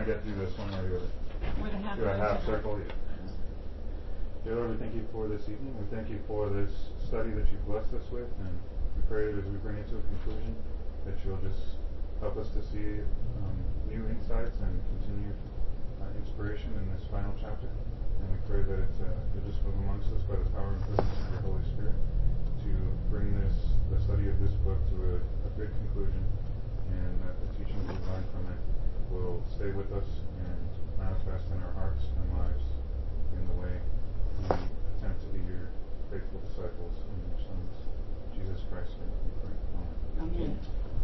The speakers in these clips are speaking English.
to get through this one way or the other. With a half Do a half circle. circle? Yeah. Dear Lord, we thank you for this evening. We thank you for this study that you've blessed us with, and we pray that as we bring it to a conclusion, that you'll just help us to see new insights and continued inspiration in this final chapter. And we pray that you'll just move amongst us by the power and presence of your Holy Spirit to bring the study of this book to a good conclusion, and that the teachings we learn from it will stay with us and manifest in our hearts and lives in the way we attempt to be your faithful disciples and your sons, Jesus Christ, and we pray. Amen.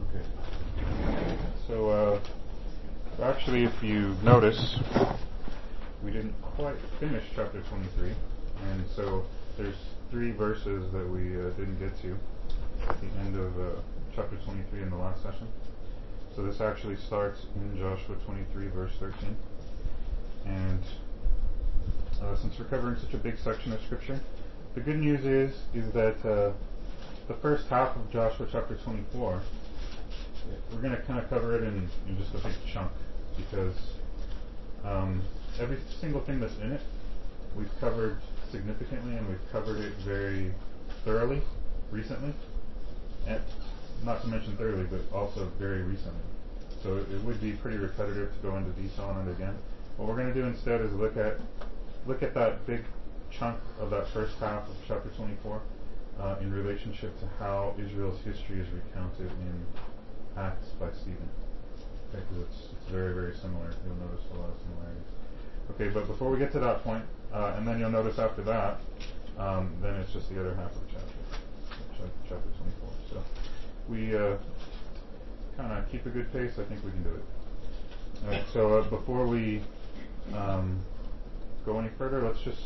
Okay. So, actually, if you notice, we didn't quite finish chapter 23, and so there's 3 verses that we didn't get to at the end of chapter 23 in the last session. So this actually starts in Joshua 23, verse 13. And since we're covering such a big section of Scripture, the good news is that the first half of Joshua chapter 24, we're going to kind of cover it in just a big chunk, because every single thing that's in it, we've covered significantly, and we've covered it very thoroughly recently, and not to mention thoroughly, but also very recently. So it would be pretty repetitive to go into detail on it again. What we're going to do instead is look at that big chunk of that first half of chapter 24 in relationship to how Israel's history is recounted in Acts by Stephen. Okay, because it's very, very similar. You'll notice a lot of similarities. Okay, but before we get to that point, and then you'll notice after that, then it's just the other half of the chapter 24. So we kind of keep a good pace. I think we can do it. All right. So before we go any further, let's just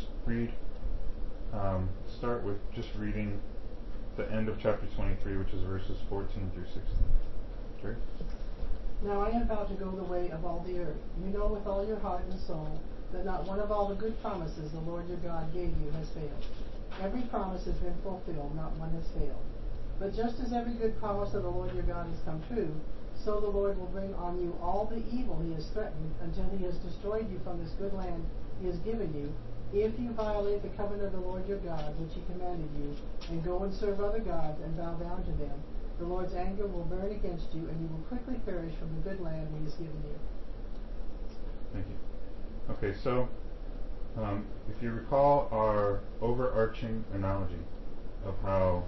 start with just reading the end of chapter 23, which is verses 14 through 16. Okay? Now I am about to go the way of all the earth. You know with all your heart and soul that not one of all the good promises the Lord your God gave you has failed. Every promise has been fulfilled, not one has failed. But just as every good promise of the Lord your God has come true, so the Lord will bring on you all the evil he has threatened until he has destroyed you from this good land he has given you, if you violate the covenant of the Lord your God, which he commanded you, and go and serve other gods and bow down to them. The Lord's anger will burn against you, and you will quickly perish from the good land he has given you. Thank you. Okay, so if you recall our overarching analogy of how,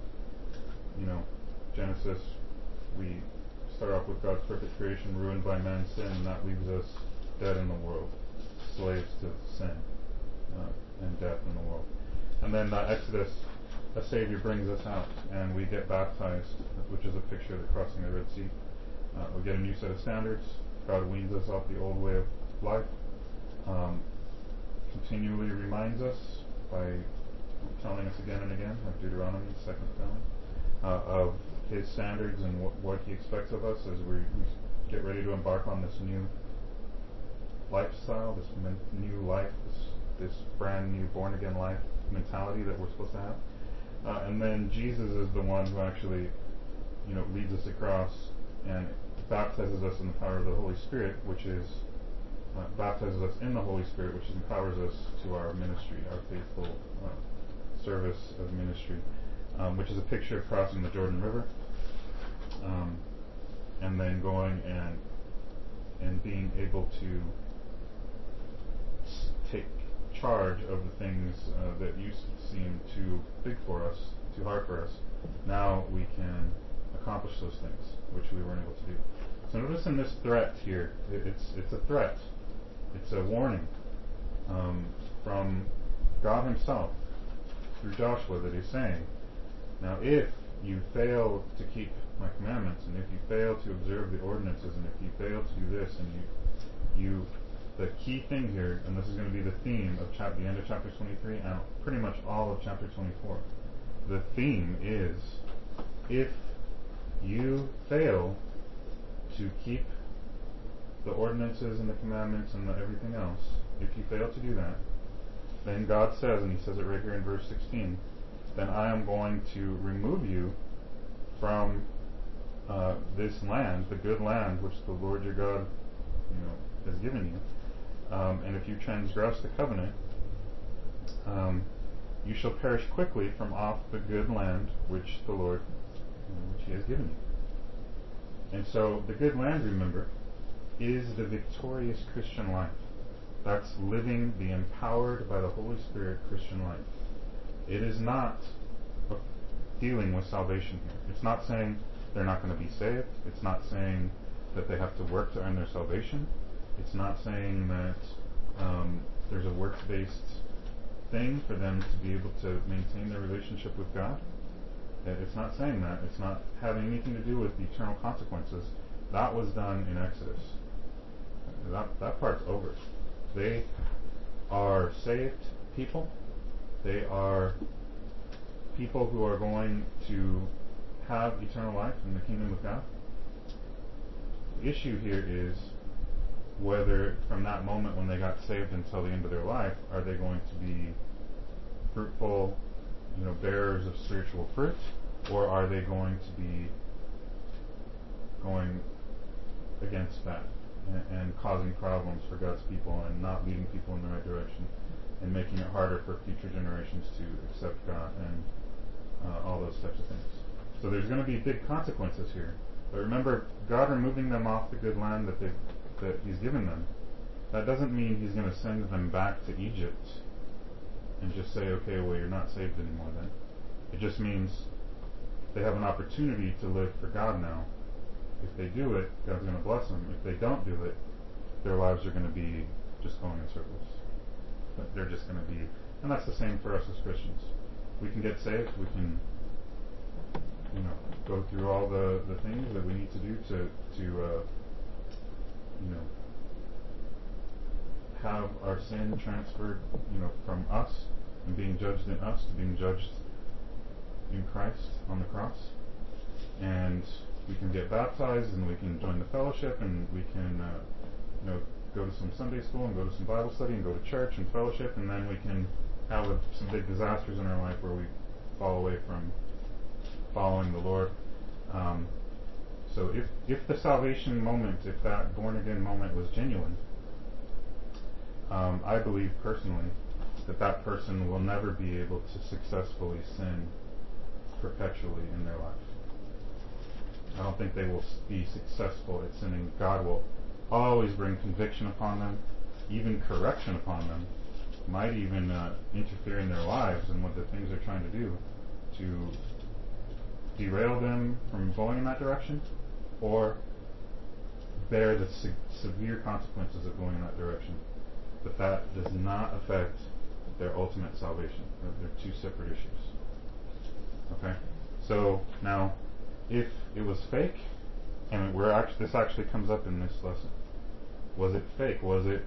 Genesis, we start off with God's perfect creation ruined by man's sin, and that leaves us dead in the world, slaves to sin and death in the world. And then Exodus, a Savior brings us out, and we get baptized, which is a picture of the crossing of the Red Sea. We get a new set of standards. God weans us off the old way of life, continually reminds us by telling us again and again, like Deuteronomy, second telling, of his standards and what he expects of us as we get ready to embark on this new lifestyle, this new life, this brand new born again life mentality that we're supposed to have. And then Jesus is the one who actually, leads us across and baptizes us in the power of the Holy Spirit, which is baptizes us in the Holy Spirit, which empowers us to our ministry, our faithful service of ministry, which is a picture of crossing the Jordan River, and then going and being able to take charge of the things that used to seem too big for us, too hard for us. Now we can accomplish those things which we weren't able to do. So notice in this threat here, it's a threat. It's a warning from God himself through Joshua that he's saying, now if you fail to keep my commandments, and if you fail to observe the ordinances, and if you fail to do this, and you the key thing here, and this is going to be the theme of the end of chapter 23 and pretty much all of chapter 24, the theme is, if you fail to keep the ordinances and the commandments and everything else, if you fail to do that, then God says, and he says it right here in verse 16, then I am going to remove you from this land, the good land which the Lord your God has given you. And if you transgress the covenant, you shall perish quickly from off the good land which the Lord, which He has given you. And so the good land, remember, is the victorious Christian life. That's living the empowered by the Holy Spirit Christian life. It is not dealing with salvation here. It's not saying they're not going to be saved. It's not saying that they have to work to earn their salvation. It's not saying that there's a works-based thing for them to be able to maintain their relationship with God. It's not saying that. It's not having anything to do with the eternal consequences. That was done in Exodus. That part's over. They are saved people. They are people who are going to have eternal life in the kingdom of God. The issue here is whether from that moment when they got saved until the end of their life, are they going to be fruitful, bearers of spiritual fruit, or are they going to be going against that and causing problems for God's people and not leading people in the right direction and making it harder for future generations to accept God and all those types of things. So there's going to be big consequences here. But remember, God removing them off the good land that He's given them, that doesn't mean He's going to send them back to Egypt and just say, okay, well, you're not saved anymore then. It just means they have an opportunity to live for God now. If they do it, God's going to bless them. If they don't do it, their lives are going to be just going in circles. But they're just going to be, and that's the same for us as Christians. We can get saved. We can, go through all the things that we need to do to have our sin transferred, from us and being judged in us to being judged in Christ on the cross. And we can get baptized, and we can join the fellowship, and we can, go to some Sunday school and go to some Bible study and go to church and fellowship, and then we can have some big disasters in our life where we fall away from following the Lord. So if the salvation moment, if that born again moment was genuine, I believe personally that person will never be able to successfully sin perpetually in their life. I don't think they will be successful at sinning. God will always bring conviction upon them, even correction upon them, might even interfere in their lives and what the things they're trying to do to derail them from going in that direction, or bear the severe consequences of going in that direction. But that does not affect their ultimate salvation. They're two separate issues. Okay? So now, if it was fake, and this actually comes up in this lesson, was it fake? Was it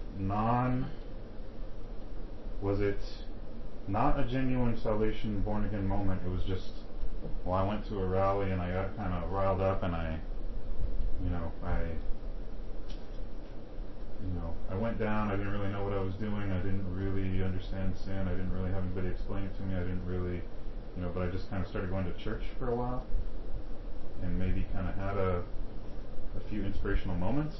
not a genuine salvation, born again moment? It was just, I went to a rally and I got kind of riled up, and I went down. I didn't really know what I was doing. I didn't really understand sin. I didn't really have anybody explain it to me. I didn't really, but I just kind of started going to church for a while, and maybe kind of had a few inspirational moments.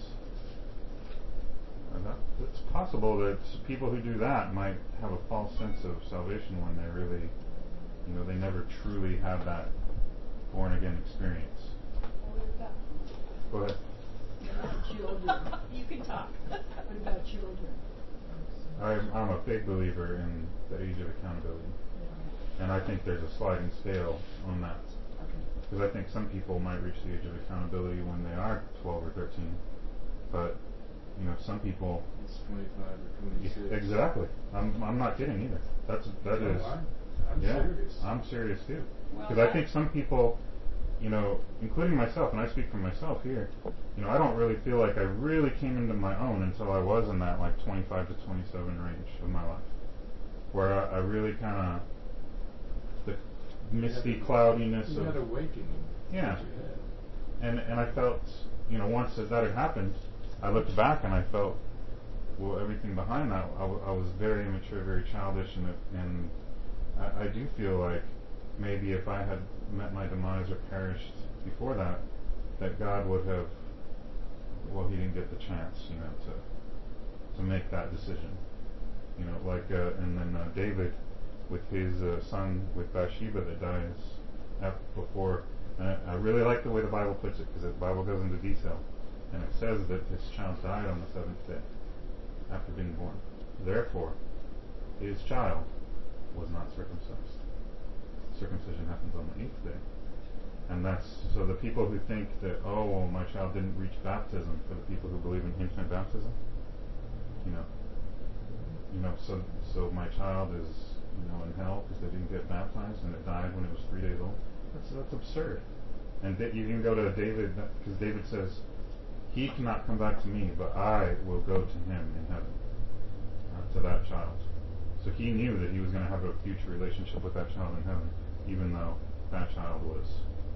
It's possible that people who do that might have a false sense of salvation when they really, they never truly have that born again experience. Go ahead. Children. You can talk. What about children? I'm a big believer in the age of accountability. And I think there's a sliding scale on that. Because I think some people might reach the age of accountability when they are 12 or 13. But, some people... It's 25 or 26. Exactly. I'm not kidding either. That is... I'm serious. I'm serious too. Because I think some people, including myself, and I speak for myself here, I don't really feel like I really came into my own until I was in that 25 to 27 range of my life, where I really kind of, the misty cloudiness you of... had awakening. Yeah. And I felt, once that had happened, I looked back and I felt, everything behind that, I was very immature, very childish, and I do feel like maybe if I had met my demise or perished before that God would have, He didn't get the chance, to make that decision. You know, like and then David with his son with Bathsheba that dies before. I really like the way the Bible puts it, because the Bible goes into detail, and it says that his child died on the seventh day after being born. Therefore, his child was not circumcised. Circumcision happens on the eighth day. And that's, so the people who think that, oh, well, my child didn't reach baptism, for the people who believe in infant baptism, so my child is, in hell because they didn't get baptized and it died when it was 3 days old. That's absurd. And you can go to David, because David says, he cannot come back to me, but I will go to him in heaven, to that child. So he knew that he was going to have a future relationship with that child in heaven, even though that child was,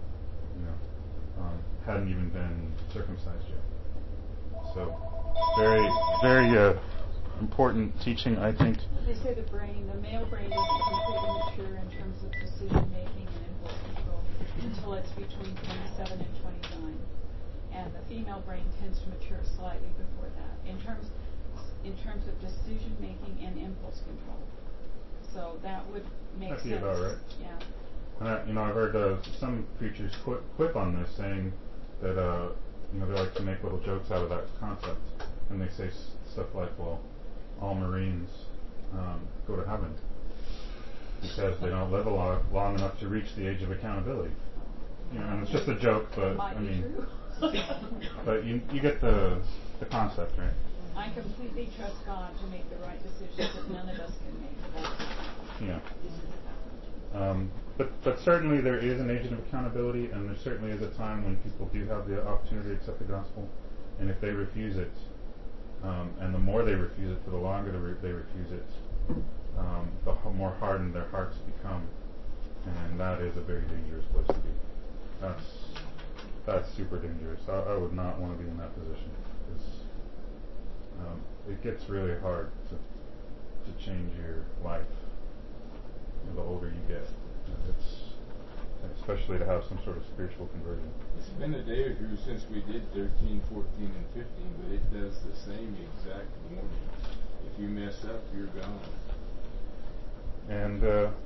hadn't even been circumcised yet. So, very, very important teaching, I think. They say the male brain isn't completely mature in terms of decision making and impulse control until it's between 27 and 29, and the female brain tends to mature slightly before that in terms of decision making and impulse control. So that would make sense. That'd be about right. Yeah. And I've heard some preachers quip on this, saying that they like to make little jokes out of that concept, and they say stuff like, "Well, all Marines go to heaven because they don't live long enough to reach the age of accountability." And it's just a joke, but Might be true. but you get the concept, right? I completely trust God to make the right decisions that none of us can make. Yeah. But certainly there is an agent of accountability, and there certainly is a time when people do have the opportunity to accept the gospel, and if they refuse it, and the more they refuse it, for the longer they refuse it, the more hardened their hearts become, and that is a very dangerous place to be. That's super dangerous. I would not want to be in that position, because it gets really hard to change your life the older you get. It's especially to have some sort of spiritual conversion. It's been a day or two since we did 13, 14, and 15, but it does the same exact warning. If you mess up, you're gone. And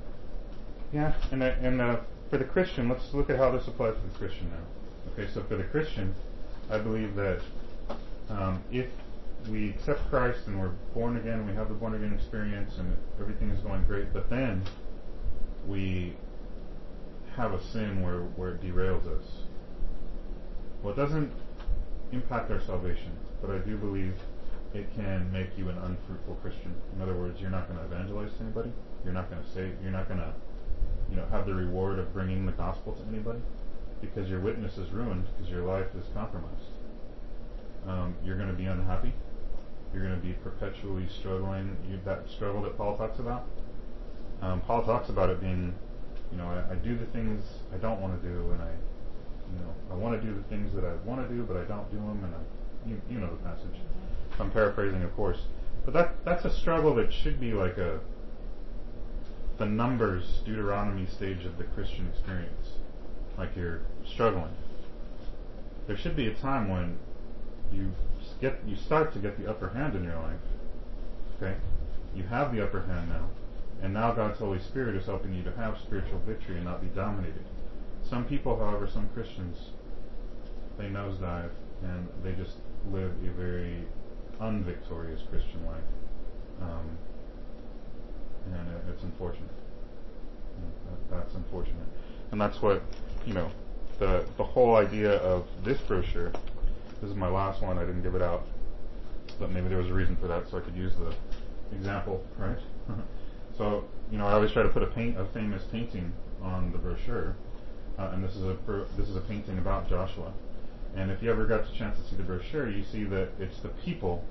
for the Christian, let's look at how this applies to the Christian now. Okay, so for the Christian, I believe that if we accept Christ and we're born again, we have the born again experience, and everything is going great, but then we have a sin where it derails us. Well, it doesn't impact our salvation, but I do believe it can make you an unfruitful Christian. In other words, you're not going to evangelize to anybody. You're not going to save. You're not going to, have the reward of bringing the gospel to anybody, because your witness is ruined because your life is compromised. You're going to be unhappy. You're going to be perpetually struggling. That struggle that Paul talks about. Paul talks about it being, I do the things I don't want to do, and I want to do the things that I want to do, but I don't do them, and you know the passage. I'm paraphrasing, of course, but that's a struggle that should be like the Numbers, Deuteronomy stage of the Christian experience. Like you're struggling. There should be a time when you start to get the upper hand in your life. Okay, you have the upper hand now. And now God's Holy Spirit is helping you to have spiritual victory and not be dominated. Some people, however, some Christians, they nosedive and they just live a very unvictorious Christian life. And it's unfortunate. That's unfortunate. And that's what, the whole idea of this brochure, this is my last one, I didn't give it out, but maybe there was a reason for that, so I could use the example, right? So, I always try to put a famous painting on the brochure, and this is a painting about Joshua. And if you ever got the chance to see the brochure, you see that it's the people,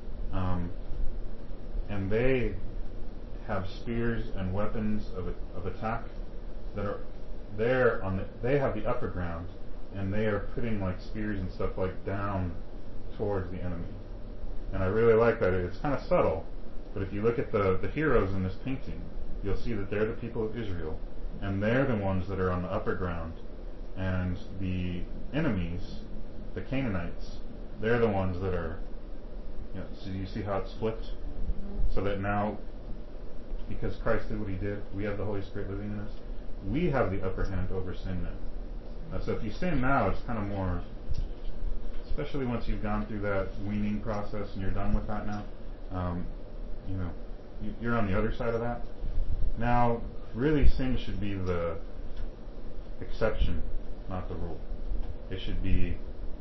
and they have spears and weapons of attack that are there they have the upper ground, and they are putting like spears and stuff like down towards the enemy. And I really like that. It's kind of subtle. But if you look at the heroes in this painting, you'll see that they're the people of Israel, and they're the ones that are on the upper ground. And the enemies, the Canaanites, they're the ones that are So you see how it's flipped? So that now, because Christ did what he did, we have the Holy Spirit living in us. We have the upper hand over sin now. So if you sin now, it's kind of more, especially once you've gone through that weaning process and you're done with that now, you're on the other side of that. Now, really, sin should be the exception, not the rule. It should be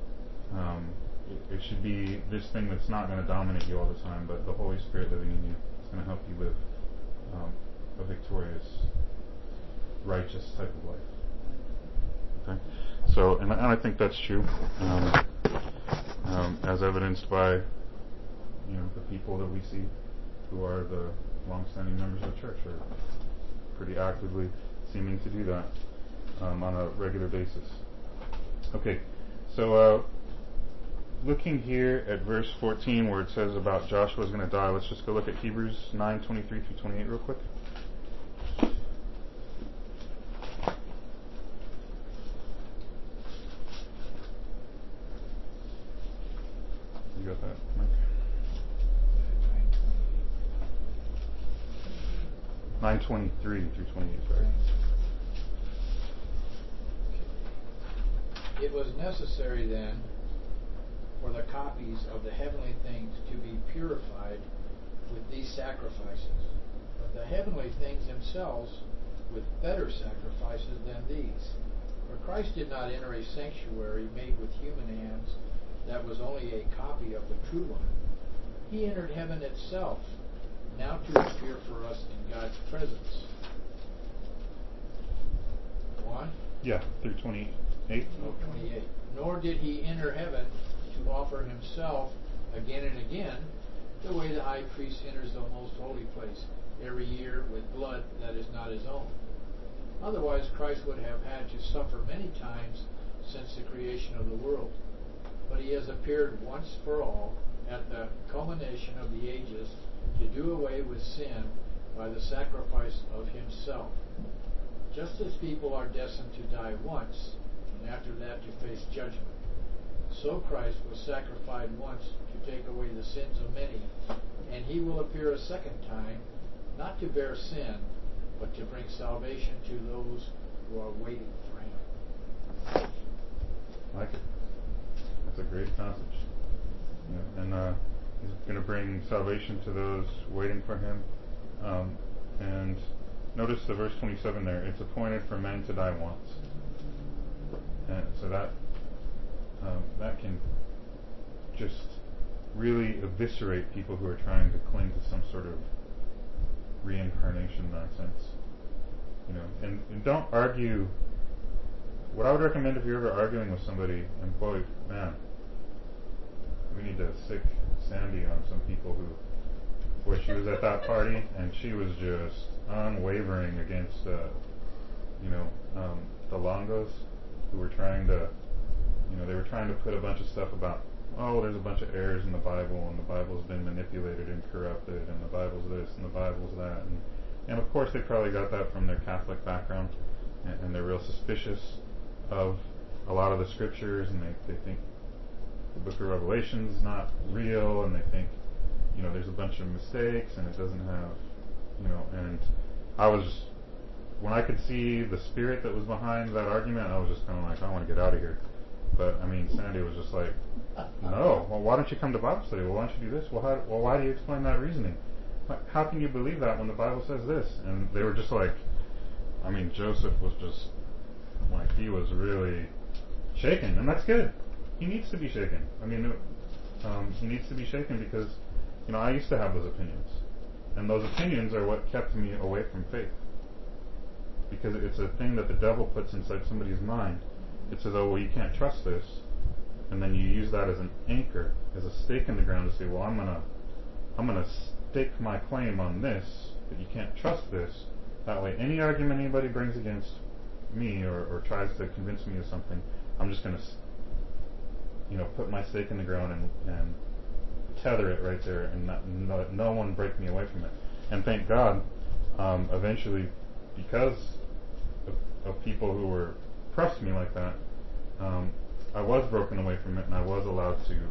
this thing that's not going to dominate you all the time, but the Holy Spirit living in you is going to help you live a victorious, righteous type of life. Okay, so and I think that's true, as evidenced by the people that we see who are the long-standing members of the church are pretty actively seeming to do that on a regular basis. Okay, so looking here at verse 14 where it says about Joshua's going to die, let's just go look at Hebrews 9:23 through 28 real quick. You got that, Mike? 9:23 through 28, sorry. It was necessary then for the copies of the heavenly things to be purified with these sacrifices, but the heavenly things themselves with better sacrifices than these. For Christ did not enter a sanctuary made with human hands that was only a copy of the true one. He entered heaven itself, now to appear for us in God's presence. Go on? Yeah, through 28. 28. Nor did he enter heaven to offer himself again and again, the way the high priest enters the most holy place every year with blood that is not his own. Otherwise, Christ would have had to suffer many times since the creation of the world. But he has appeared once for all at the culmination of the ages to do away with sin by the sacrifice of himself. Just as people are destined to die once, and after that to face judgment, so Christ was sacrificed once to take away the sins of many, and he will appear a second time, not to bear sin, but to bring salvation to those who are waiting for him. I like it. That's a great passage. And he's going to bring salvation to those waiting for him. And notice the verse 27 there. It's appointed for men to die once. And so that can just really eviscerate people who are trying to cling to some sort of reincarnation nonsense. And don't argue. What I would recommend if you're ever arguing with somebody, and boy, man, we need to sick Sandy on some people who, she was at that party and she was just unwavering against, the Longos who were trying to, they were trying to put a bunch of stuff about, there's a bunch of errors in the Bible and the Bible's been manipulated and corrupted and the Bible's this and the Bible's that. And of course they probably got that from their Catholic background and they're real suspicious of a lot of the scriptures, and they think the book of Revelation is not real, and they think, there's a bunch of mistakes, and it doesn't have, and when I could see the spirit that was behind that argument, I was just kind of like, I want to get out of here. But, Sandy was just like, no, well, why don't you come to Bible study? Well, why don't you do this? Well, why do you explain that reasoning? How can you believe that when the Bible says this? And they were just like, Joseph was just, he was really shaken, and that's good. He needs to be shaken. He needs to be shaken because, I used to have those opinions, and those opinions are what kept me away from faith. Because it's a thing that the devil puts inside somebody's mind. It says, you can't trust this, and then you use that as an anchor, as a stake in the ground to say, well, I'm gonna stake my claim on this, that you can't trust this. That way, any argument anybody brings against me or tries to convince me of something, I'm just going to, put my stake in the ground and tether it right there and let no one break me away from it. And thank God, eventually, because of people who were pressed me like that, I was broken away from it and I was allowed to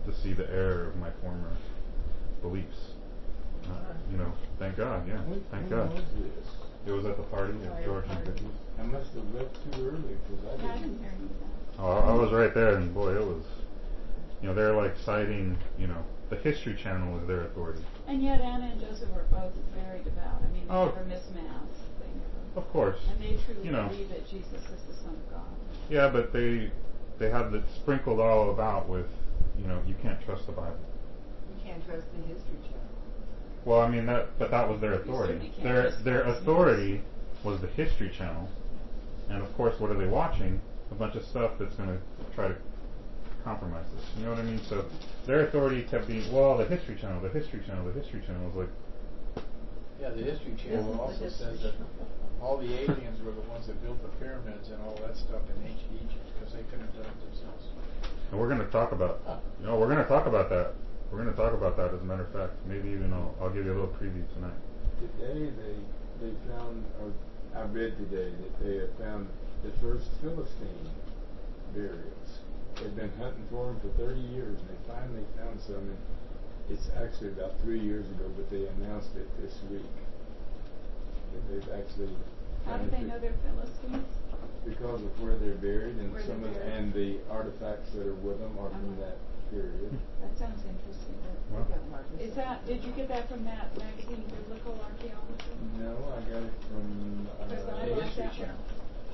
to see the error of my former beliefs. Thank God, yeah, thank When God. was this? It was at the party Oh, at your George and party. Vicky's. I must have left too early because I Yeah, I didn't. didn't hear any of that. Oh, I was right there, and boy, it was, they're like citing, the History Channel as their authority. And yet Anna and Joseph were both very devout. I mean, they Oh. never miss Mass. They never. Of course. And they truly You know. believe that Jesus is the Son of God. Yeah, but they have it sprinkled all about with, you can't trust the Bible. You can't trust the History Channel. Well, I mean but that was their authority. certainly can't Their trust their Fox authority was the History Channel, and of course, what are they watching? A bunch of stuff that's going to try to compromise this. You know what I mean? So their authority kept being, the History Channel, the History Channel, the History Channel was like, Yeah, the History Channel also says that all the aliens were the ones that built the pyramids and all that stuff in ancient Egypt because they couldn't have done it themselves. and we're going to talk about, we're going to talk about that. We're going to talk about that, as a matter of fact. Maybe even I'll give you a little preview tonight. Today they found, or I read today that they had found the first Philistine burials. They've been hunting for them for 30 years, and they finally found some. And it's actually about 3 years ago, but they announced it this week. That they've actually. How do they know they're Philistines? Because of where they're buried, and Where they're buried. and the artifacts that are with them are from that period. That sounds interesting. Well, Is that? Did you get that from that magazine, Biblical Archaeology? No, I got it from. Because I The like History that Channel.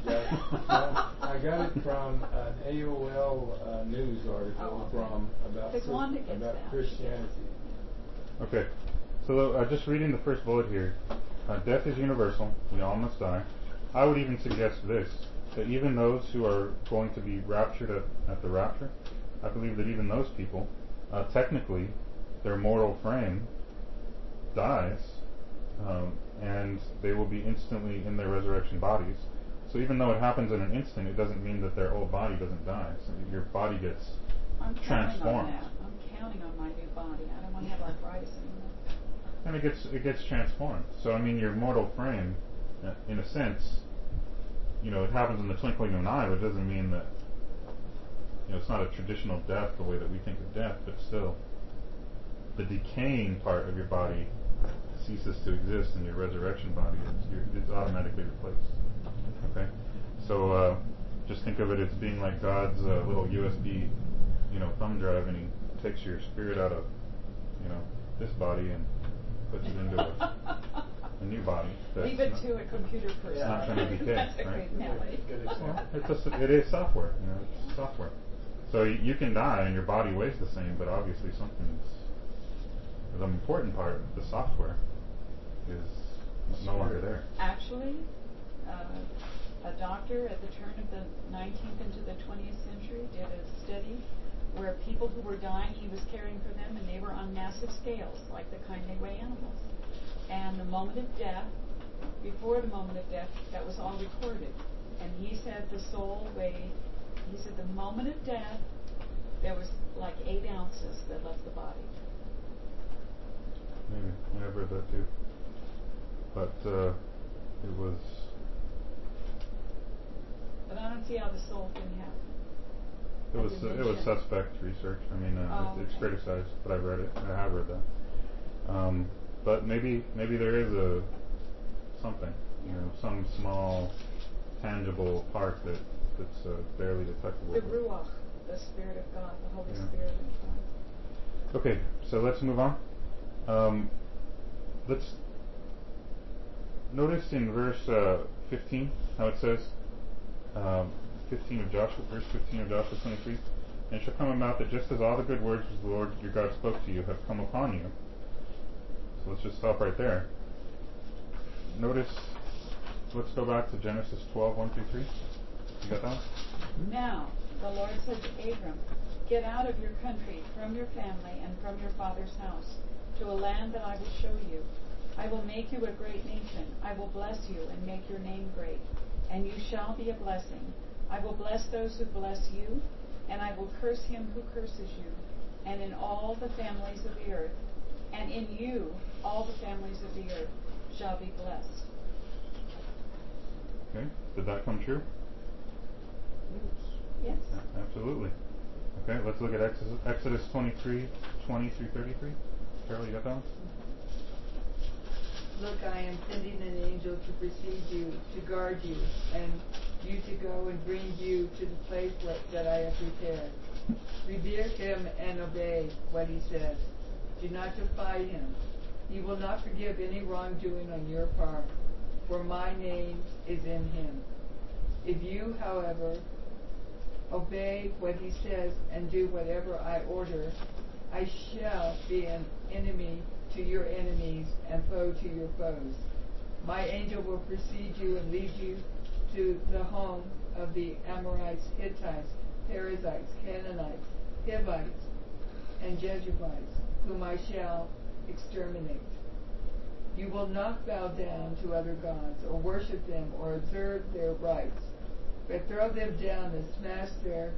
I got it from an AOL news article Oh, okay. about Because Wanda gets that. Christianity. Okay, so just reading the first bullet here. Death is universal. We all must die. I would even suggest this, that even those who are going to be raptured at the rapture, I believe that even those people, technically, their mortal frame dies, and they will be instantly in their resurrection bodies. So even though it happens in an instant, it doesn't mean that their old body doesn't die. So your body gets I'm counting transformed. on that. I'm counting on my new body. I don't want to have arthritis anymore. And it gets transformed. So I mean, your mortal frame, in a sense, it happens in the twinkling of an eye, but it doesn't mean that it's not a traditional death the way that we think of death, but still, the decaying part of your body ceases to exist, and your resurrection body it's automatically replaced. Okay, so just think of it as being like God's little USB, thumb drive, and He takes your spirit out of, this body and puts it into a new body. Leave it to a computer person. not gonna decay, That's a right? great analogy. Good example. It is software, it's software. So you can die and your body weighs the same, but obviously the important part, the software, is no longer there. Actually, a doctor at the turn of the 19th into the 20th century did a study where people who were dying, he was caring for them, and they were on massive scales, like the kind they weigh animals. And the moment of death, before the moment of death, that was all recorded. And he said the soul weighed, he said the moment of death, there was like 8 ounces that left the body. Maybe. I've read that too. But it was... But I don't see how the soul can happen. It was suspect research. I mean, it's okay. criticized, but I've read it. I have read that. But maybe there is something, some small, tangible part that's barely detectable. The Ruach, the Spirit of God, the Holy Yeah. Spirit of God. Okay, so let's move on. Let's notice in verse 15 how it says, 15 of Joshua, verse 15 of Joshua 23, and it shall come about that just as all the good words which the Lord your God spoke to you have come upon you. So let's just stop right there. Notice, let's go back to Genesis 12, 1 through 3. You got that one? Now, the Lord said to Abram, get out of your country, from your family, and from your father's house, to a land that I will show you. I will make you a great nation. I will bless you and make your name great, and you shall be a blessing. I will bless those who bless you, and I will curse him who curses you. And in all the families of the earth, and in you all the families of the earth shall be blessed. Okay, did that come true? Yes. Absolutely. Okay, let's look at Exodus 23, 20 through 33. Carol, you got that one? Look, I am sending an angel to precede you, to guard you, and you to go and bring you to the place that I have prepared. Revere him and obey what he says. Do not defy him. He will not forgive any wrongdoing on your part, for my name is in him. If you, however, obey what he says and do whatever I order, I shall be an enemy to your enemies and foe to your foes. My angel will precede you and lead you to the home of the Amorites, Hittites, Perizzites, Canaanites, Hivites, and Jebusites, whom I shall exterminate. You will not bow down to other gods, or worship them, or observe their rites, but throw them down and smash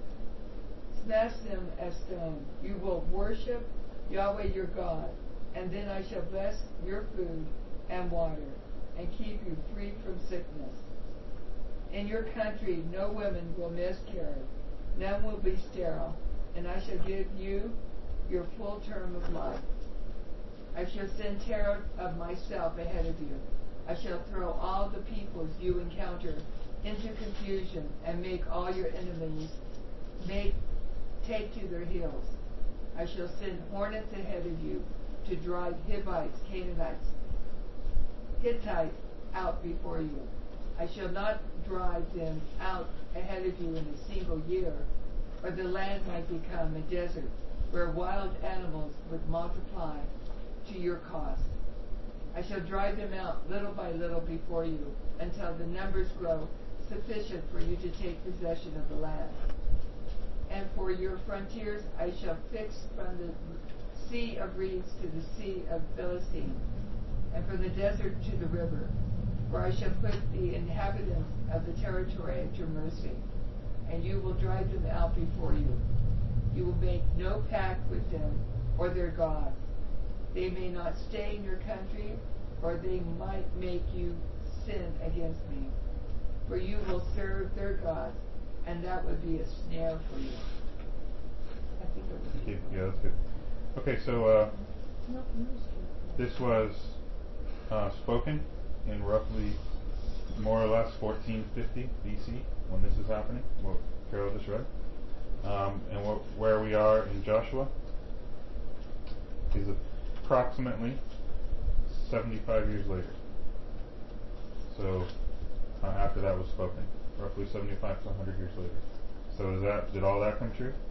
them as stone. You will worship Yahweh your God, and then I shall bless your food and water, and keep you free from sickness. In your country no women will miscarry, none will be sterile, and I shall give you your full term of life. I shall send terror of myself ahead of you. I shall throw all the peoples you encounter into confusion, and make all your enemies take to their heels. I shall send hornets ahead of you to drive Hivites, Canaanites, Hittites out before you. I shall not drive them out ahead of you in a single year, or the land might become a desert where wild animals would multiply to your cost. I shall drive them out little by little before you, until the numbers grow sufficient for you to take possession of the land. And for your frontiers I shall fix from the Sea of Reeds to the Sea of Philistine, and from the desert to the river, where I shall put the inhabitants of the territory at your mercy, and you will drive them out before you. You will make no pact with them or their gods. They may not stay in your country, or they might make you sin against me. For you will serve their gods, and that would be a snare for you. I think it was. Okay, yeah, that's good. Okay, so this was spoken in roughly more or less 1450 BC when this is happening, what Carol just read. And where we are in Joshua is approximately 75 years later. So after that was spoken, roughly 75 to 100 years later. So did all that come true?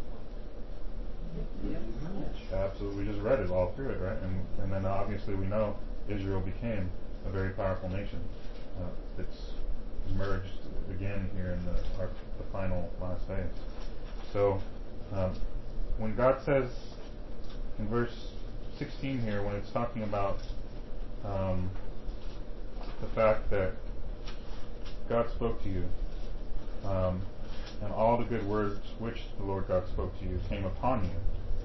Yep. Absolutely. We just read it all through it, right? And then obviously we know Israel became a very powerful nation. It's emerged again here in the final last days. So when God says in verse 16 here, when it's talking about the fact that God spoke to you, and all the good words which the Lord God spoke to you came upon you,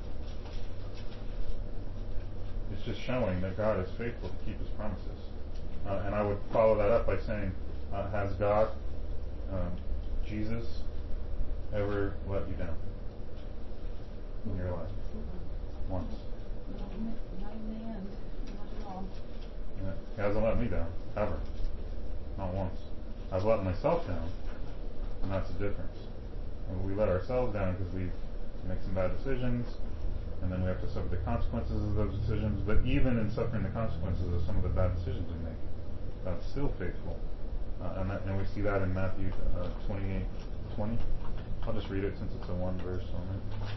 it's just showing that God is faithful to keep His promises. And I would follow that up by saying, has God, Jesus, ever let you down in your life? Once. Not in the end. Not at all. Yeah. He hasn't let me down, ever. Not once. I've let myself down, and that's the difference. And we let ourselves down because we make some bad decisions, and then we have to suffer the consequences of those decisions. But even in suffering the consequences of some of the bad decisions we make, God's still faithful. And we see that in Matthew 28:20. I'll just read it since it's a one verse only.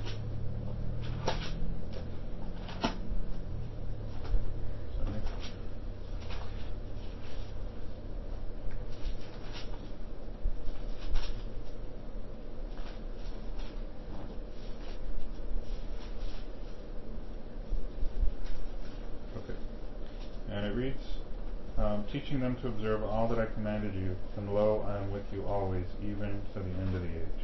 And it reads, teaching them to observe all that I commanded you, and lo, I am with you always, even to the end of the age.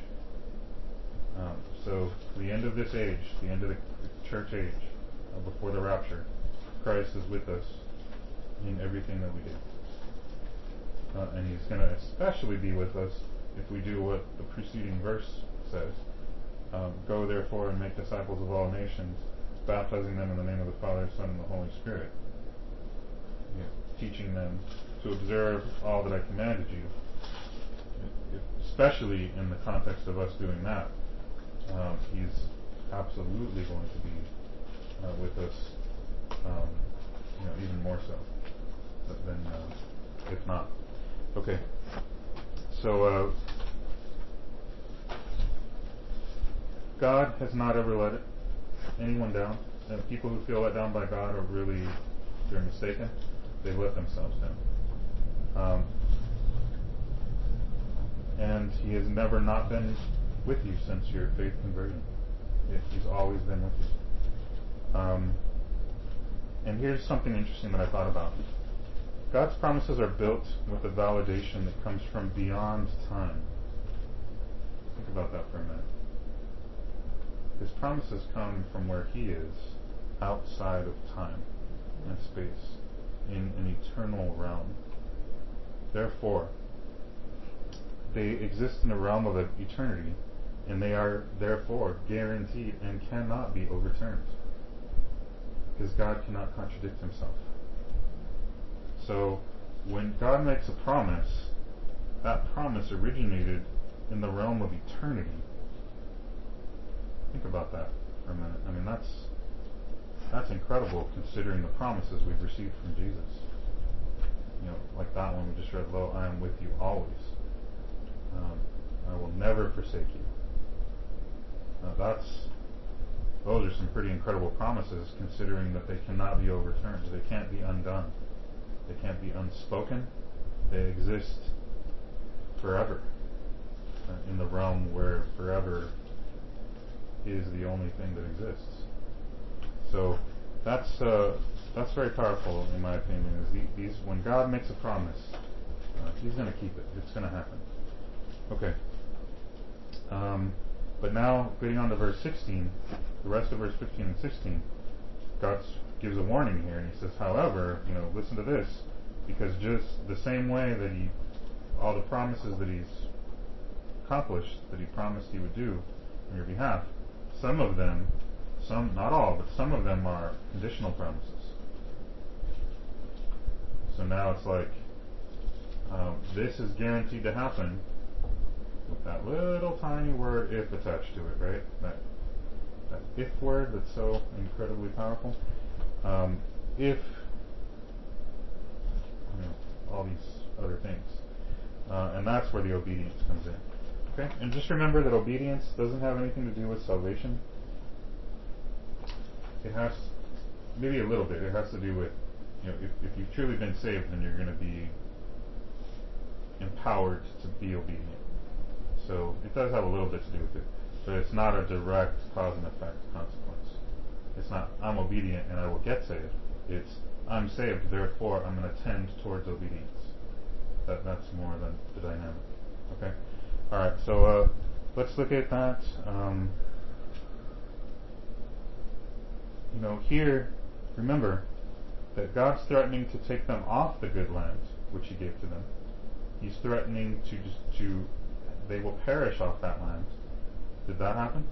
So the end of this age, the end of the church age, before the rapture, Christ is with us in everything that we do. And He's going to especially be with us if we do what the preceding verse says, Go therefore and make disciples of all nations, baptizing them in the name of the Father, Son, and the Holy Spirit. Teaching them to observe all that I commanded you. Especially in the context of us doing that, He's absolutely going to be with us, even more so than if not. Okay, so God has not ever let anyone down, and people who feel let down by God are really, they're mistaken. They've let themselves down. And He has never not been with you since your faith conversion. He's always been with you. And here's something interesting that I thought about. God's promises are built with a validation that comes from beyond time. Think about that for a minute. His promises come from where He is, outside of time and space, in an eternal realm. Therefore, they exist in a realm of eternity, and they are therefore guaranteed and cannot be overturned, because God cannot contradict Himself. So, when God makes a promise, that promise originated in the realm of eternity. Think about that for a minute. I mean, that's incredible considering the promises we've received from Jesus. Like that one we just read, "Lo, I am with you always. I will never forsake you." Those are some pretty incredible promises, considering that they cannot be overturned. They can't be undone. They can't be unspoken. They exist forever, in the realm where forever is the only thing that exists. So that's very powerful, in my opinion. Is when God makes a promise, He's going to keep it. It's going to happen. Okay. But now, getting on to verse 16, the rest of verse 15 and 16, God gives a warning here, and He says, however, listen to this, because just the same way that all the promises that He's accomplished, that He promised He would do on your behalf, some of them, not all, but some of them are conditional promises. So now it's like, this is guaranteed to happen, with that little tiny word "if" attached to it, right? That "if" word that's so incredibly powerful. If all these other things, and that's where the obedience comes in. Okay, and just remember that obedience doesn't have anything to do with salvation. It has maybe a little bit. It has to do with if you've truly been saved, then you're going to be empowered to be obedient. So it does have a little bit to do with it, but it's not a direct cause and effect consequence. It's not I'm obedient and I will get saved. It's I'm saved, therefore I'm going to tend towards obedience. That's more than the dynamic. Okay. All right. So let's look at that. Here, remember that God's threatening to take them off the good land which He gave to them. He's threatening to they will perish off that land. Did that happen?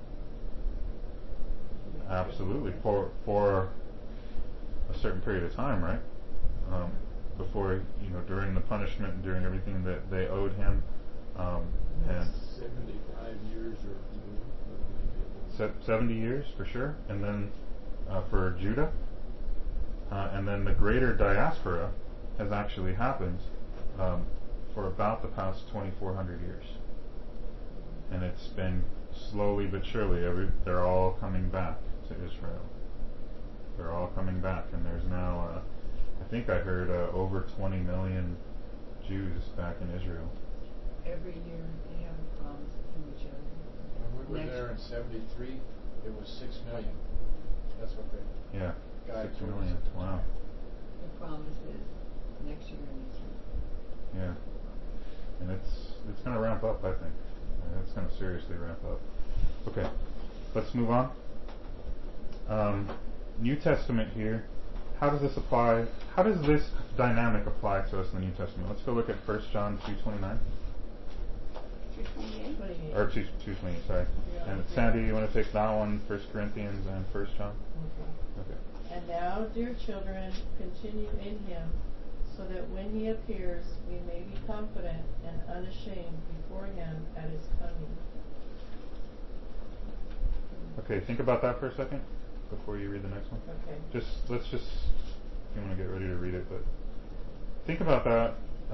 Absolutely. For a certain period of time, right? Before, during the punishment and during everything that they owed Him. And 75 years or more. 70 years for sure. And then for Judah. And then the greater diaspora has actually happened for about the past 2,400 years. And it's been slowly but surely, they're all coming back to Israel. They're all coming back, and there's now, I think I heard, over 20 million Jews back in Israel. Every year they have a promise to each other. When we were there in 73, it was 6 million. That's what they... Yeah, God 6 million. Wow. The promise is next year and next year. Yeah. And it's going to ramp up, I think. It's going to seriously ramp up. Okay, let's move on. New Testament here. How does this apply? How does this dynamic apply to us in the New Testament? Let's go look at 1 John 2:29. 2:28. 28. Or 2:28, sorry. Yeah. And Sandy, you want to take that one, 1 Corinthians and 1 John? Okay. Okay. And now, dear children, continue in him, so that when he appears, we may be confident and unashamed before him at his coming. Okay, think about that for a second before you read the next one. Okay. Let's just, if you want to get ready to read it, but think about that.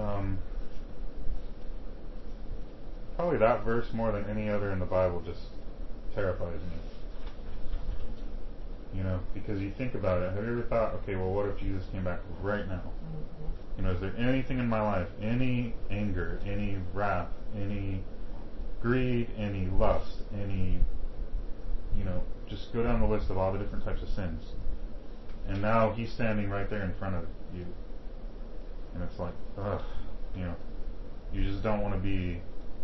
Probably that verse more than any other in the Bible just terrifies me. You know, because you think about it. Have you ever thought, okay, well, what if Jesus came back right now? You know, is there anything in my life, any anger, any wrath, any greed, any lust, any, you know, just go down the list of all the different types of sins. And now he's standing right there in front of you. And it's like, ugh, you know, you just don't want to be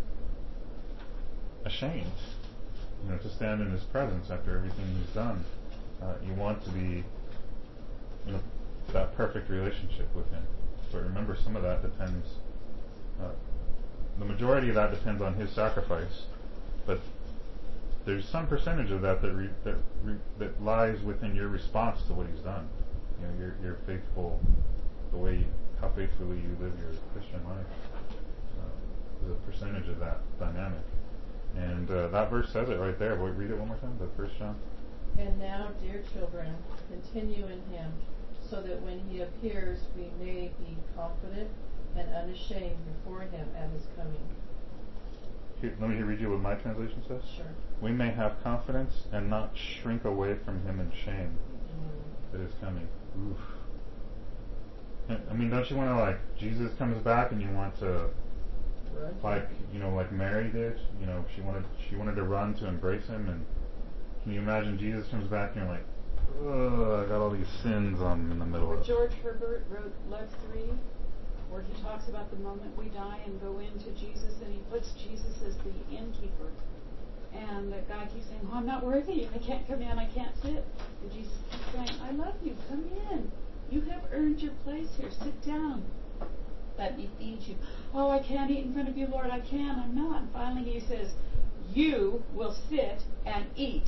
ashamed, you know, to stand in his presence after everything he's done. You want to be in that perfect relationship with him. But remember, some of that depends, the majority of that depends on his sacrifice, but there's some percentage of that that lies within your response to what he's done. You know, your faithful, how faithfully you live your Christian life is a percentage of that dynamic. And that verse says it right there. Read it one more time, the 1 John. And now, dear children, continue in him, so that when he appears, we may be confident and unashamed before him at his coming. Here, let me read you what my translation says. Sure. We may have confidence and not shrink away from him in shame that is coming. Oof. I mean, don't you want to, like, Jesus comes back and you want to, like, you know, like Mary did? You know, she wanted to run to embrace him, and can you imagine Jesus comes back and you're like, ugh, I got all these sins in the middle of it. George Herbert wrote Love 3, where he talks about the moment we die and go into Jesus, and he puts Jesus as the innkeeper. And the guy keeps saying, oh, I'm not worthy, I can't come in, I can't sit. And Jesus keeps saying, I love you, come in. You have earned your place here, sit down. Let me feed you. Oh, I can't eat in front of you, Lord, I can't, I'm not. And finally he says, you will sit and eat.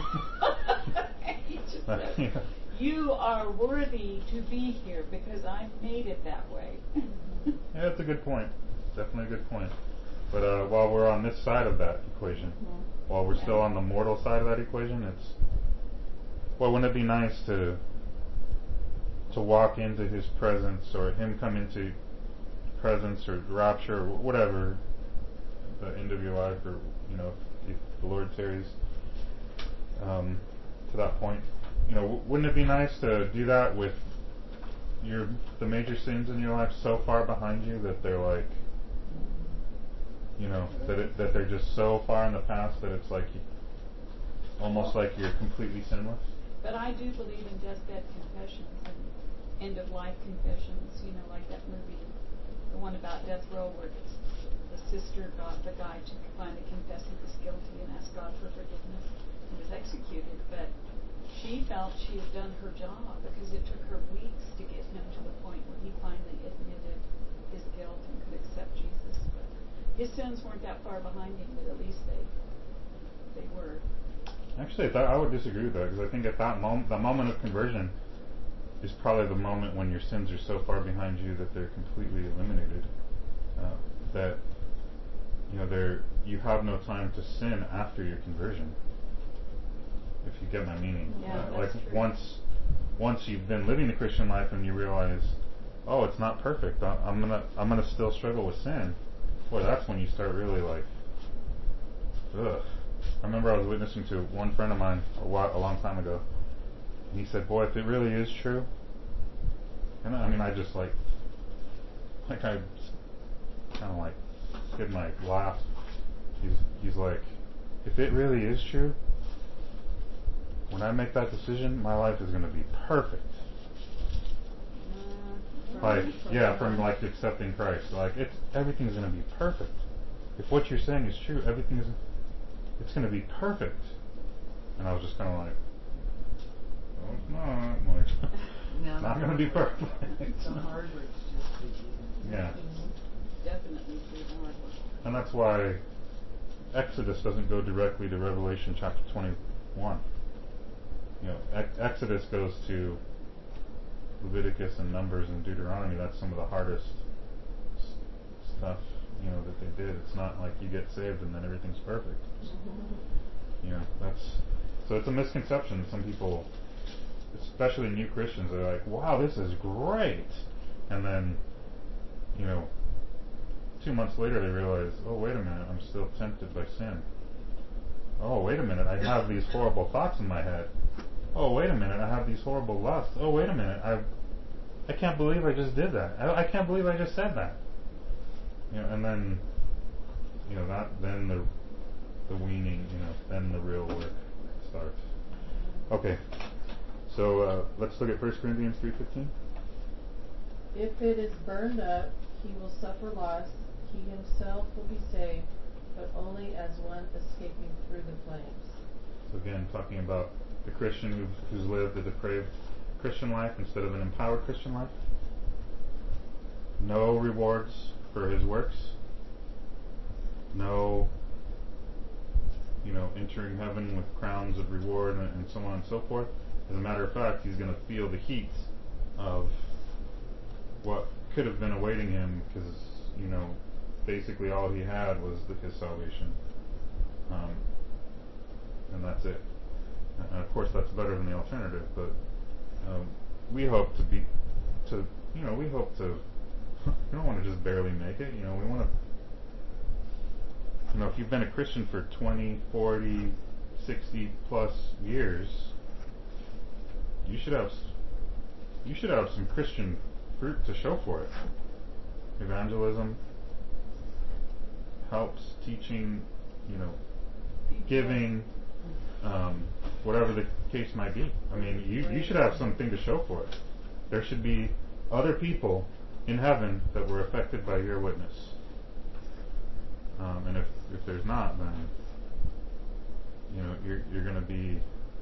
He just says, you are worthy to be here because I made it that way. Yeah, that's a good point. Definitely a good point. But while we're on this side of that equation, while we're still on the mortal side of that equation, wouldn't it be nice to walk into his presence, or him come into presence, or rapture, or whatever, the end of your life, or, you know, if the Lord tarries to that point, you know, wouldn't it be nice to do that with the major sins in your life so far behind you that they're like, you know, that they're just so far in the past that it's like almost like you're completely sinless? But I do believe in deathbed confessions and end-of-life confessions, you know, like that movie, the one about death row, where the sister got the guy to finally confess he was guilty and ask God for forgiveness. He was executed, but she felt she had done her job because it took her weeks to get him to the point where he finally admitted his guilt and could accept Jesus. But his sins weren't that far behind him, but at least they were. Actually, I would disagree with that, because I think at that moment, the moment of conversion is probably the moment when your sins are so far behind you that they're completely eliminated. That, you know, you have no time to sin after your conversion. If you get my meaning. Yeah, like that's true. once you've been living the Christian life and you realize, oh, it's not perfect. I'm gonna still struggle with sin. Boy, that's when you start really like, ugh. I remember I was witnessing to one friend of mine a long time ago, and he said, boy, if it really is true, and I just I kind of like hid my laugh. He's like, if it really is true, when I make that decision, my life is going to be perfect. From like accepting Christ. Like everything's going to be perfect. If what you're saying is true, it's going to be perfect. And I was just kind of like, no, it's not. Like, it's not going to be perfect. The hard work's just beginning. Yeah. Definitely through the hard work. And that's why Exodus doesn't go directly to Revelation chapter 21. Exodus goes to Leviticus and Numbers and Deuteronomy. That's some of the hardest stuff, that they did. It's not like you get saved and then everything's perfect. So it's a misconception. Some people, especially new Christians, they're like, wow, this is great. And then, 2 months later they realize, oh, wait a minute, I'm still tempted by sin. Oh, wait a minute, I have these horrible thoughts in my head. Oh, wait a minute, I have these horrible lusts. Oh, wait a minute, I can't believe I just did that. I can't believe I just said that. And then, then the weaning, then the real work starts. Okay, so let's look at 1 Corinthians 3:15. If it is burned up, he will suffer loss. He himself will be saved, but only as one escaping through the flames. So again, talking about the Christian who's lived a depraved Christian life instead of an empowered Christian life. No rewards for his works. No, entering heaven with crowns of reward and so on and so forth. As a matter of fact, he's going to feel the heat of what could have been awaiting him because, basically all he had was his salvation. And that's it. And of course that's better than the alternative, but we hope we don't want to just barely make it. We want to, if you've been a Christian for 20, 40, 60 plus years, you should have some Christian fruit to show for it. Evangelism, helps, teaching, giving, whatever the case might be. I mean, you should have something to show for it. There should be other people in heaven that were affected by your witness. And if there's not, then you're going to be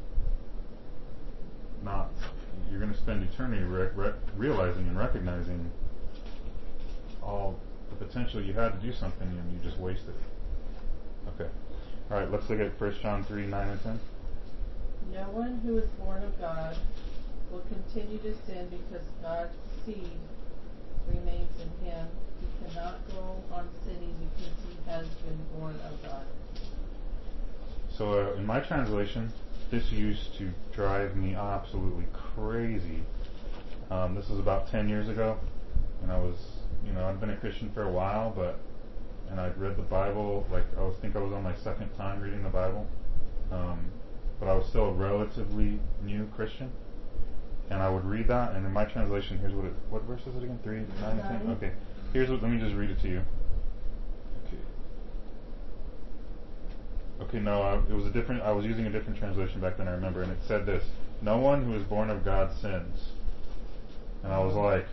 not. You're going to spend eternity realizing and recognizing all the potential you had to do something and you just wasted it. Okay. All right. Let's look at 1 John 3:9 and 10. No one who is born of God will continue to sin because God's seed remains in him. He cannot go on sinning because he has been born of God. So in my translation, this used to drive me absolutely crazy. This was about 10 years ago, and I'd been a Christian for a while, and I'd read the Bible, I was on my second time reading the Bible, but I was still a relatively new Christian, and I would read that, and in my translation, here's what verse is it again? 3, 9, and 10? Okay, let me just read it to you. Okay, no, it was I was using a different translation back then, I remember, and it said this: no one who is born of God sins. And I was like,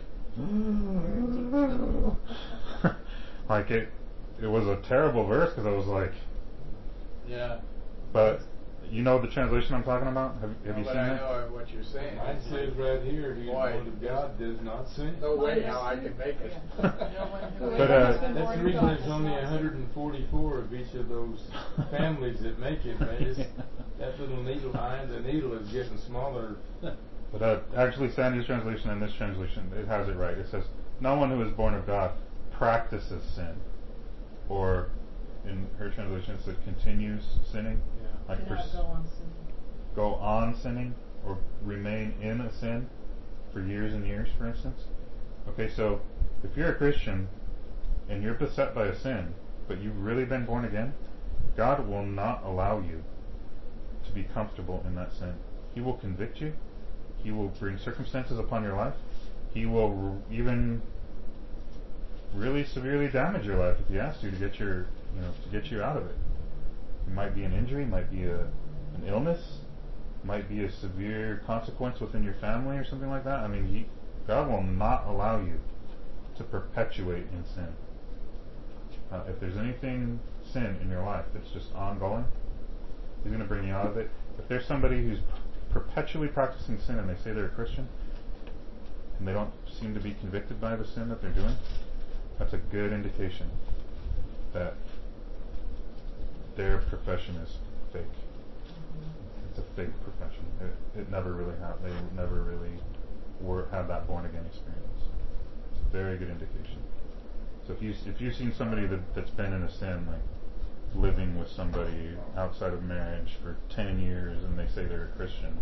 it was a terrible verse, because I was like, yeah. But the translation I'm talking about? Have you seen I it? know what you're saying. Mine says right here, he born of God does not sin. No way how I can make it. But that's the reason there's only 144 of each of those families that make it. That little needle behind the needle is getting smaller. But actually, Sandy's translation and this translation, it has it right. It says, no one who is born of God practices sin. Or, in her translation, it says continues sinning. Yeah. Cannot go on sinning. Go on sinning, or remain in a sin for years and years, for instance. Okay, so if you're a Christian and you're beset by a sin, but you've really been born again, God will not allow you to be comfortable in that sin. He will convict you. He will bring circumstances upon your life. He will even really severely damage your life if he has to get you out of it. It might be an injury, might be an illness, might be a severe consequence within your family or something like that. I mean, God will not allow you to perpetuate in sin. If there's anything sin in your life that's just ongoing, he's going to bring you out of it. If there's somebody who's perpetually practicing sin and they say they're a Christian and they don't seem to be convicted by the sin that they're doing, that's a good indication that their profession is fake. It's a fake profession. It never really happened. They never really had that born again experience. It's a very good indication. So if you've seen somebody that's been in a sin, like living with somebody outside of marriage for 10 years, and they say they're a Christian,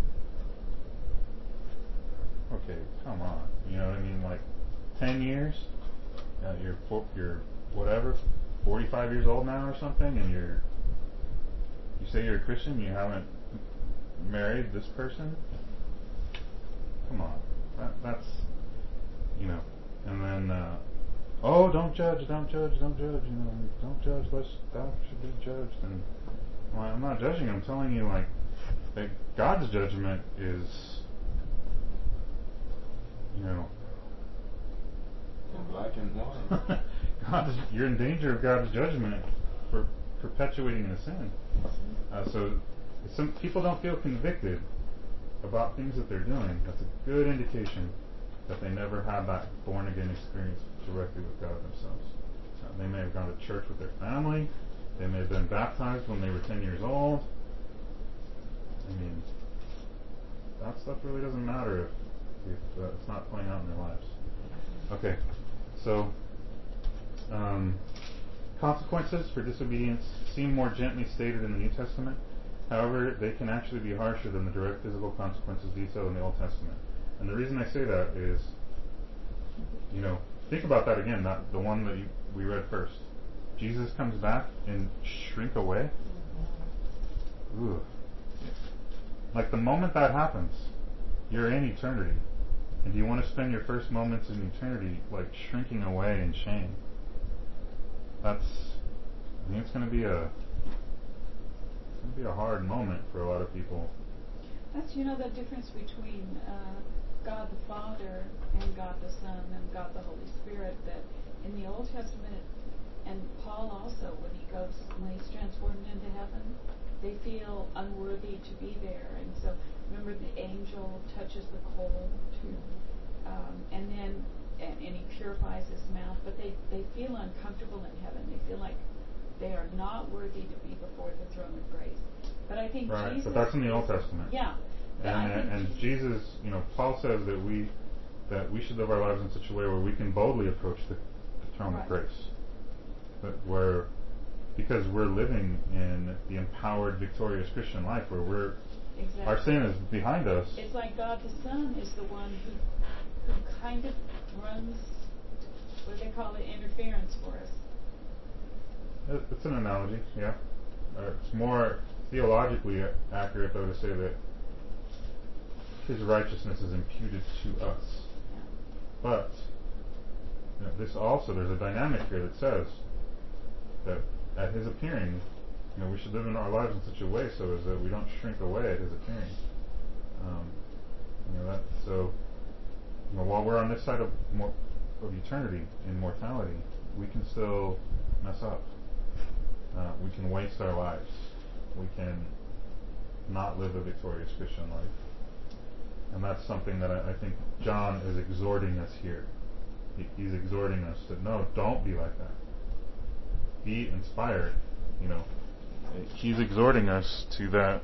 okay, come on. You know what I mean? Like 10 years, you're whatever, 45 years old now or something, and you say you're a Christian, you haven't married this person? Come on. That's, and then, oh, don't judge, don't judge, don't judge, don't judge, lest thou should be judged. And well, I'm not judging, I'm telling you, like, that God's judgment is, In black and white. You're in danger of God's judgment for perpetuating the sin. So some people don't feel convicted about things that they're doing. That's a good indication that they never had that born again experience directly with God themselves. They may have gone to church with their family. They may have been baptized when they were 10 years old. I mean, that stuff really doesn't matter if it's not playing out in their lives. Okay, so consequences for disobedience seem more gently stated in the New Testament. However, they can actually be harsher than the direct physical consequences detailed in the Old Testament. And the reason I say that is, think about that again, the one that we read first. Jesus comes back and shrink away. Ooh. Like the moment that happens, you're in eternity. And do you want to spend your first moments in eternity like shrinking away in shame? I think it's going to be a hard moment for a lot of people. That's the difference between God the Father and God the Son and God the Holy Spirit. That in the Old Testament, and Paul also, when he's transformed into heaven, they feel unworthy to be there. And so remember, the angel touches the coal too, and he purifies his mouth. But they feel uncomfortable in heaven. They feel like they are not worthy to be before the throne of grace. But I think right, Jesus, but that's in the Old Testament. Yeah. And Jesus, Paul says that we should live our lives in such a way where we can boldly approach the throne of grace. Because we're living in the empowered, victorious Christian life where our sin is behind us. It's like God the Son is the one who kind of runs, what do they call it, interference for us. It's an analogy, yeah. It's more theologically accurate, though, to say that His righteousness is imputed to us. Yeah. But this also, there's a dynamic here that says that at His appearing, we should live in our lives in such a way so as that we don't shrink away at His appearing. While we're on this side of eternity, in mortality, we can still mess up. We can waste our lives. We can not live a victorious Christian life. And that's something that I think John is exhorting us here. He's exhorting us to, no, don't be like that. Be inspired. He's exhorting us to that,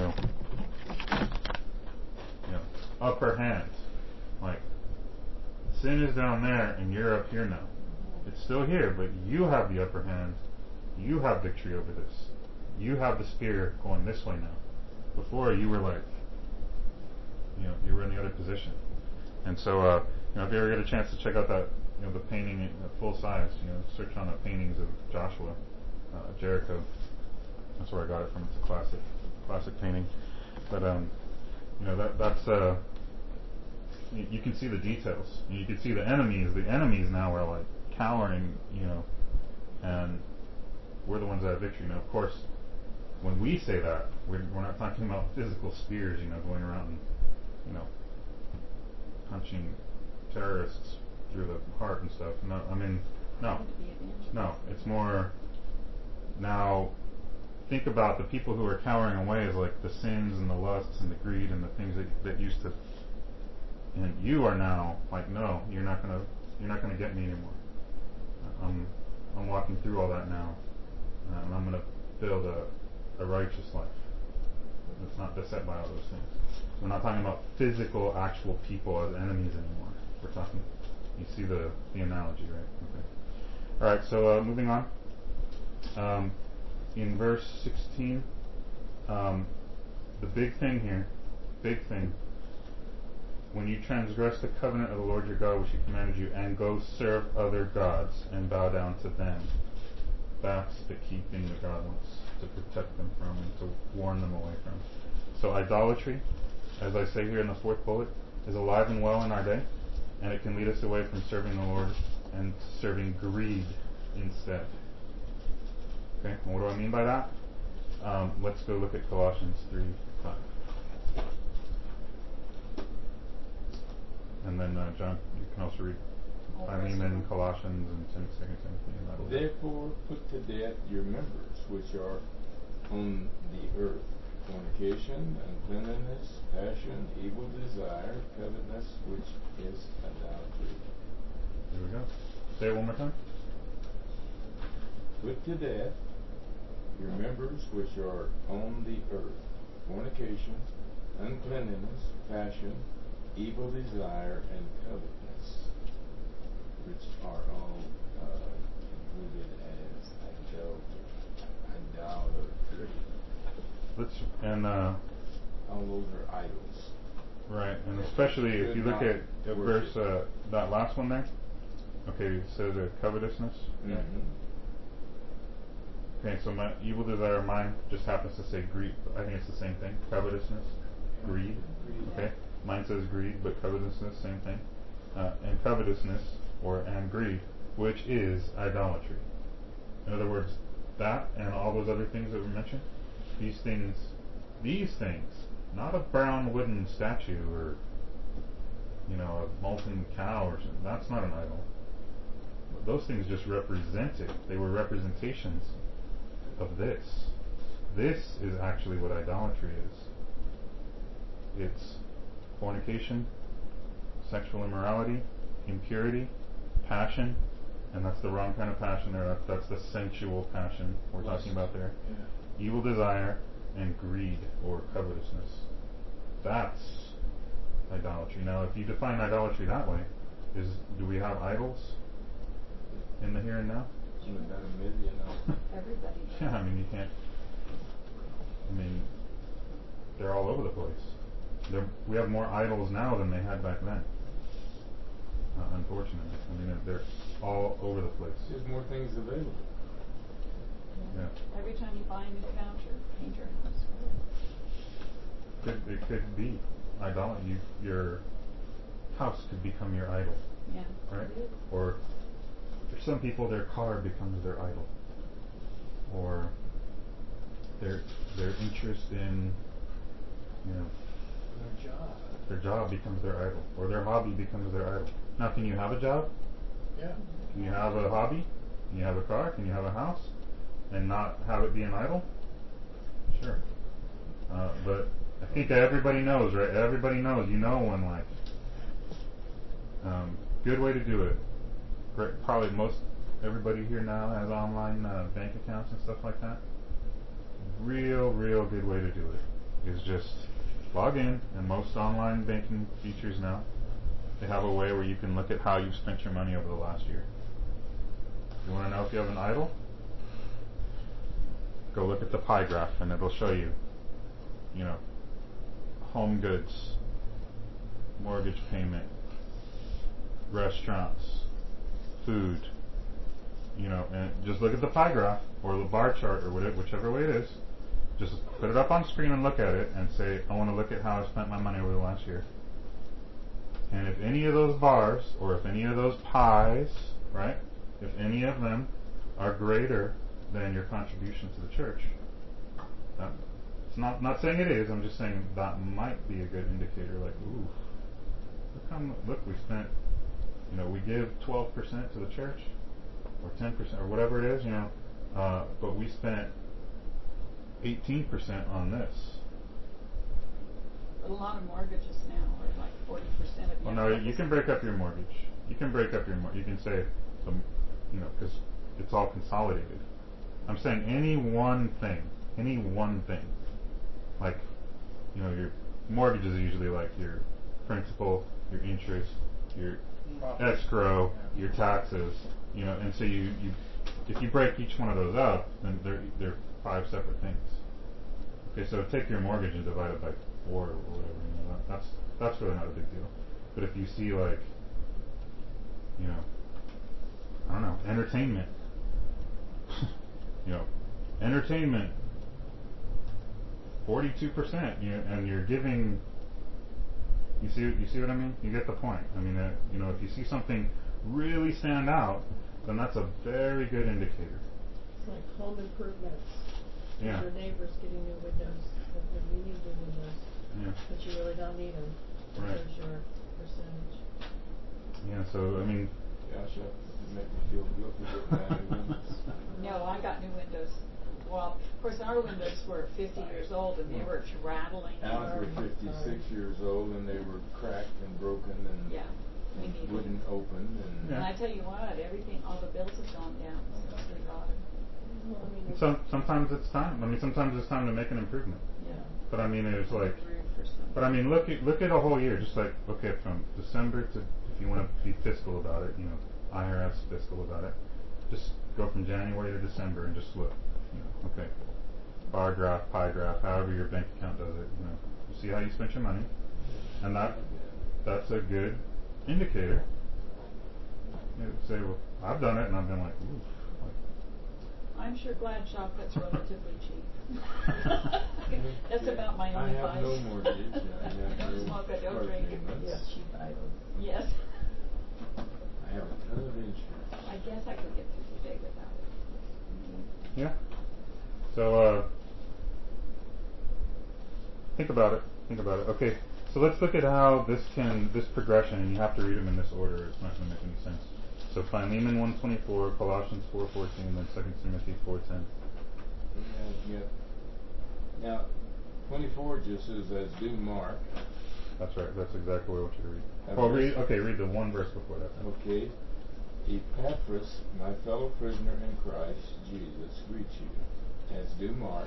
upper hand. Like, sin is down there and you're up here now. It's still here, but you have the upper hand. You have victory over this. You have the spear going this way now. Before, you were like, you were in the other position. And so, if you ever get a chance to check out that, the painting full size, search on the paintings of Joshua, Jericho. That's where I got it from. It's a classic painting. But, that's, you can see the details. You can see the enemies. The enemies now are like cowering, and we're the ones that have victory. Now, of course, when we say that, we're not talking about physical spears, going around and, punching terrorists through the heart and stuff. No, no. It's more, now, think about the people who are cowering away as like the sins and the lusts and the greed and the things that used to, and you are now like, no, you're not gonna get me anymore. I'm walking through all that now, and I'm gonna fulfilled a righteous life. It's not beset by all those things. We're not talking about physical, actual people as enemies anymore. We're talking, you see the analogy, right? Okay. All right, so moving on. In verse 16, the big thing here, when you transgress the covenant of the Lord your God which he commanded you, and go serve other gods and bow down to them, that's the key thing that God wants to protect them from and to warn them away from. So idolatry, as I say here in the fourth bullet, is alive and well in our day, and it can lead us away from serving the Lord and serving greed instead. Okay, and what do I mean by that? Let's go look at Colossians 3:5. And then John, you can also read Philemon, Colossians, and 2 Timothy, and that'll Therefore put to death your members which are on the earth, fornication, uncleanness, passion, evil desire, covetousness, which is idolatry. Here we go. Say it one more time. Put to death your members which are on the earth, fornication, uncleanness, passion, evil desire, and covetousness, which are all included as idolatry. All those are idols. Right, and especially if you look at verse, that last one there. Okay, it says covetousness. Mm-hmm. Okay, so my evil desire, mine just happens to say greed. I think it's the same thing. Covetousness, greed. Okay, mine says greed, but covetousness, same thing. And covetousness, and greed, which is idolatry. In other words, that and all those other things that we mentioned, these things, not a brown wooden statue or, a molten cow or something. That's not an idol. Those things just represented. They were representations of this. This is actually what idolatry is. It's fornication, sexual immorality, impurity, passion, and that's the wrong kind of passion there. That's the sensual passion we're talking about there. Yeah. Evil desire and greed or covetousness. That's idolatry. Now, if you define idolatry that way, do we have idols in the here and now? About a million of them. Everybody does. Yeah, you can't. They're all over the place. We have more idols now than they had back then. Unfortunately, they're all over the place. There's more things available. Yeah. Every time you buy a new couch or paint your house. It could be idolatry. Your house could become your idol. Yeah. Right? Or for some people, their car becomes their idol. Or their interest in, their job becomes their idol. Or their hobby becomes their idol. Now, can you have a job? Yeah. Can you have a hobby? Can you have a car? Can you have a house? And not have it be an idol? Sure. But I think everybody knows, right? Everybody knows. When good way to do it. Probably everybody here now has online bank accounts and stuff like that. Real good way to do it is just log in, and most online banking features now, they have a way where you can look at how you've spent your money over the last year. You want to know if you have an idol? Go look at the pie graph, and it'll show you, home goods, mortgage payment, restaurants, food, and just look at the pie graph or the bar chart or whichever way it is. Just put it up on screen and look at it and say, I want to look at how I spent my money over the last year. And if any of those bars or if any of those pies, right, if any of them are greater than your contribution to the church, it's not saying it is, I'm just saying that might be a good indicator, like, ooh, look, we spent, we give 12% to the church, or 10%, or whatever it is, but we spent 18% on this. But a lot of mortgages now are like 40% of your. Well, no, you can break up your mortgage. You can say, because it's all consolidated. I'm saying any one thing. Any one thing. Like, your mortgage is usually like your principal, your interest, your escrow, your taxes, and so you if you break each one of those up, then they're 5 separate things. Okay, so take your mortgage and divide it by 4 or whatever, that's really not a big deal. But if you see like, I don't know, entertainment, entertainment, 42%, and you're giving. You see what I mean? You get the point. I mean, if you see something really stand out, then that's a very good indicator. It's like home improvements. Yeah. Your neighbor's getting new windows, and you need new windows, but you really don't need them. Right. There's your percentage. Yeah. So I mean. Gosh, that make me feel guilty getting my new windows. No, I got new windows. Well, of course, our windows were 50 years old, and they were rattling. Ours were 56 years old, and they were cracked and broken, and we needed wouldn't open. And I tell you what, all the bills have gone down since we got them. Well, I mean, sometimes it's time. I mean, sometimes it's time to make an improvement. Yeah. But I mean, it's like. For But I mean, look at a whole year. Just like, okay, from December to, if you want to be fiscal about it, IRS fiscal about it. Just go from January to December and just look. Okay, bar graph, pie graph, however your bank account does it. You see how you spent your money, and that's a good indicator. Say, well, I've done it, and I've been like, ooh. I'm sure Glad chocolate's relatively cheap. That's about my I only have vice. no mortgage. I have Don't no smoke, I don't car drink. payments. yeah, cheap items. Yes. I have a ton of insurance. I guess I could get through the day without it. Yeah. So think about it. Okay. So let's look at how this progression, and you have to read them in this order. It's not going to make any sense. So Philemon 1:24, Colossians 4:14, then 2 Timothy 4:10. Yeah. Now, 24 just says, as due Mark. That's right. That's exactly what I want you to read. Read the one verse before that. Okay. Epaphras, my fellow prisoner in Christ Jesus, greet you. As do Mark,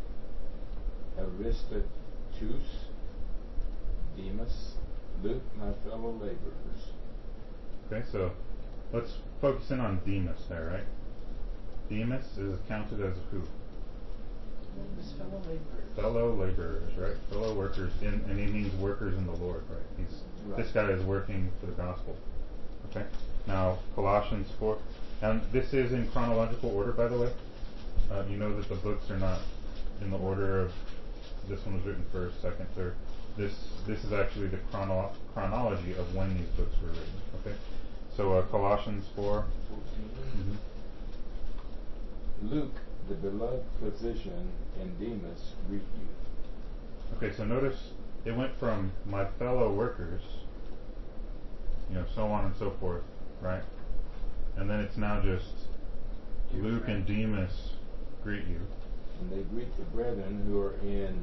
Aristarchus, Demas, Luke, my fellow laborers. Okay, so let's focus in on Demas there, right? Demas is counted as who? His fellow laborers. Fellow laborers, right? Fellow workers, and he means workers in the Lord, right? This guy is working for the gospel. Okay. Now Colossians 4, and this is in chronological order, by the way. You know that the books are not in the order of this one was written first, second, third. This is actually the chronology of when these books were written. Okay. So Colossians 4. 14. Luke, the beloved physician, and Demas greet you. Okay, so notice it went from my fellow workers, so on and so forth, right? And then it's now just Luke and Demas greet you. And they greet the brethren who are in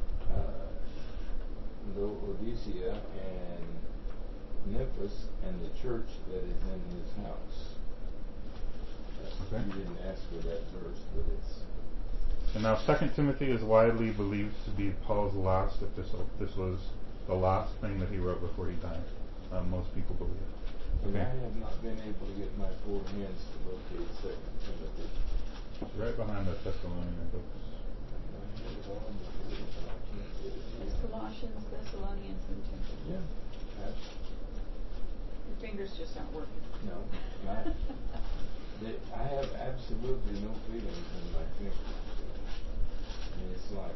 Laodicea and Memphis, and the church that is in his house. Okay. You didn't ask for that verse, but it's... And now 2 Timothy is widely believed to be Paul's last epistle. This was the last thing that he wrote before he died. Most people believe. And Okay. I have not been able to get my 4 hands to locate 2 Timothy. It's right behind the Thessalonian books. I have it all, but I can't get it. It's Colossians, Thessalonians, and Timothy. Yeah. Your fingers just aren't working. No. I have absolutely no feelings in my fingers. I mean, it's like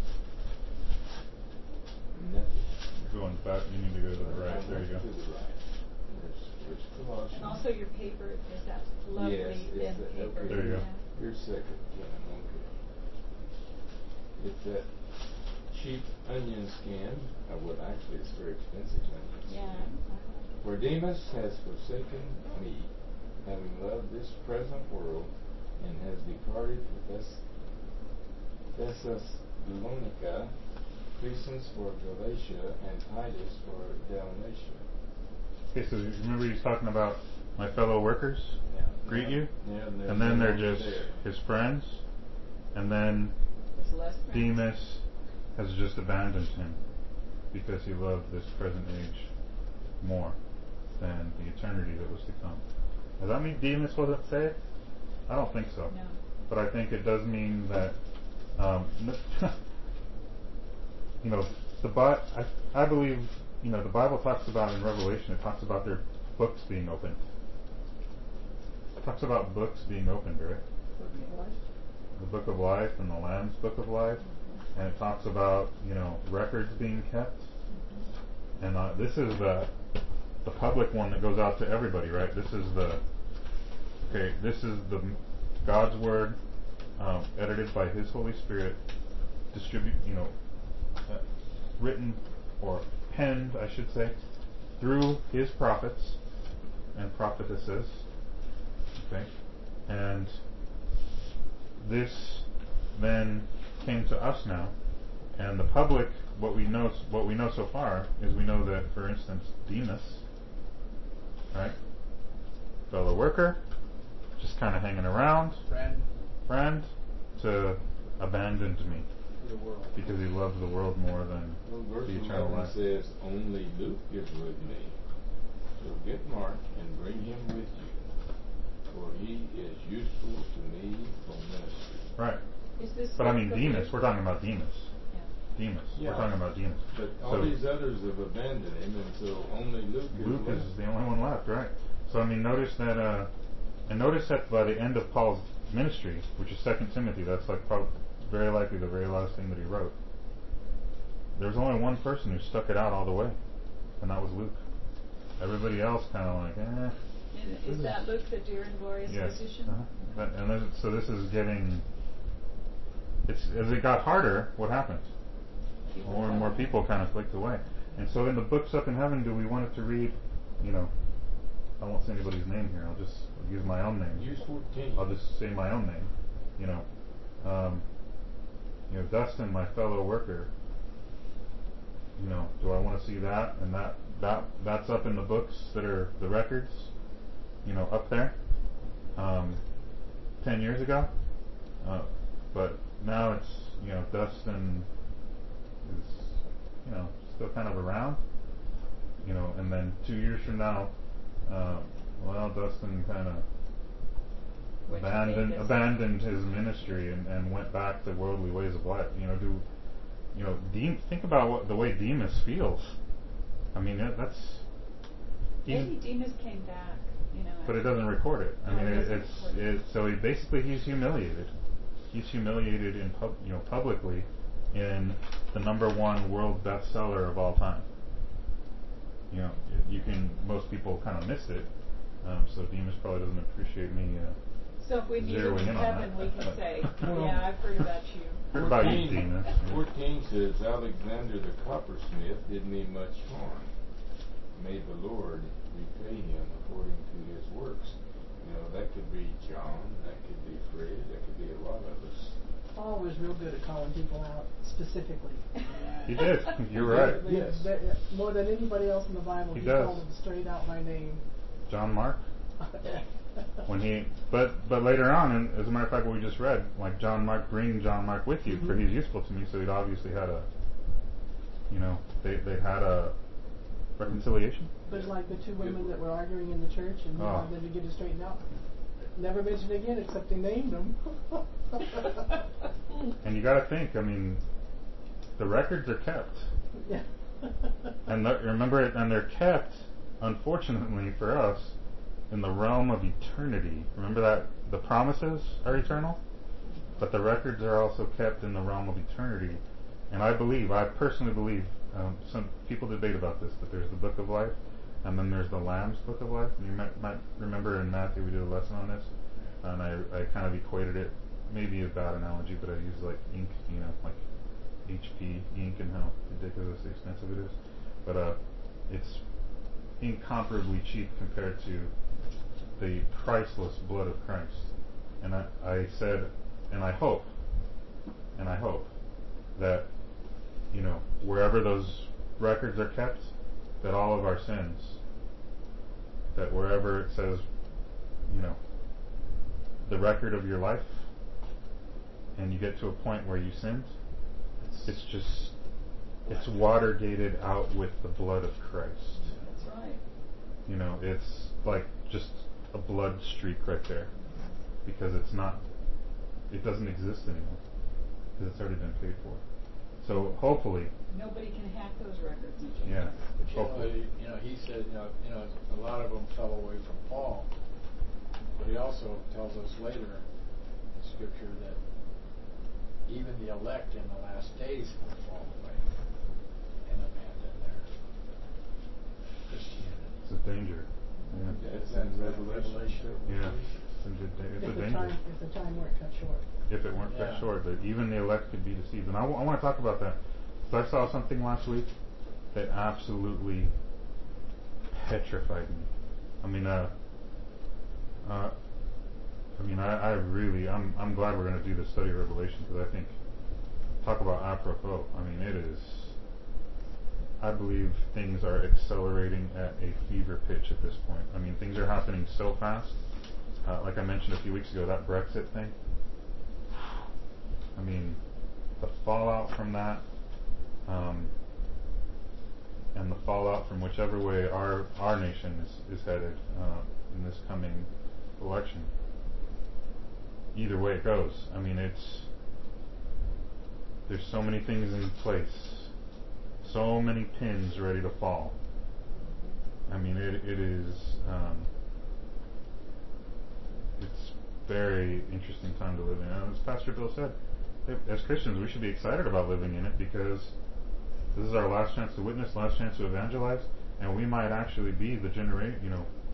nothing. You're going back. You need to go to the right. There you go. To the right. There's Colossians. And also your paper is that lovely Yes, thin it's paper. okay. There you go. Here's second, Kim. Okay. It's that cheap onion skin. Well, actually, it's very expensive onion skin. Yeah. For Demas has forsaken me, having loved this present world, and has departed for Thessalonica, Crescens for Galatia, and Titus for Dalmatia. Okay, so remember he's talking about my fellow workers? Yeah. greet you, Yeah, and then they're no just longer there. his friends, and then There's less friends. Demas has just abandoned him because he loved this present age more than the eternity that was to come. Does that mean Demas wasn't saved? I don't think so. No. But I think it does mean that, you know, I believe, you know, the Bible talks about in Revelation, it talks about their books being opened. It talks about books being opened, right? The book of life and the Lamb's book of life, and it talks about, you know, records being kept. And this is the public one that goes out to everybody, right? This is the God's word, edited by His Holy Spirit, written or penned, I should say, through His prophets and prophetesses. Okay, and this then came to us now, and the public. What we know so far is we know that, for instance, Demas, right, fellow worker, just kind of hanging around, friend, to abandoned me to the world. because he loved the world more than Well, verse the eternal 11 life. says, only Luke is with me. So get Mark and bring him with you, for he is useful to me for ministry. Right. Is this But I book mean of Demas, Luke? we're talking about Demas. Yeah. Demas. Yeah. We're talking about Demas. But all So these others have abandoned him, and so only Luke Luke is is left. the only one left, right? So I mean, notice that by the end of Paul's ministry, which is 2 Timothy, that's like very likely the very last thing that he wrote. There's only one person who stuck it out all the way, and that was Luke. Everybody else kind of like, eh. And is that Luke, the dear and glorious Yes. physician? So this is getting. As it got harder, what happened? People More and more fell. people kind of flicked away. And so in the books up in heaven, do we want it to read, you know, I won't say anybody's name here, I'll just use my own name. Use 14. I'll just say my own name. Dustin, my fellow worker, do I want to see that? And that's up in the books that are the records, up there, 10 years ago. But now it's, Dustin is, still kind of around, and then 2 years from now, Dustin kind of abandoned his ministry and went back to worldly ways of life. Think about the way Demas feels. I mean, that's maybe Demas came back. But it doesn't record it. I mean, it doesn't record it. So he's humiliated. He's humiliated publicly in the #1 world bestseller of all time. Most people kind of missed it. So Demas probably doesn't appreciate me. So if we meet him zeroing in in on heaven, that. we can say, yeah, I've heard about you. Heard about you, Demas. 14 says, Alexander the coppersmith did me much harm. May the Lord repay him according to his works. That could be John, that could be Fred, that could be a lot of us. Paul was real good at calling people out specifically. He did. You're right. Yes. More than anybody else in the Bible, He he does. called them straight out by name. John Mark. But later on, and as a matter of fact, what we just read, like John Mark, bring John Mark with you, for he's useful to me. So he'd obviously had they had a reconciliation. But like the two women that were arguing in the church, and he wanted them to get it straightened out. Never mentioned again, except they named them. And you got to think. I mean, the records are kept, Yeah. and remember it, and they're kept, unfortunately for us, in the realm of eternity. Remember that the promises are eternal, but the records are also kept in the realm of eternity. And I personally believe, some people debate about this, but there's the book of life, and then there's the Lamb's book of life. And you might remember in Matthew we did a lesson on this, and I kind of equated it, maybe a bad analogy, but I used like ink, like HP ink, and how ridiculously expensive it is. But it's incomparably cheap compared to the priceless blood of Christ. And I said, and I hope that, wherever those records are kept, that all of our sins, that wherever it says, the record of your life, and you get to a point where you sinned, it's water gated out with the blood of Christ. That's right. You know, it's like just a blood streak right there, because it doesn't exist anymore, because it's already been paid for. So hopefully, Nobody can hack those records and change yeah, them. hopefully. He said, a lot of them fell away from Paul, but he also tells us later in Scripture that even the elect in the last days will fall away and abandon their Christianity. It's a danger. Yeah. It's in Revelation. Yeah. It's a danger. If the time weren't cut short. If it weren't cut Yeah. short, that even the elect could be deceived. And I want to talk about that. So I saw something last week that absolutely petrified me. I'm glad we're going to do this study of Revelation, because I think, talk about apropos. It is. I believe things are accelerating at a fever pitch at this point. Things are happening so fast. Like I mentioned a few weeks ago, that Brexit thing. The fallout from that, and the fallout from whichever way our nation is headed in this coming election. Either way it goes, there's so many things in place, so many pins ready to fall. It is. It's very interesting time to live in. As Pastor Bill said, as Christians, we should be excited about living in it, because this is our last chance to witness, last chance to evangelize, and we might actually be the generation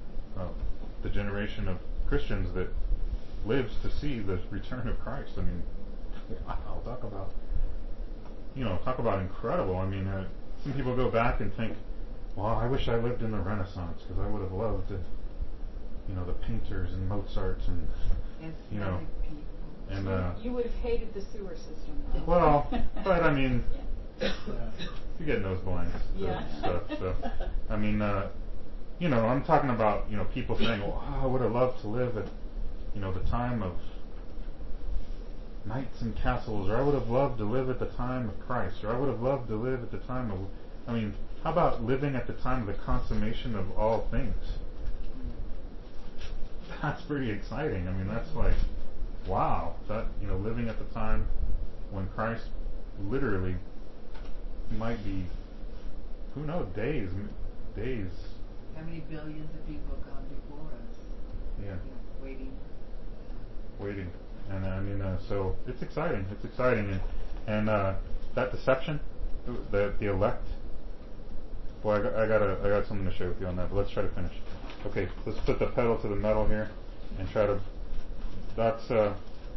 of Christians that lives to see the return of Christ. Wow, talk about incredible. Some people go back and think, well, I wish I lived in the Renaissance, because I would have loved the painters and Mozart and You would have hated the sewer system, though. well, but Yeah. you're getting those blinds stuff. So I'm talking about people saying, well, I would have loved to live at the time of knights and castles, or I would have loved to live at the time of Christ, or I would have loved to live at the time of. How about living at the time of the consummation of all things? That's pretty exciting. That's like, wow. That living at the time when Christ literally might be, who knows, days. How many billions of people have gone before us? Yeah. Waiting. And so it's exciting. And that deception, the elect. Boy, I got something to share with you on that. But let's try to finish. Okay, let's put the pedal to the metal here and try to. That's 24.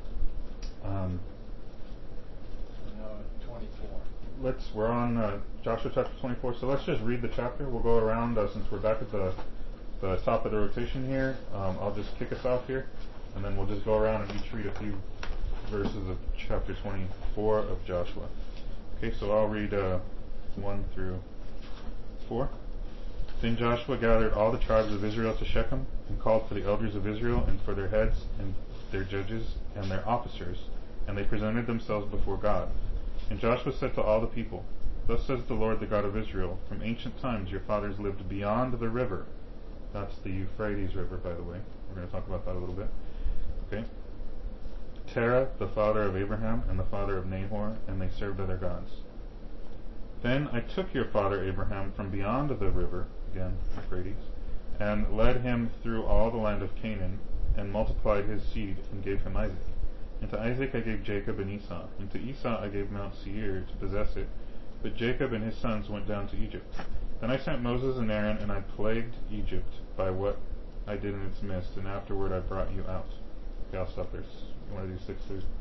We're on Joshua chapter 24. So let's just read the chapter. We'll go around since we're back at the top of the rotation here. I'll just kick us off here, and then we'll just go around and each read a few verses of chapter 24 of Joshua. Okay, so I'll read 1 through 4. Then Joshua gathered all the tribes of Israel to Shechem, and called for the elders of Israel, and for their heads, and their judges, and their officers, and they presented themselves before God. And Joshua said to all the people, Thus says the Lord, the God of Israel, from ancient times your fathers lived beyond the river. That's the Euphrates River, by the way. We're going to talk about that a little bit. Okay. Terah, the father of Abraham, and the father of Nahor, and they served other gods. Then I took your father Abraham from beyond the river, again, Euphrates, and led him through all the land of Canaan, and multiplied his seed, and gave him Isaac. And to Isaac I gave Jacob and Esau, and to Esau I gave Mount Seir to possess it. But Jacob and his sons went down to Egypt. Then I sent Moses and Aaron, and I plagued Egypt by what I did in its midst, and afterward I brought you out. Okay, I'll stop there. You want to do 6 through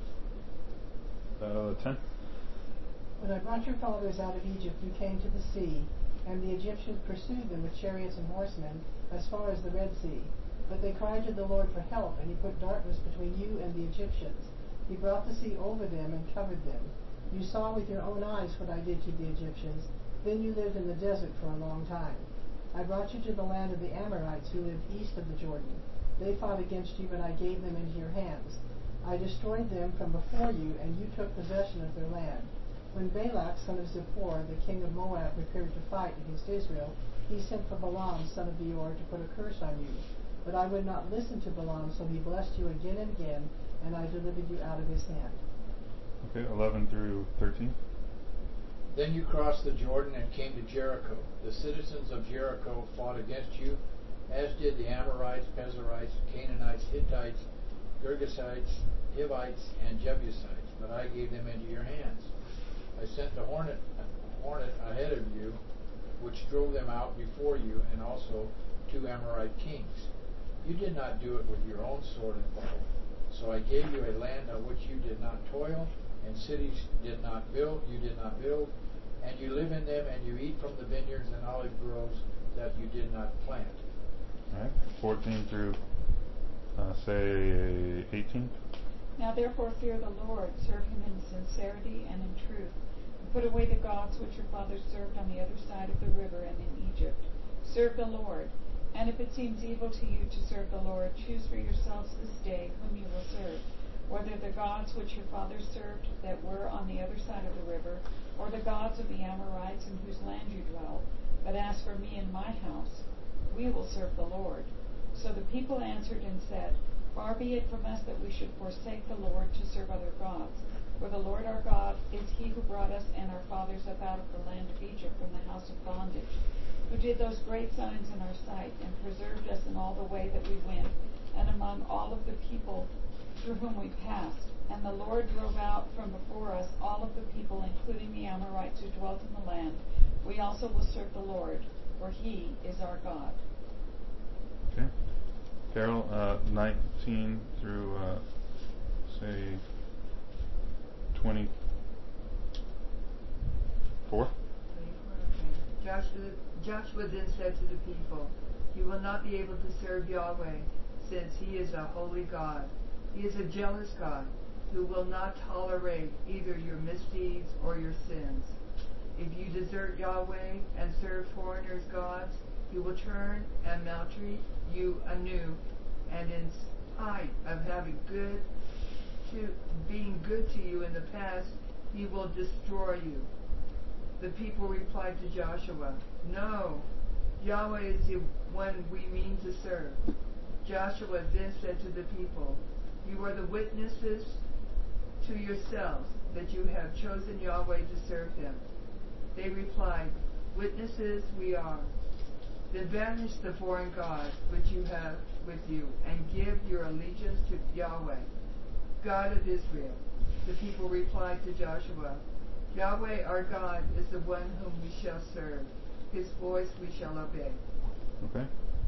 10? When I brought your fathers out of Egypt, you came to the sea, and the Egyptians pursued them with chariots and horsemen as far as the Red Sea. But they cried to the Lord for help, and he put darkness between you and the Egyptians. He brought the sea over them and covered them. You saw with your own eyes what I did to the Egyptians. Then you lived in the desert for a long time. I brought you to the land of the Amorites who lived east of the Jordan. They fought against you, and I gave them into your hands. I destroyed them from before you, and you took possession of their land. When Balak, son of Zippor, the king of Moab, prepared to fight against Israel, he sent for Balaam, son of Beor, to put a curse on you. But I would not listen to Balaam, so he blessed you again and again, and I delivered you out of his hand. Okay, 11 through 13. Then you crossed the Jordan and came to Jericho. The citizens of Jericho fought against you, as did the Amorites, Pezerites, Canaanites, Hittites, Girgashites, Hivites, and Jebusites, but I gave them into your hands. I sent the hornet ahead of you, which drove them out before you, and also 2 Amorite kings. You did not do it with your own sword and bow, so I gave you a land on which you did not toil, and cities you did not build, and you live in them, and you eat from the vineyards and olive groves that you did not plant. All right, 14 through, say, 18. Now therefore fear the Lord, serve him in sincerity and in truth, and put away the gods which your fathers served on the other side of the river and in Egypt. Serve the Lord. And if it seems evil to you to serve the Lord, choose for yourselves this day whom you will serve, whether the gods which your fathers served that were on the other side of the river, or the gods of the Amorites in whose land you dwell. But as for me and my house, we will serve the Lord. So the people answered and said, Far be it from us that we should forsake the Lord to serve other gods. For the Lord our God is he who brought us and our fathers up out of the land of Egypt from the house of bondage, who did those great signs in our sight, and preserved us in all the way that we went, and among all of the people through whom we passed. And the Lord drove out from before us all of the people, including the Amorites who dwelt in the land. We also will serve the Lord, for he is our God. Okay. Carol, 19 through, say, 24. Joshua then said to the people, You will not be able to serve Yahweh, since he is a holy God. He is a jealous God, who will not tolerate either your misdeeds or your sins. If you desert Yahweh and serve foreigners' gods, he will turn and maltreat you anew, and in spite of being good to you in the past, he will destroy you. The people replied to Joshua, No, Yahweh is the one we mean to serve. Joshua then said to the people, You are the witnesses to yourselves that you have chosen Yahweh to serve him. They replied, Witnesses we are. Then banish the foreign gods which you have with you, and give your allegiance to Yahweh, God of Israel. The people replied to Joshua, Yahweh our God is the one whom we shall serve. His voice we shall obey. Okay.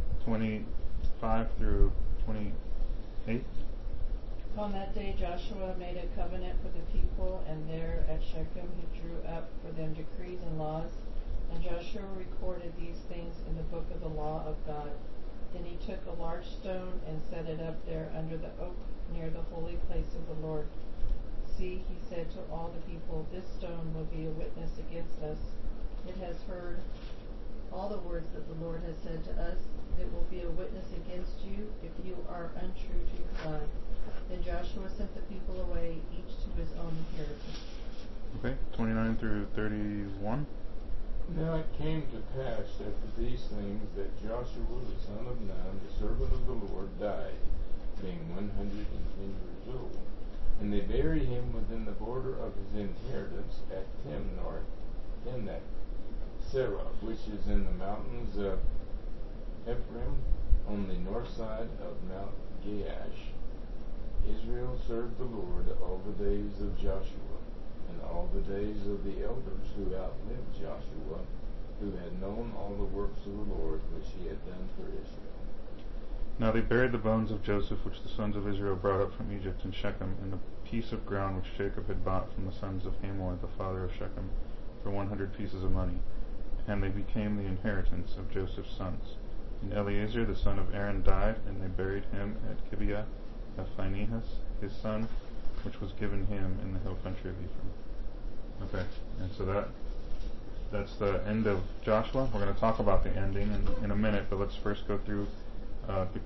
25 through 28. On that day Joshua made a covenant for the people, and there at Shechem he drew up for them decrees and laws. And Joshua recorded these things in the book of the law of God. Then he took a large stone and set it up there under the oak near the holy place of the Lord. See, he said to all the people, This stone will be a witness against us. It has heard all the words that the Lord has said to us. It will be a witness against you if you are untrue to your God. Then Joshua sent the people away, each to his own inheritance. Okay, 29 through 31. Now it came to pass after these things that Joshua the son of Nun, the servant of the Lord, died, being 110 years old. And they buried him within the border of his inheritance at Timnath Serah, which is in the mountains of Ephraim, on the north side of Mount Gaash. Israel served the Lord all the days of Joshua, and all the days of the elders who outlived Joshua, who had known all the works of the Lord which he had done for Israel. Now they buried the bones of Joseph, which the sons of Israel brought up from Egypt in Shechem, in the piece of ground which Jacob had bought from the sons of Hamor, the father of Shechem, for 100 pieces of money. And they became the inheritance of Joseph's sons. And Eleazar, the son of Aaron, died, and they buried him at Gibeah of Phinehas, his son, which was given him in the hill country of Ephraim. Okay, and so that's the end of Joshua. We're going to talk about the ending in a minute, but let's first go through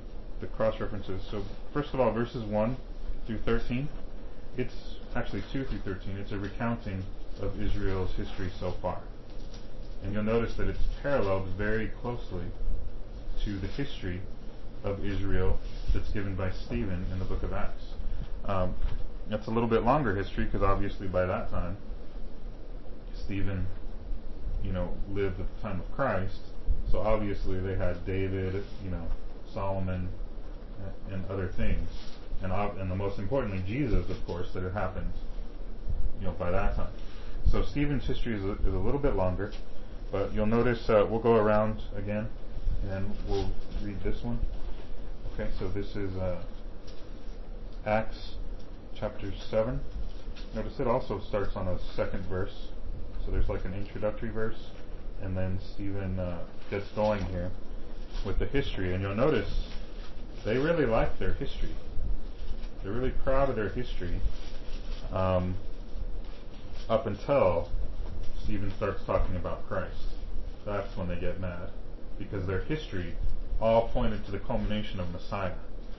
the cross references. So first of all, verses 1 through 13, it's actually 2 through 13. It's a recounting of Israel's history so far. And you'll notice that it's paralleled very closely to the history of Israel that's given by Stephen in the book of Acts. That's a little bit longer history because obviously by that time Stephen, lived at the time of Christ. So obviously they had David, Solomon, and other things, and the most importantly Jesus, of course, that had happened, by that time. So Stephen's history is a little bit longer, but you'll notice we'll go around again, and we'll read this one. Okay, so this is Acts chapter 7. Notice it also starts on a second verse. So there's like an introductory verse, and then Stephen gets going here with the history. And you'll notice they really like their history. They're really proud of their history up until Stephen starts talking about Christ. That's when they get mad, because their history all pointed to the culmination of Messiah.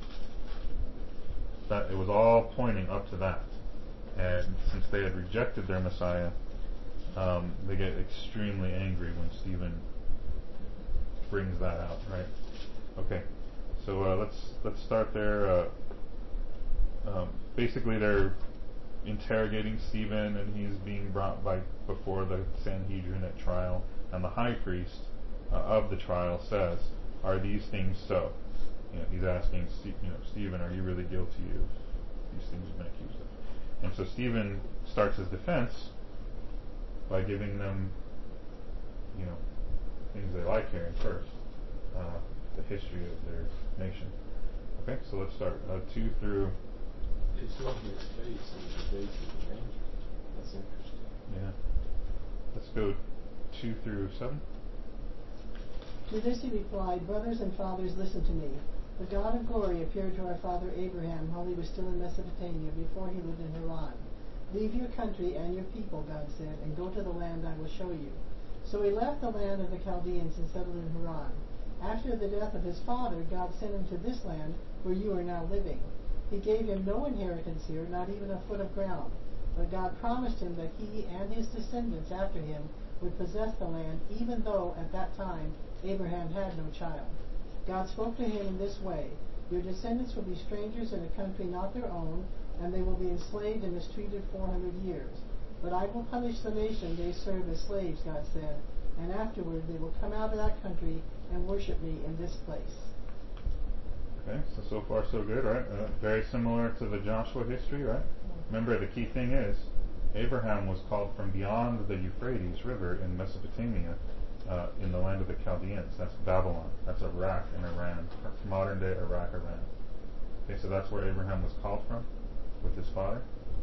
That it was all pointing up to that. And since they had rejected their Messiah, they get extremely angry when Stephen brings that out, right? Okay, so let's start there. Basically, they're interrogating Stephen, and he's being brought before the Sanhedrin at trial, and the high priest of the trial says, "Are these things so?" He's asking, Stephen, "Are you really guilty of these things you've been accused of?" And so Stephen starts his defense by giving them, things they like hearing first, the history of their nation. Okay, so let's start 2 through. They saw his face in the face of the manger. That's interesting. Yeah. Let's go 2 through 7. To this he replied, "Brothers and fathers, listen to me. The God of glory appeared to our father Abraham while he was still in Mesopotamia, before he lived in Haran. Leave your country and your people, God said, and go to the land I will show you. So he left the land of the Chaldeans and settled in Haran. After the death of his father, God sent him to this land where you are now living. He gave him no inheritance here, not even a foot of ground. But God promised him that he and his descendants after him would possess the land, even though at that time Abraham had no child. God spoke to him in this way, your descendants will be strangers in a country not their own, and they will be enslaved and mistreated 400 years. But I will punish the nation they serve as slaves, God said, and afterward they will come out of that country and worship me in this place." Okay, so far so good, right? Very similar to the Joshua history, right? Remember, the key thing is Abraham was called from beyond the Euphrates River in Mesopotamia, in the land of the Chaldeans. That's Babylon. That's Iraq and Iran. That's modern day Iraq, Iran. Okay, so that's where Abraham was called from with his father.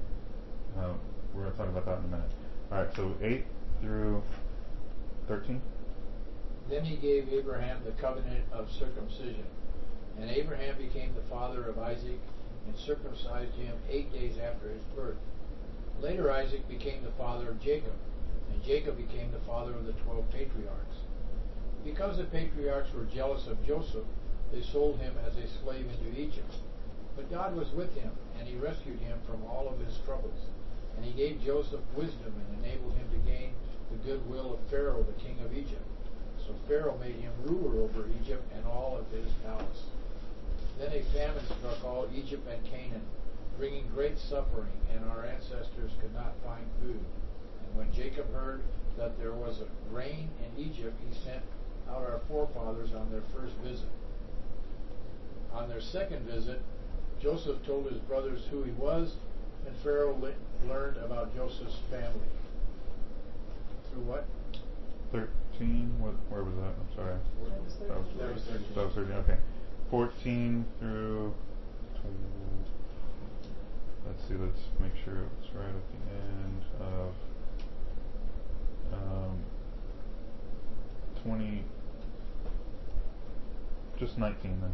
We're going to talk about that in a minute. Alright, so 8 through 13. Then he gave Abraham the covenant of circumcision. And Abraham became the father of Isaac, and circumcised him 8 days after his birth. Later Isaac became the father of Jacob, and Jacob became the father of the 12 patriarchs. Because the patriarchs were jealous of Joseph, they sold him as a slave into Egypt. But God was with him, and he rescued him from all of his troubles. And he gave Joseph wisdom and enabled him to gain the goodwill of Pharaoh, the king of Egypt. So Pharaoh made him ruler over Egypt and all of his palace. Then a famine struck all Egypt and Canaan, bringing great suffering, and our ancestors could not find food. And when Jacob heard that there was a grain in Egypt, he sent out our forefathers on their first visit. On their second visit, Joseph told his brothers who he was, and Pharaoh learned about Joseph's family. Through what? 13. Where was that? I'm sorry. That was 13. That was 13. Okay. 14 through. Let's see. Let's make sure it's right at the end of 20. Just 19 then.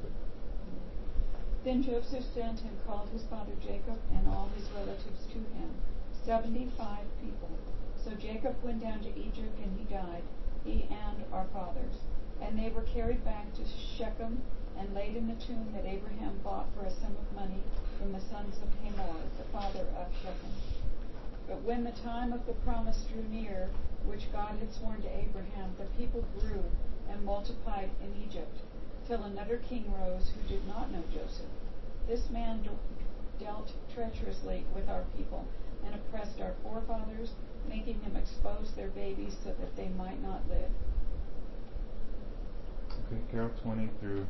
Then Joseph sent and called his father Jacob and all his relatives to him, 75 people. So Jacob went down to Egypt, and he died, he and our fathers. And they were carried back to Shechem and laid in the tomb that Abraham bought for a sum of money from the sons of Hamor, the father of Shechem. But when the time of the promise drew near, which God had sworn to Abraham, the people grew and multiplied in Egypt, till another king rose who did not know Joseph. This man dealt treacherously with our people and oppressed our forefathers, making them expose their babies so that they might not live. Okay, Carol, 20 through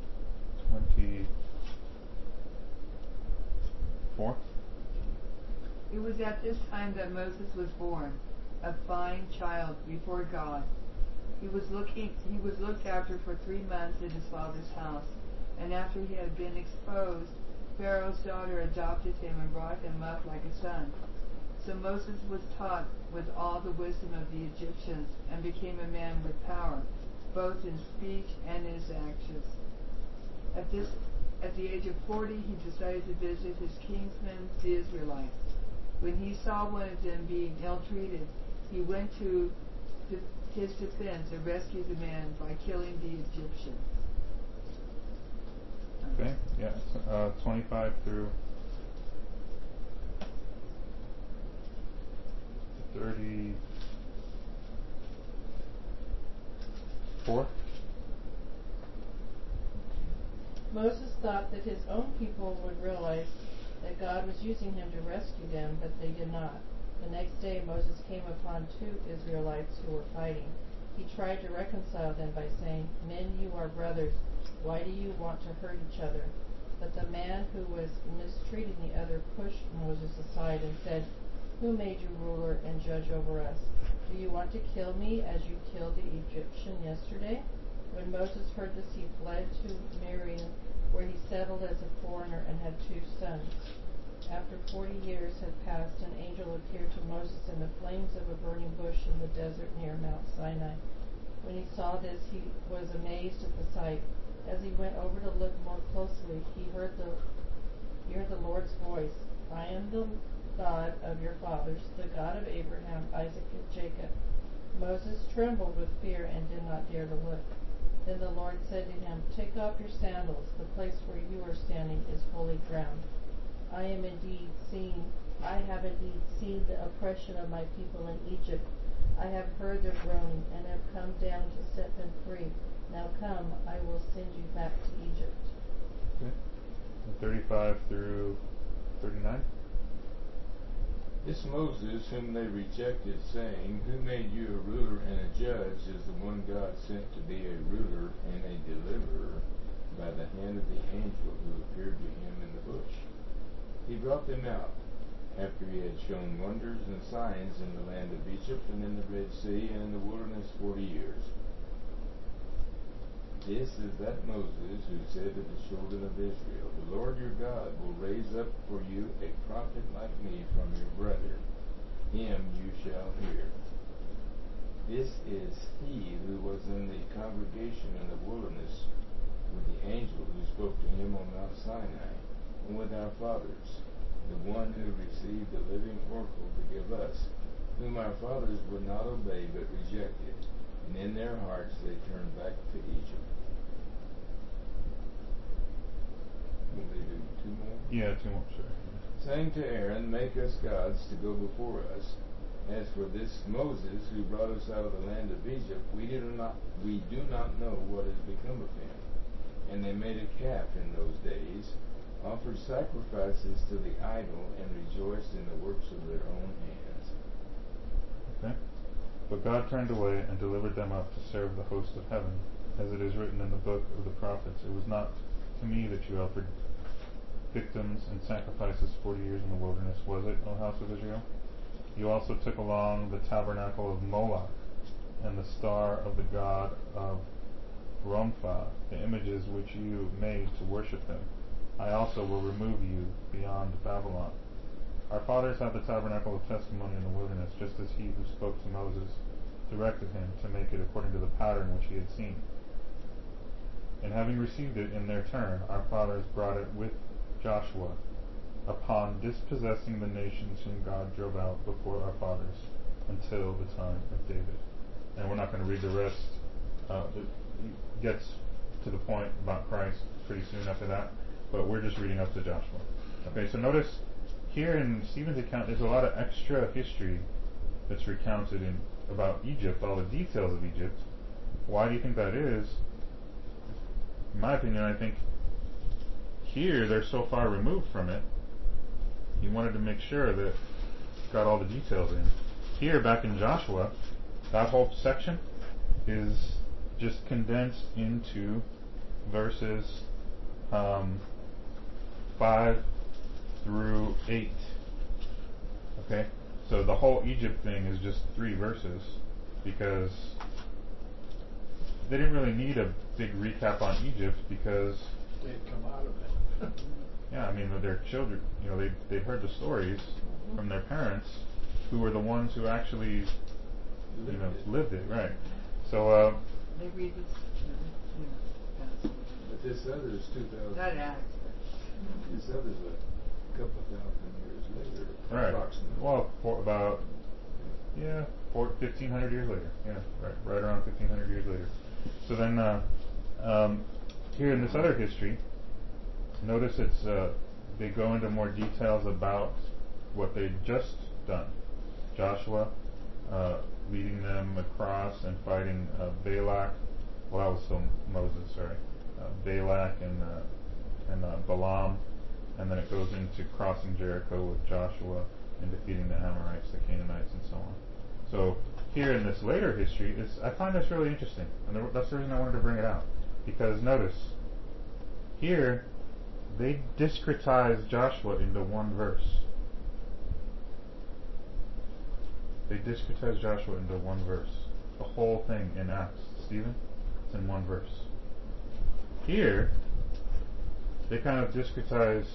24. It was at this time that Moses was born, a fine child before God. He was looked after for 3 months in his father's house, and after he had been exposed, Pharaoh's daughter adopted him and brought him up like a son. So Moses was taught with all the wisdom of the Egyptians and became a man with power, both in speech and in his actions. At the age of 40, he decided to visit his kinsmen, the Israelites. When he saw one of them being ill-treated, he went to his defense and rescued the man by killing the Egyptian. Okay, yeah, 25 through 34. Moses thought that his own people would realize that God was using him to rescue them, but they did not. The next day Moses came upon 2 Israelites who were fighting. He tried to reconcile them by saying, "Men, you are brothers. Why do you want to hurt each other?" But the man who was mistreating the other pushed Moses aside and said, "Who made you ruler and judge over us? Do you want to kill me as you killed the Egyptian yesterday?" When Moses heard this, he fled to Midian, where he settled as a foreigner and had 2 sons. After 40 years had passed, an angel appeared to Moses in the flames of a burning bush in the desert near Mount Sinai. When he saw this, he was amazed at the sight. As he went over to look more closely, he heard the Lord's voice, "I am the God of your fathers, the God of Abraham, Isaac, and Jacob." Moses trembled with fear and did not dare to look. Then the Lord said to him, "Take off your sandals. The place where you are standing is holy ground. I have indeed seen the oppression of my people in Egypt. I have heard their groaning and have come down to set them free. Now come, I will send you back to Egypt." Okay. 35 through 39. This Moses, whom they rejected, saying, "Who made you a ruler and a judge?" is the one God sent to be a ruler and a deliverer by the hand of the angel who appeared to him in the bush. He brought them out, after he had shown wonders and signs in the land of Egypt and in the Red Sea and in the wilderness 40 years. This is that Moses who said to the children of Israel, "The Lord your God will raise up for you a prophet like me from your brethren. Him you shall hear." This is he who was in the congregation in the wilderness with the angel who spoke to him on Mount Sinai, and with our fathers, the one who received the living oracle to give us, whom our fathers would not obey but rejected, and in their hearts they turned back to Egypt. Will they do 2 more? Yeah, 2 more, sure. Saying to Aaron, "Make us gods to go before us. As for this Moses who brought us out of the land of Egypt, we do not know what has become of him." And they made a calf in those days, offered sacrifices to the idol, and rejoiced in the works of their own hands. Okay. But God turned away and delivered them up to serve the host of heaven. As it is written in the book of the prophets, "It was not to me that you offered victims and sacrifices 40 years in the wilderness, was it, O house of Israel? You also took along the tabernacle of Moloch and the star of the god of Rompha, the images which you made to worship him. I also will remove you beyond Babylon." Our fathers had the tabernacle of testimony in the wilderness, just as he who spoke to Moses directed him to make it according to the pattern which he had seen. And having received it in their turn, our fathers brought it with Joshua, upon dispossessing the nations whom God drove out before our fathers, until the time of David. And we're not going to read the rest. It gets to the point about Christ pretty soon after that, but we're just reading up to Joshua. Okay, so notice here in Stephen's account, there's a lot of extra history that's recounted about Egypt, all the details of Egypt. Why do you think that is? In my opinion, I think here they're so far removed from it, he wanted to make sure that got all the details in. Here, back in Joshua, that whole section is just condensed into verses 5 through 8. Okay? So the whole Egypt thing is just 3 verses because they didn't really need a big recap on Egypt because They'd come out of it. yeah, I mean, their children, they'd heard the stories from their parents who were the ones who actually, lived it, right. So, They read this. But this other is 2,000. Not Acts. This other's a couple of thousand years later, right. approximately. Well, for about, 1,500 years later. Yeah, right around 1,500 years later. So then, here in this other history, notice they go into more details about what they'd just done. Joshua leading them across and fighting Balak. Well, that was still Moses, sorry. Balak and Balaam, and then it goes into crossing Jericho with Joshua and defeating the Amorites, the Canaanites, and so on. So here in this later history, I find this really interesting, and that's the reason I wanted to bring it out. Because notice, here, they discretize Joshua into one verse. They discretize Joshua into one verse. The whole thing in Acts, Stephen, it's in one verse. Here, they kind of discretize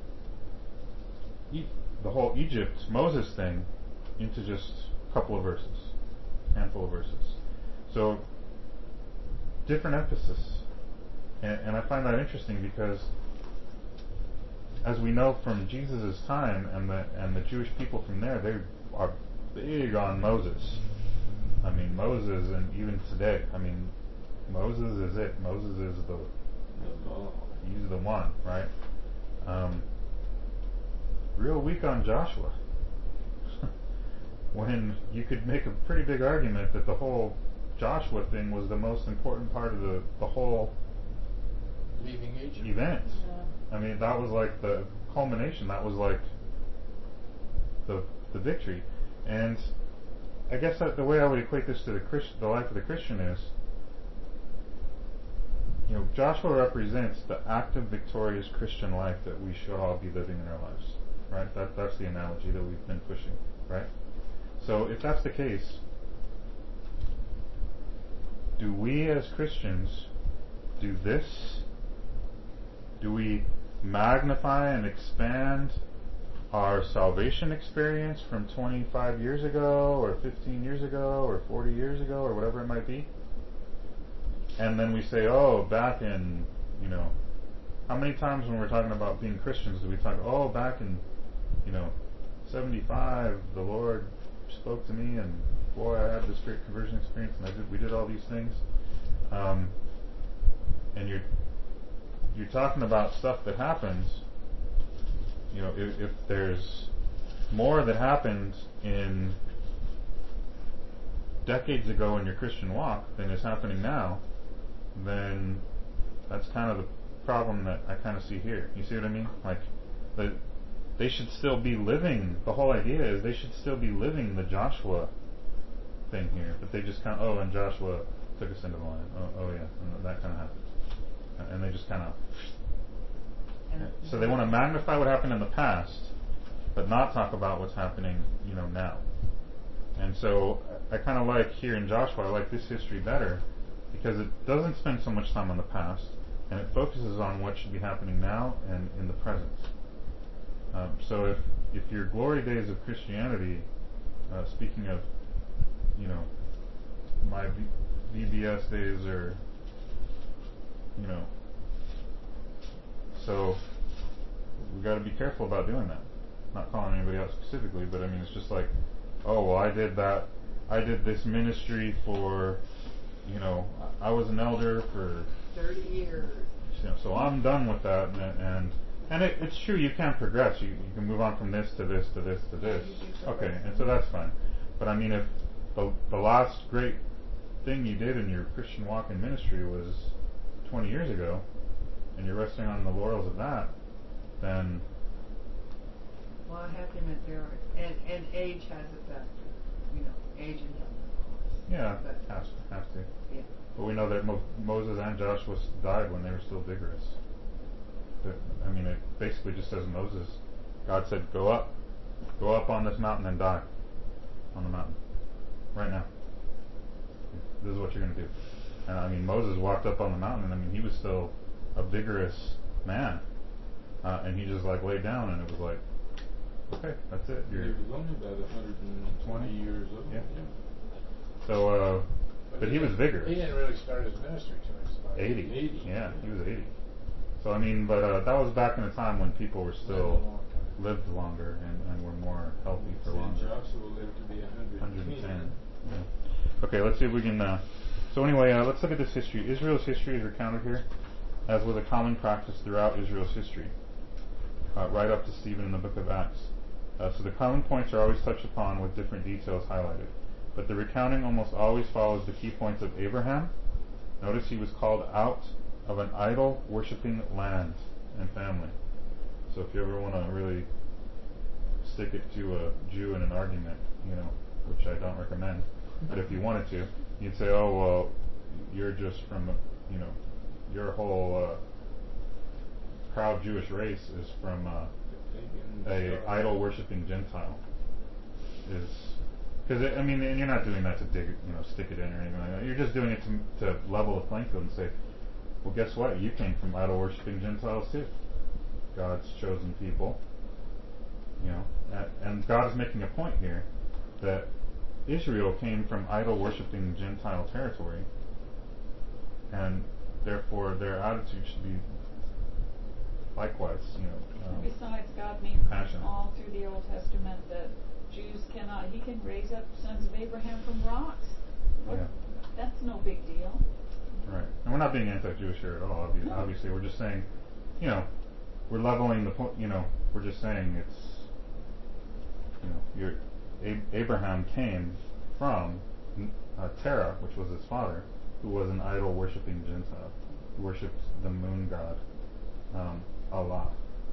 the whole Egypt, Moses thing, into just a couple of verses, handful of verses. So, different emphasis. And I find that interesting because, as we know from Jesus' time and the Jewish people from there, they are big on Moses. I mean, Moses, and even today, Moses is it. Moses is he's the one, right? Real weak on Joshua. When you could make a pretty big argument that the whole Joshua thing was the most important part of the whole Leaving Egypt event. Yeah. I mean, that was like the culmination. That was like the victory. And I guess that the way I would equate this to the life of the Christian is, Joshua represents the active, victorious Christian life that we should all be living in our lives. Right? That's the analogy that we've been pushing. Right? So if that's the case, do we as Christians do this? Do we magnify and expand our salvation experience from 25 years ago, or 15 years ago, or 40 years ago, or whatever it might be? And then we say, back in, how many times when we're talking about being Christians do we talk, back in, 75, the Lord spoke to me, and boy, I had this great conversion experience, and we did all these things. And you're talking about stuff that happens. If there's more that happened in decades ago in your Christian walk than is happening now, then that's kind of the problem that I kind of see here. You see what I mean? Like, they should still be living, the whole idea is they should still be living the Joshua thing here, but they just kind of, and Joshua took us into the line. Oh yeah, and that kind of happened. And they just kind of, so they want to magnify what happened in the past, but not talk about what's happening, now. And so I kind of like here in Joshua, I like this history better because it doesn't spend so much time on the past, and it focuses on what should be happening now and in the present. So if your glory days of Christianity, speaking of, my VBS days are, so we got to be careful about doing that. Not calling anybody out specifically, but it's just like, I did that. I did this ministry for, I was an elder for 30 years. So I'm done with that, and it's true, you can progress. You can move on from this to this to this to this. you do Okay, progress. and so that's fine. But I mean, if the last great thing you did in your Christian walk in ministry was 20 years ago, and you're resting on the laurels of that, then Well, I have him at there, and age has a factor. Age and health, of course. yeah, But, has to. yeah. But we know that Moses and Joshua died when they were still vigorous. I mean, it basically just says Moses. God said, go up on this mountain and die on the mountain right now. This is what you're going to do. And I mean, Moses walked up on the mountain, and I mean, he was still a vigorous man, and he just like laid down, and it was like, okay, that's it. He was only about 120 years old. Yeah. So, but he was vigorous. He didn't really start his ministry till he was about 80. 80. Yeah, he was 80. So I mean, but that was back in a time when people were still lived longer and were more healthy for longer. Joshua lived to be 110. Yeah. Okay, let's see if we can. So anyway, let's look at this history. Israel's history is recounted here, as was a common practice throughout Israel's history, right up to Stephen in the book of Acts. So the common points are always touched upon with different details highlighted. But the recounting almost always follows the key points of Abraham. Notice he was called out of an idol-worshipping land and family. So if you ever want to really stick it to a Jew in an argument, which I don't recommend, but if you wanted to, you'd say, oh, well, you're just from, your whole proud Jewish race is from a idol-worshipping Gentile. Because and you're not doing that to stick it in or anything like that. You're just doing it to level the playing field and say, well, guess what? You came from idol-worshipping Gentiles too. God's chosen people. And God is making a point here that Israel came from idol-worshipping Gentile territory, and therefore their attitude should be likewise. Besides, God made passionate. all through the Old Testament that Jews he can raise up sons of Abraham from rocks. Yeah. That's no big deal. Right. And we're not being anti-Jewish here at all. No. Obviously, we're just saying, we're leveling the point. We're just saying it's, Abraham came from Terah, which was his father, who was an idol-worshipping Gentile, who worshipped the moon god, Allah.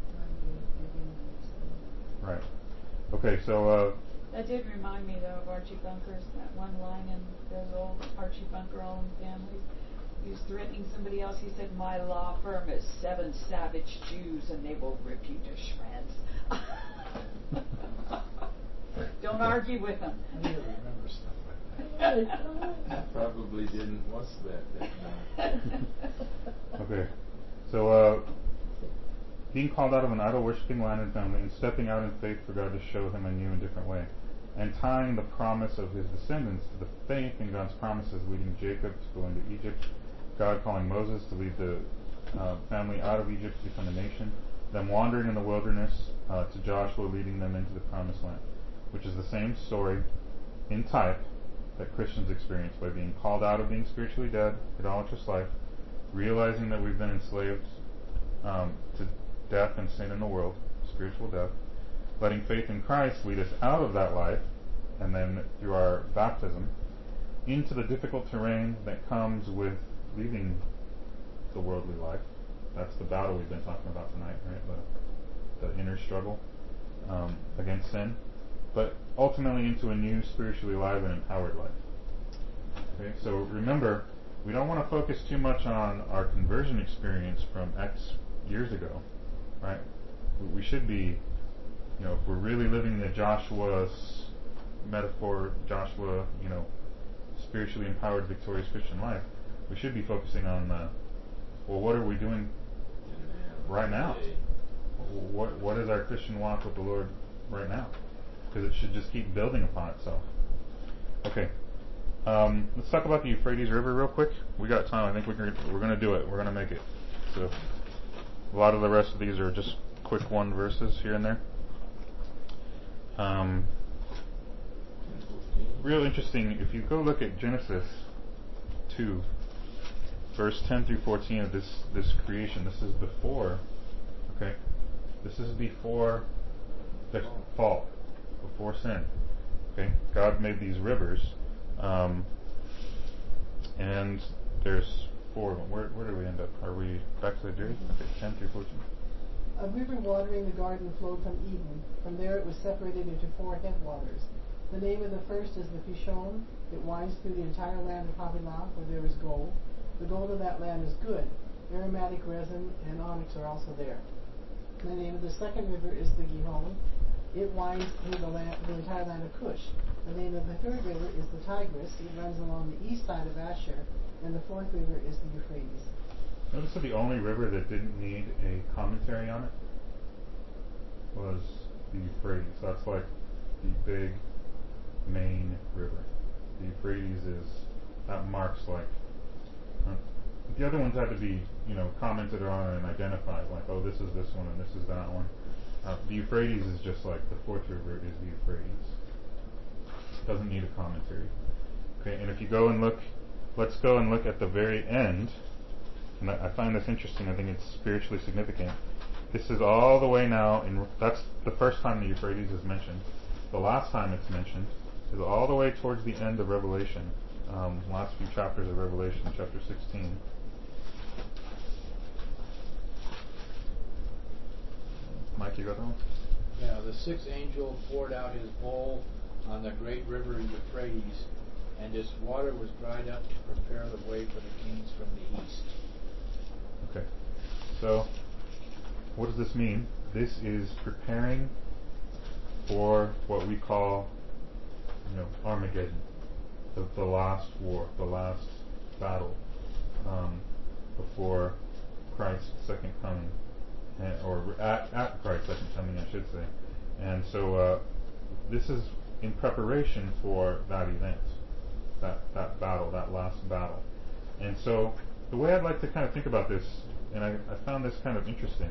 Right. Okay, so That did remind me, though, of Archie Bunker's, that one line in those old Archie Bunker All in the Family. He was threatening somebody else. He said, my law firm is 7 savage Jews, and they will rip you to shreds. Don't argue with them. I do remember stuff like that. Probably didn't watch that night. okay, so being called out of an idol-worshipping land and family and stepping out in faith for God to show him a new and different way, and tying the promise of his descendants to the faith in God's promises, leading Jacob to go into Egypt, God calling Moses to lead the family out of Egypt to become a nation, them wandering in the wilderness to Joshua leading them into the promised land, which is the same story in type that Christians experience by being called out of being spiritually dead, idolatrous life, realizing that we've been enslaved to death and sin in the world, spiritual death, letting faith in Christ lead us out of that life, and then through our baptism, into the difficult terrain that comes with leaving the worldly life. That's the battle we've been talking about tonight, right? The inner struggle against sin, but ultimately into a new spiritually alive and empowered life. Okay, so remember, we don't want to focus too much on our conversion experience from X years ago, right? We should be, if we're really living the Joshua's metaphor, Joshua, spiritually empowered, victorious Christian life, we should be focusing on, what are we doing right now? What is our Christian walk with the Lord right now? Because it should just keep building upon itself. Okay, let's talk about the Euphrates River real quick. We got time. I think we're going to do it. We're going to make it. So a lot of the rest of these are just quick one verses here and there. Real interesting, if you go look at Genesis 2, verse 10 through 14 of this creation. This is before, okay? This is before the fall, before sin. Okay, God made these rivers, and there's 4 of them. Where do we end up? Are we back to the Jerry? Okay, 10 through 14. A river watering the garden flowed from Eden. From there it was separated into 4 headwaters. The name of the first is the Pishon. It winds through the entire land of Havilah, where there is gold. The gold of that land is good. Aromatic resin and onyx are also there. The name of the second river is the Gihon. It winds through the entire land of Cush. The name of the third river is the Tigris. It runs along the east side of Asher. And the fourth river is the Euphrates. Notice that the only river that didn't need a commentary on it was the Euphrates. That's like the big main river. The Euphrates that marks like, the other ones had to be, commented on and identified, like, oh, this is this one and this is that one. The Euphrates is just like the fourth river is the Euphrates. Doesn't need a commentary. Okay, and if you go and look, let's go and look at the very end. And I find this interesting. I think it's spiritually significant. This is all the way now, that's the first time the Euphrates is mentioned. The last time it's mentioned is all the way towards the end of Revelation. Last few chapters of Revelation, chapter 16. Mike, you got that one? Yeah, the sixth angel poured out his bowl on the great river Euphrates, and its water was dried up to prepare the way for the kings from the east. Okay. So, what does this mean? This is preparing for what we call, Armageddon, the last war, the last battle, before Christ's second coming, or at Christ's second coming, I should say. And so, this is in preparation for that event, that battle, that last battle. And so, the way I'd like to kind of think about this, and I found this kind of interesting,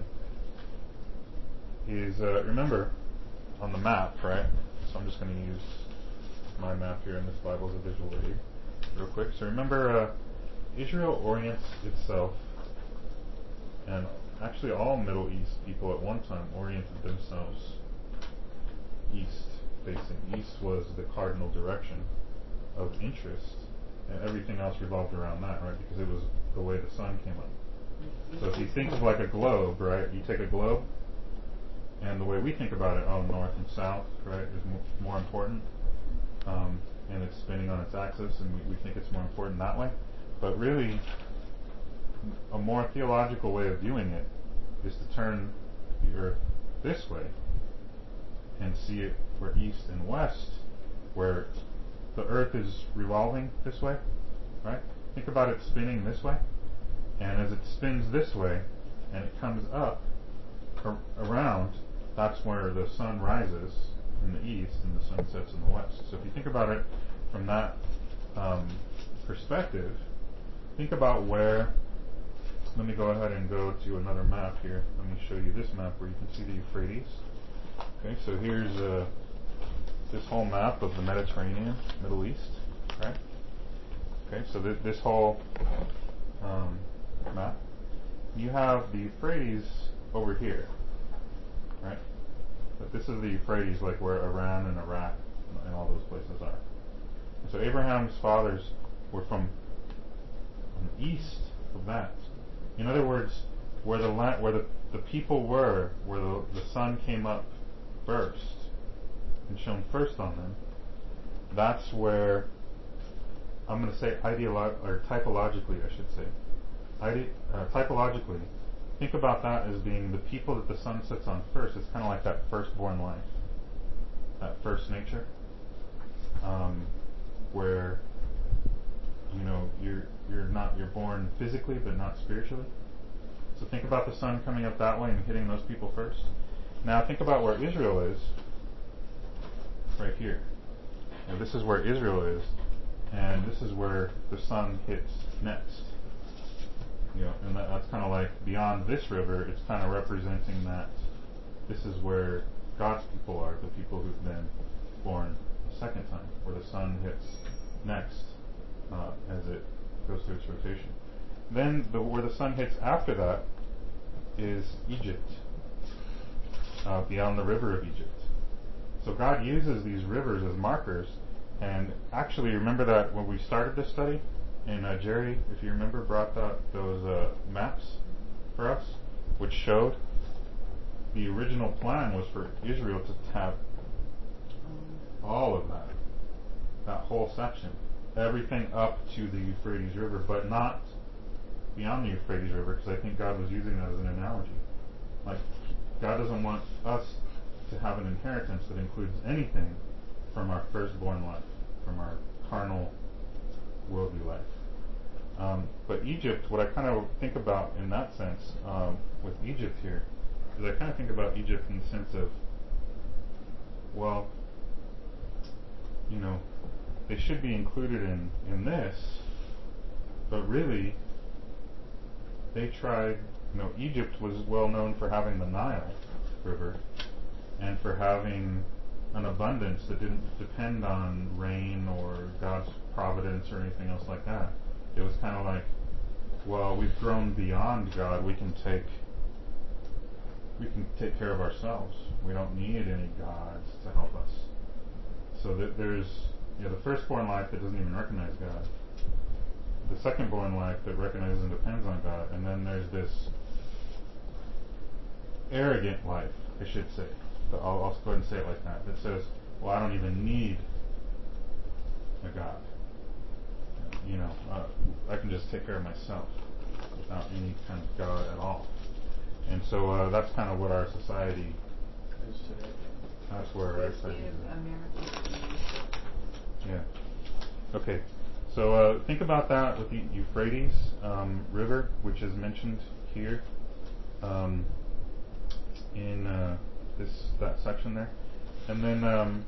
is remember on the map, right? So I'm just going to use my map here in this Bible as a visual aid real quick. So remember, Israel orients itself, and actually all Middle East people at one time oriented themselves east facing. East was the cardinal direction of interest, and everything else revolved around that, right? Because it was the way the sun came up. So if you think of like a globe, right? You take a globe, and the way we think about it, north and south, right, is more important. And it's spinning on its axis, and we think it's more important that way. But really, a more theological way of viewing it is to turn the earth this way and see it where east and west, where the earth is revolving this way, right? Think about it spinning this way, and as it spins this way and it comes up around, that's where the sun rises in the east and the sun sets in the west. So if you think about it from that perspective, think about where, let me go ahead and go to another map here. Let me show you this map where you can see the Euphrates. Okay, so here's this whole map of the Mediterranean, Middle East, right? Okay, so this whole map. You have the Euphrates over here, right? But this is the Euphrates, like where Iran and Iraq and all those places are. And so Abraham's fathers were from east of that. In other words, where the people were, where the sun came up first and shone first on them, that's where, I'm going to say typologically, I should say. Typologically, think about that as being the people that the sun sets on first. It's kind of like that firstborn life, that first nature, where you're born physically but not spiritually. So think about the sun coming up that way and hitting those people first. Now think about where Israel is, right here. Now this is where Israel is, and this is where the sun hits next. And that's kind of like beyond this river, it's kind of representing that this is where God's people are, the people who've been born a second time, where the sun hits next as it goes through its rotation. then where the sun hits after that is Egypt, beyond the river of Egypt. So God uses these rivers as markers. And actually, remember that when we started this study, and Jerry, if you remember, brought those maps for us, which showed the original plan was for Israel to have all of that whole section, everything up to the Euphrates River, but not beyond the Euphrates River, because I think God was using that as an analogy. Like, God doesn't want us to have an inheritance that includes anything from our firstborn life, from our carnal, worldly life. But Egypt, what I kind of think about in that sense, with Egypt here, is I kind of think about Egypt in the sense of, well, you know, they should be included in this, but really, they tried, you know, Egypt was well known for having the Nile River, and for having an abundance that didn't depend on rain or God's providence or anything else like that. It was kind of like, well, we've grown beyond God. We can take care of ourselves. We don't need any gods to help us. So that there's, you know, the firstborn life that doesn't even recognize God, the secondborn life that recognizes and depends on God, and then there's this arrogant life, I should say. I'll go ahead and say it like that. That says, well, I don't even need a God. You know, I can just take care of myself without any kind of God at all. And so that's kind of what our society Is today. That's where our society is. Yeah. Okay. So think about that with the Euphrates River, which is mentioned here in that section there, and then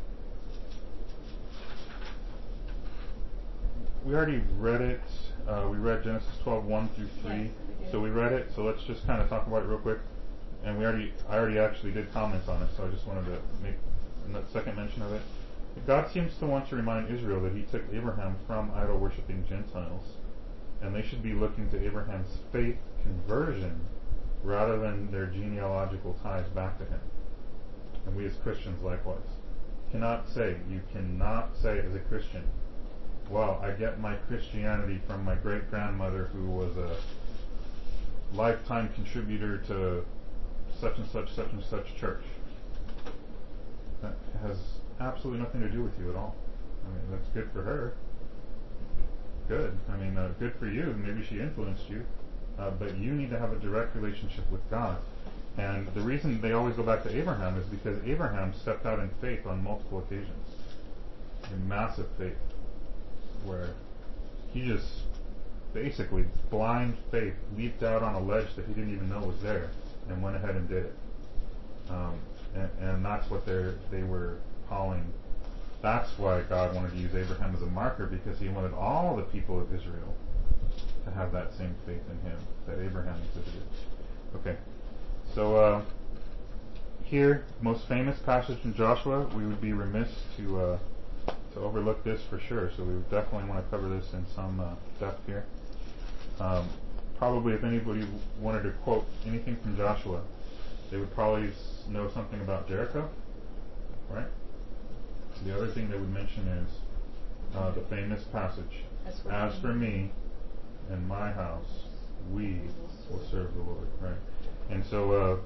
we already read it. We read Genesis 12:1 through 3. Yes, we did. So we read it. So let's just kind of talk about it real quick. And I already actually did comments on it. So I just wanted to make a second mention of it. God seems to want to remind Israel that He took Abraham from idol-worshipping Gentiles, and they should be looking to Abraham's faith conversion rather than their genealogical ties back to him. And we as Christians likewise you cannot say as a Christian, well, I get my Christianity from my great-grandmother who was a lifetime contributor to such and such church. That has absolutely nothing to do with you at all. I mean, that's good for her. Good. I mean, good for you. Maybe she influenced you. But you need to have a direct relationship with God. And the reason they always go back to Abraham is because Abraham stepped out in faith on multiple occasions. In massive faith. Where he just basically, blind faith, leaped out on a ledge that he didn't even know was there and went ahead and did it. And that's what they were calling. That's why God wanted to use Abraham as a marker, because He wanted all the people of Israel to have that same faith in Him that Abraham exhibited. Okay, so here, most famous passage in Joshua, we would be remiss to overlook this for sure. So we would definitely want to cover this in some depth here. Probably, if anybody wanted to quote anything from Joshua, they would probably know something about Jericho, right? The other thing they would mention is the famous passage, "As for me and my house, we will serve the Lord," right? And so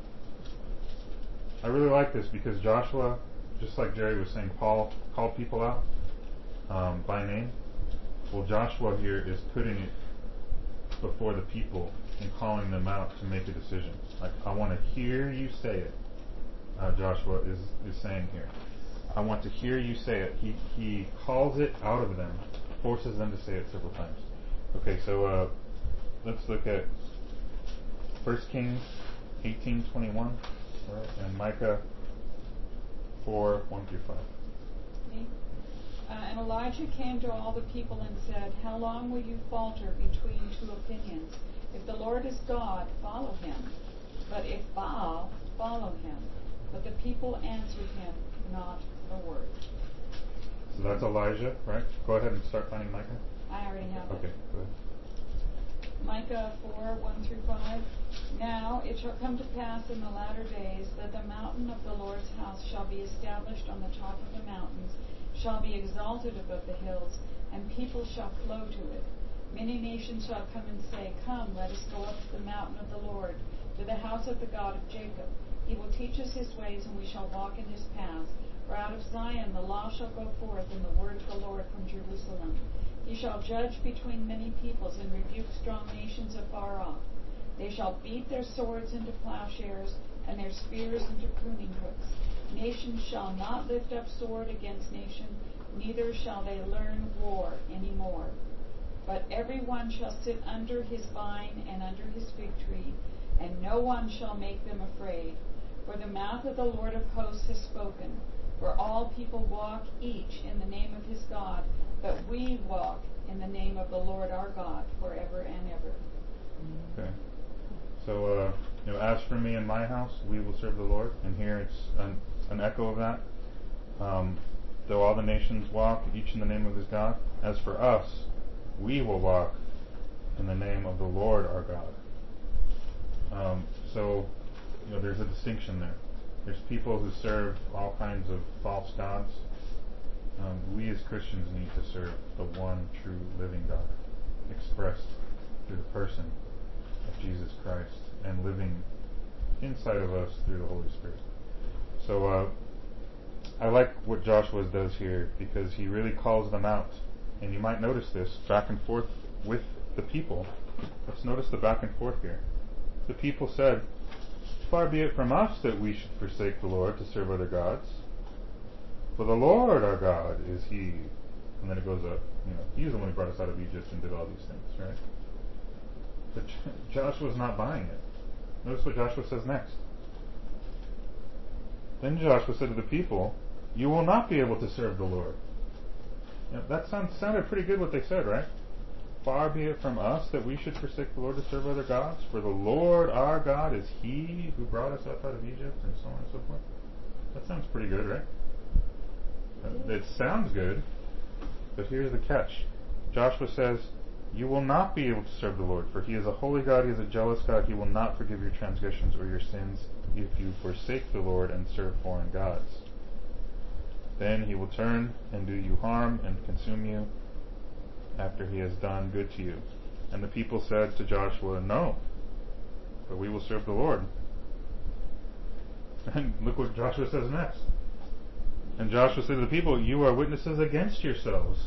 I really like this because Joshua, just like Jerry was saying, Paul called people out by name. Well, Joshua here is putting it before the people and calling them out to make a decision. Like, I want to hear you say it. Joshua is saying here, I want to hear you say it. He calls it out of them, forces them to say it several times. Okay, so let's look at 1 Kings 18:21, right, and Micah 4:1 through 5. Okay. And Elijah came to all the people and said, "How long will you falter between two opinions? If the Lord is God, follow Him. But if Baal, follow him." But the people answered him not a word. So that's Elijah, right? Go ahead and start finding Micah. I already have it. Okay, go ahead. Micah 4:1-5. Now it shall come to pass in the latter days that the mountain of the Lord's house shall be established on the top of the mountains, shall be exalted above the hills, and people shall flow to it. Many nations shall come and say, Come, let us go up to the mountain of the Lord, to the house of the God of Jacob. He will teach us his ways, and we shall walk in his paths. For out of Zion the law shall go forth, and the word of the Lord from Jerusalem. He shall judge between many peoples, and rebuke strong nations afar off. They shall beat their swords into plowshares, and their spears into pruning hooks. Nation shall not lift up sword against nation, neither shall they learn war any more. But every one shall sit under his vine and under his fig tree, and no one shall make them afraid. For the mouth of the Lord of hosts has spoken. For all people walk each in the name of his God, but we walk in the name of the Lord our God forever and ever. Okay. So, as for me and my house, we will serve the Lord. And here it's an echo of that. Though all the nations walk, each in the name of his God, as for us, we will walk in the name of the Lord our God. So, there's a distinction there. There's people who serve all kinds of false gods. We as Christians need to serve the one true living God, expressed through the person of Jesus Christ and living inside of us through the Holy Spirit. So I like what Joshua does here, because he really calls them out. And you might notice this back and forth with the people. Let's notice the back and forth here. The people said, Far be it from us that we should forsake the Lord to serve other gods. For the Lord our God is he. And then it goes up, he's the one who brought us out of Egypt and did all these things, right? But Joshua's not buying it. Notice what Joshua says next. Then Joshua said to the people, You will not be able to serve the Lord. That sounded pretty good what they said, right? Far be it from us that we should forsake the Lord to serve other gods, for the Lord our God is he who brought us up out of Egypt, and so on and so forth. That sounds pretty good, right? It sounds good, but here's the catch. Joshua says, You will not be able to serve the Lord, for he is a holy God, he is a jealous God, he will not forgive your transgressions or your sins if you forsake the Lord and serve foreign gods. Then he will turn and do you harm and consume you after he has done good to you. And the people said to Joshua, No, but we will serve the Lord. And look what Joshua says next. And Joshua said to the people, You are witnesses against yourselves.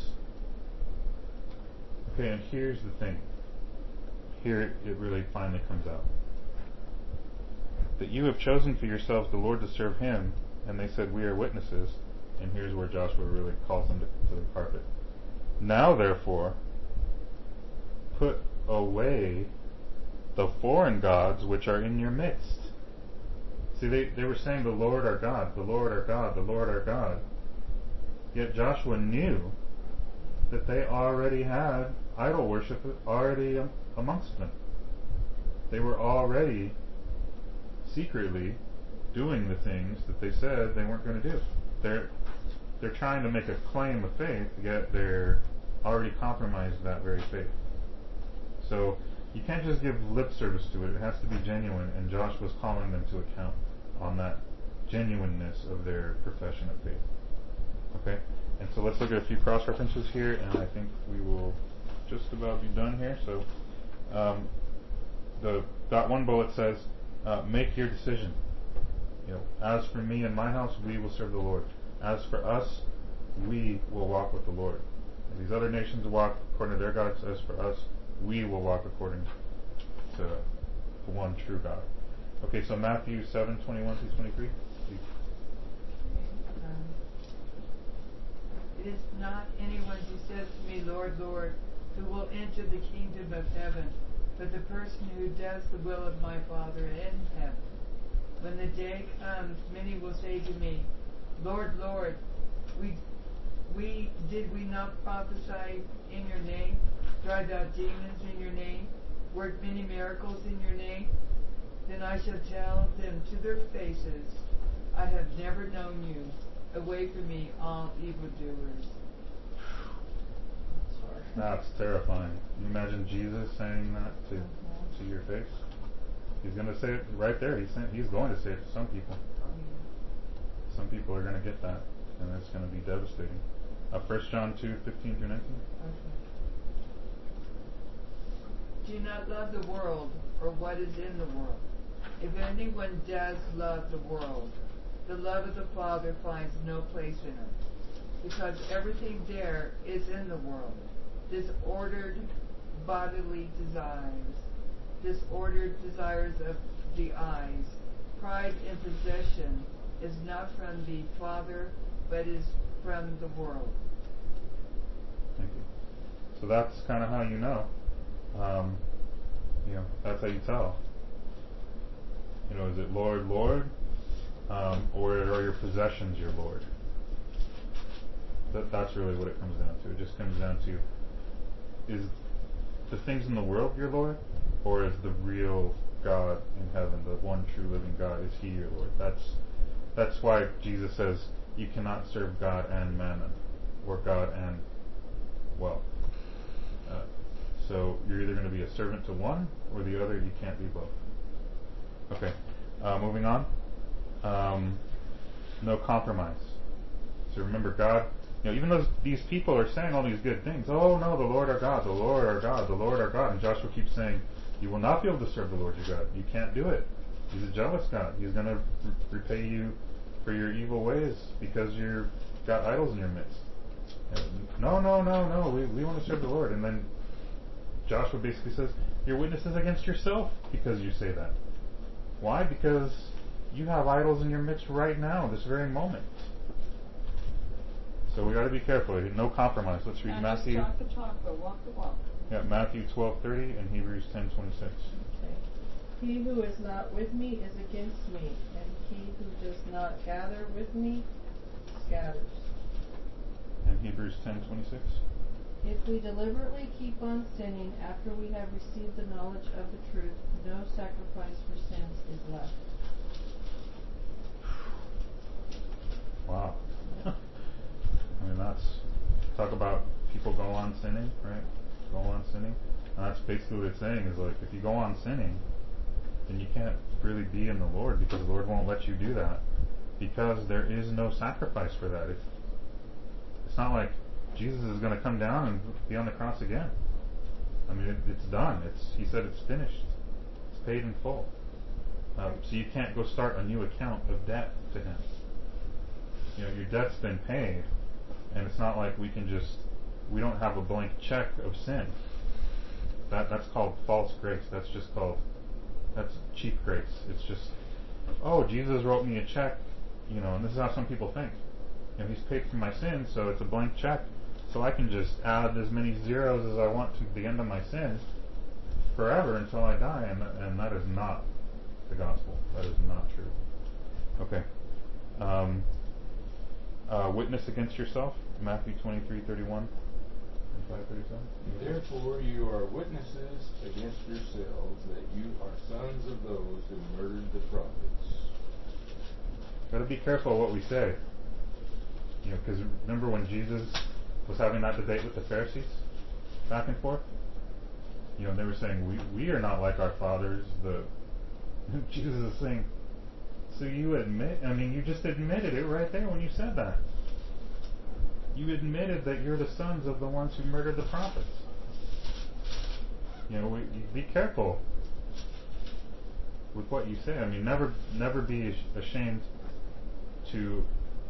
Okay, and here's the thing. Here it really finally comes out. That you have chosen for yourselves the Lord to serve him, and they said, We are witnesses. And here's where Joshua really calls them to the carpet. Now, therefore, put away the foreign gods which are in your midst. See, they were saying, The Lord our God, the Lord our God, the Lord our God. Yet Joshua knew that they already had idol worship already amongst them. They were already secretly doing the things that they said they weren't going to do. They're trying to make a claim of faith, yet they're already compromised that very faith. So you can't just give lip service to it. It has to be genuine, and Joshua's calling them to account on that genuineness of their profession of faith. Okay? And so let's look at a few cross-references here, and I think we will just about be done here. So that one bullet says, make your decision. As for me and my house, we will serve the Lord. As for us, we will walk with the Lord. As these other nations walk according to their gods, as for us, we will walk according to the one true God. Okay, so Matthew 7:21-23. It is not anyone who says to me, Lord, Lord, who will enter the kingdom of heaven, but the person who does the will of my Father in heaven. When the day comes, many will say to me, Lord, Lord, did we not prophesy in your name, drive out demons in your name, work many miracles in your name? Then I shall tell them to their faces, I have never known you. Away from me, all evildoers. Sorry. That's terrifying. Can you imagine Jesus saying that to your face? He's going to say it right there. He's going to say it to some people. Some people are going to get that, and it's going to be devastating. 1 John 2:15 through 19. Do not love the world or what is in the world. If anyone does love the world, the love of the Father finds no place in it. Because everything there is in the world. Disordered bodily desires, disordered desires of the eyes, pride in possession is not from the Father, but is from the world. Thank you. So that's kind of how you know. That's how you tell. Is it Lord, Lord, or are your possessions your Lord? That's really what it comes down to. It just comes down to, is the things in the world your Lord, or is the real God in heaven, the one true living God, is He your Lord? That's why Jesus says you cannot serve God and mammon, or God and wealth. So you're either going to be a servant to one or the other. You can't be both. Okay, moving on. No compromise. So remember, God, even though these people are saying all these good things, oh no, the Lord our God, the Lord our God, the Lord our God, and Joshua keeps saying, you will not be able to serve the Lord your God. You can't do it. He's a jealous God. He's going to repay you for your evil ways because you've got idols in your midst. No, we want to serve the Lord. And then Joshua basically says, you're witnesses against yourself because you say that. Why? Because you have idols in your midst right now, this very moment. So we got to be careful. No compromise. Let's read Matthew. Not just talk the talk, but walk the walk. Yeah, Matthew 12:30 and Hebrews 10:26. Okay. He who is not with me is against me, and he who does not gather with me scatters. And Hebrews 10:26. If we deliberately keep on sinning after we have received the knowledge of the truth, no sacrifice for sins is left. Wow. Talk about people go on sinning, right? Go on sinning. And that's basically what it's saying, is like, if you go on sinning, then you can't really be in the Lord, because the Lord won't let you do that, because there is no sacrifice for that. It's not like Jesus is going to come down and be on the cross again. I mean, it's done. He said it's finished. It's paid in full. So you can't go start a new account of debt to Him. Your debt's been paid, and it's not like we don't have a blank check of sin. That's called false grace. That's cheap grace. It's just, oh, Jesus wrote me a check, and this is how some people think. He's paid for my sins, so it's a blank check, so I can just add as many zeros as I want to the end of my sins forever until I die, and that is not the gospel. That is not true. Okay. Witness against yourself, Matthew 23:31 and 5:37. Therefore you are witnesses against yourselves that you are sons of those who murdered the prophets. Got to be careful what we say. Because remember when Jesus was having that debate with the Pharisees, back and forth? They were saying, we are not like our fathers. Jesus is saying, so you just admitted it right there when you said that. You admitted that you're the sons of the ones who murdered the prophets. Be careful with what you say. Never be ashamed to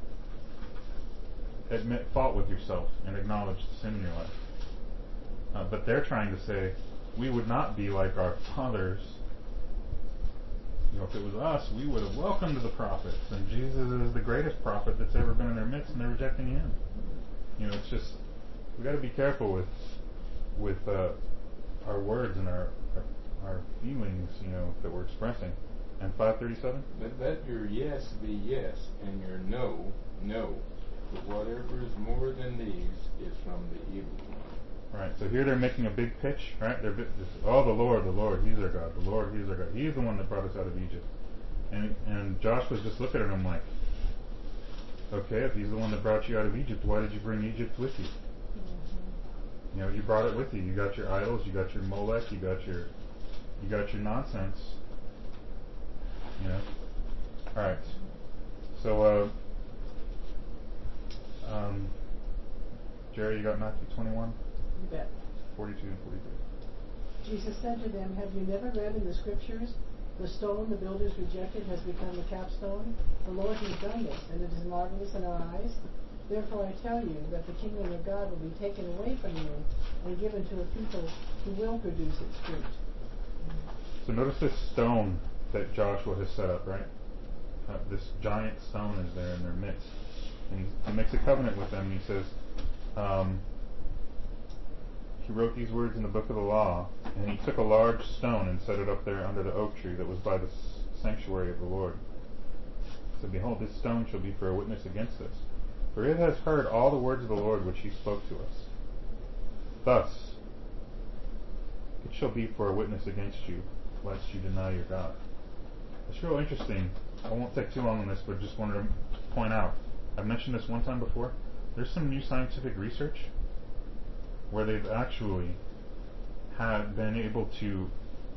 admit fault with yourself and acknowledge the sin in your life. But they're trying to say, we would not be like our fathers. If it was us, we would have welcomed the prophets, and Jesus is the greatest prophet that's ever been in their midst, and they're rejecting Him. It's just, we got to be careful with our words and our feelings, that we're expressing. And 5:37. Let your yes be yes, and your no, no. But whatever is more than these is from the evil one. Right. So here they're making a big pitch, right? The Lord, He's our God. The Lord, He's our God. He's the one that brought us out of Egypt. And Joshua's just looking at him like, okay, if He's the one that brought you out of Egypt, why did you bring Egypt with you? You know, you brought it with you. You got your idols, you got your Molech, you got your nonsense. You know. All right. So, Jerry, you got Matthew 21, You bet. 42 and 43. Jesus said to them, "Have you never read in the scriptures, the stone the builders rejected has become the capstone? The Lord has done this, and it is marvelous in our eyes. Therefore I tell you that the kingdom of God will be taken away from you and given to a people who will produce its fruit." So notice this stone that Joshua has set up, right? This giant stone is there in their midst. And he makes a covenant with them, and he says, he wrote these words in the book of the law, and he took a large stone and set it up there under the oak tree that was by the sanctuary of the Lord. He said, "Behold, this stone shall be for a witness against us. For it has heard all the words of the Lord which he spoke to us. Thus, it shall be for a witness against you, lest you deny your God." It's real interesting. I won't take too long on this, but just wanted to point out, I've mentioned this one time before, there's some new scientific research where they've actually had been able to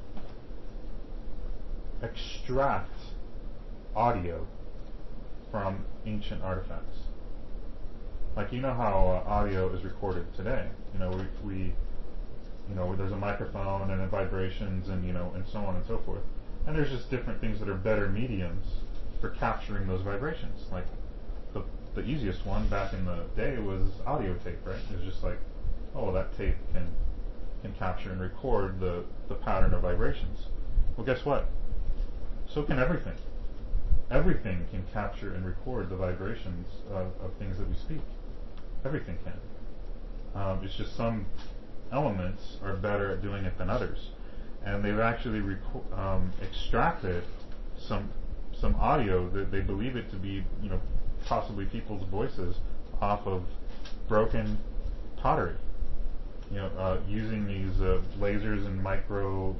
extract audio from ancient artifacts. Like, you know how audio is recorded today. You know, we there's a microphone and vibrations and and so on and so forth. And there's just different things that are better mediums for capturing those vibrations. Like the easiest one back in the day was audio tape, right? It was just like, oh, that tape can capture and record the pattern of vibrations. Well, guess what? So can everything. Everything can capture and record the vibrations of things that we speak. Everything can. It's just some elements are better at doing it than others. And they've actually extracted some audio that they believe it to be, possibly people's voices off of broken pottery. Using these lasers and micro,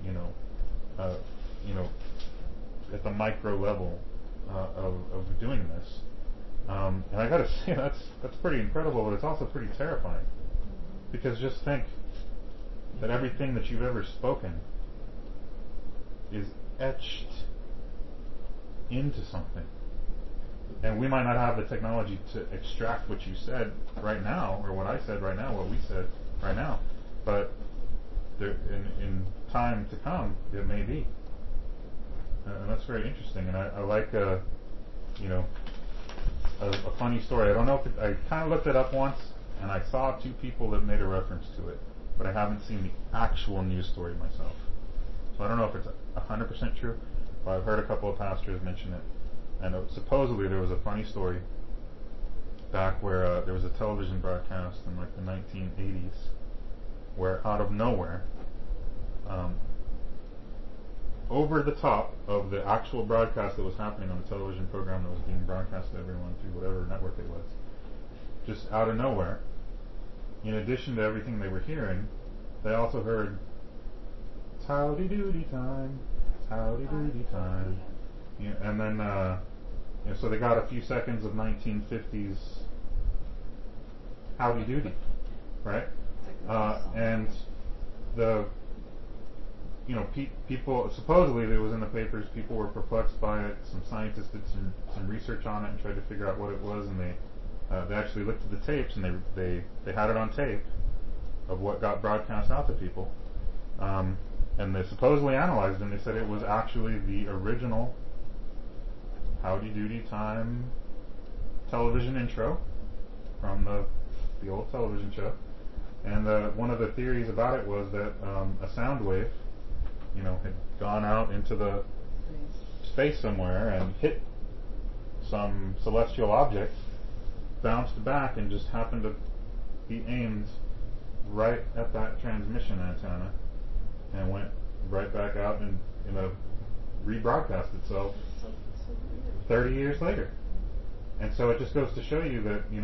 at the micro level of doing this. And I got to say, that's pretty incredible, but it's also pretty terrifying. Because just think that everything that you've ever spoken is etched into something. And we might not have the technology to extract what you said right now, or what I said right now, what we said right now, but there, in time to come, it may be. And that's very interesting. And I like, a funny story. I don't know if I kind of looked it up once, and I saw two people that made a reference to it, but I haven't seen the actual news story myself. So I don't know if it's 100% true, but I've heard a couple of pastors mention it. And supposedly there was a funny story back where there was a television broadcast in like the 1980s where out of nowhere, over the top of the actual broadcast that was happening on the television program that was being broadcast to everyone through whatever network it was, just out of nowhere, in addition to everything they were hearing, they also heard "Howdy doody time, howdy doody time," and then so they got a few seconds of 1950s "Howdy doody," right? And the people, supposedly it was in the papers, people were perplexed by it. Some scientists did some research on it and tried to figure out what it was, and they actually looked at the tapes, and they had it on tape of what got broadcast out to people, and they supposedly analyzed it, and they said it was actually the original Howdy Doody Time television intro from the old television show. And one of the theories about it was that a sound wave, had gone out into the space somewhere and hit some celestial object, bounced back, and just happened to be aimed right at that transmission antenna, and went right back out and rebroadcast itself 30 years later. And so it just goes to show you that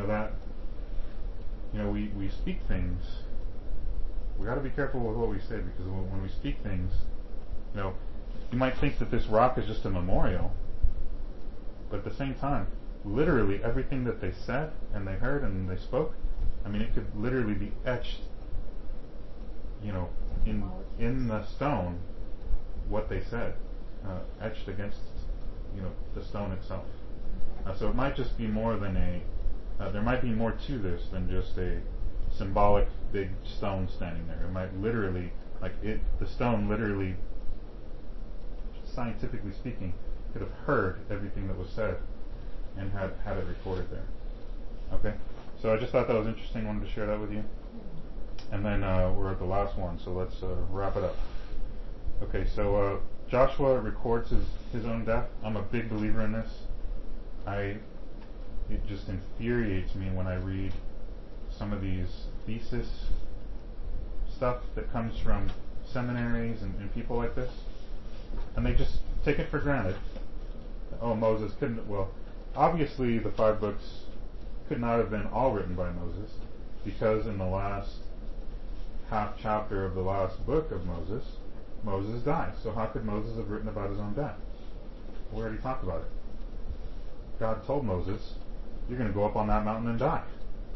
we speak things. We got to be careful with what we say, because when we speak things, you might think that this rock is just a memorial, but at the same time, literally everything that they said and they heard and they spoke, it could literally be etched in the stone what they said, etched against the stone itself. So it might just be more than there might be more to this than just a symbolic big stone standing there. It might literally, the stone literally, scientifically speaking, could have heard everything that was said and had it recorded there. Okay? So I just thought that was interesting. Wanted to share that with you. And then we're at the last one, so let's wrap it up. Okay, so Joshua records his own death. I'm a big believer in this. It just infuriates me when I read some of these thesis stuff that comes from seminaries and people like this, and they just take it for granted. Oh, Moses couldn't. Well, obviously the 5 books could not have been all written by Moses, because in the last half chapter of the last book of Moses dies. So how could Moses have written about his own death? We already talked about it. God told Moses, you're going to go up on that mountain and die.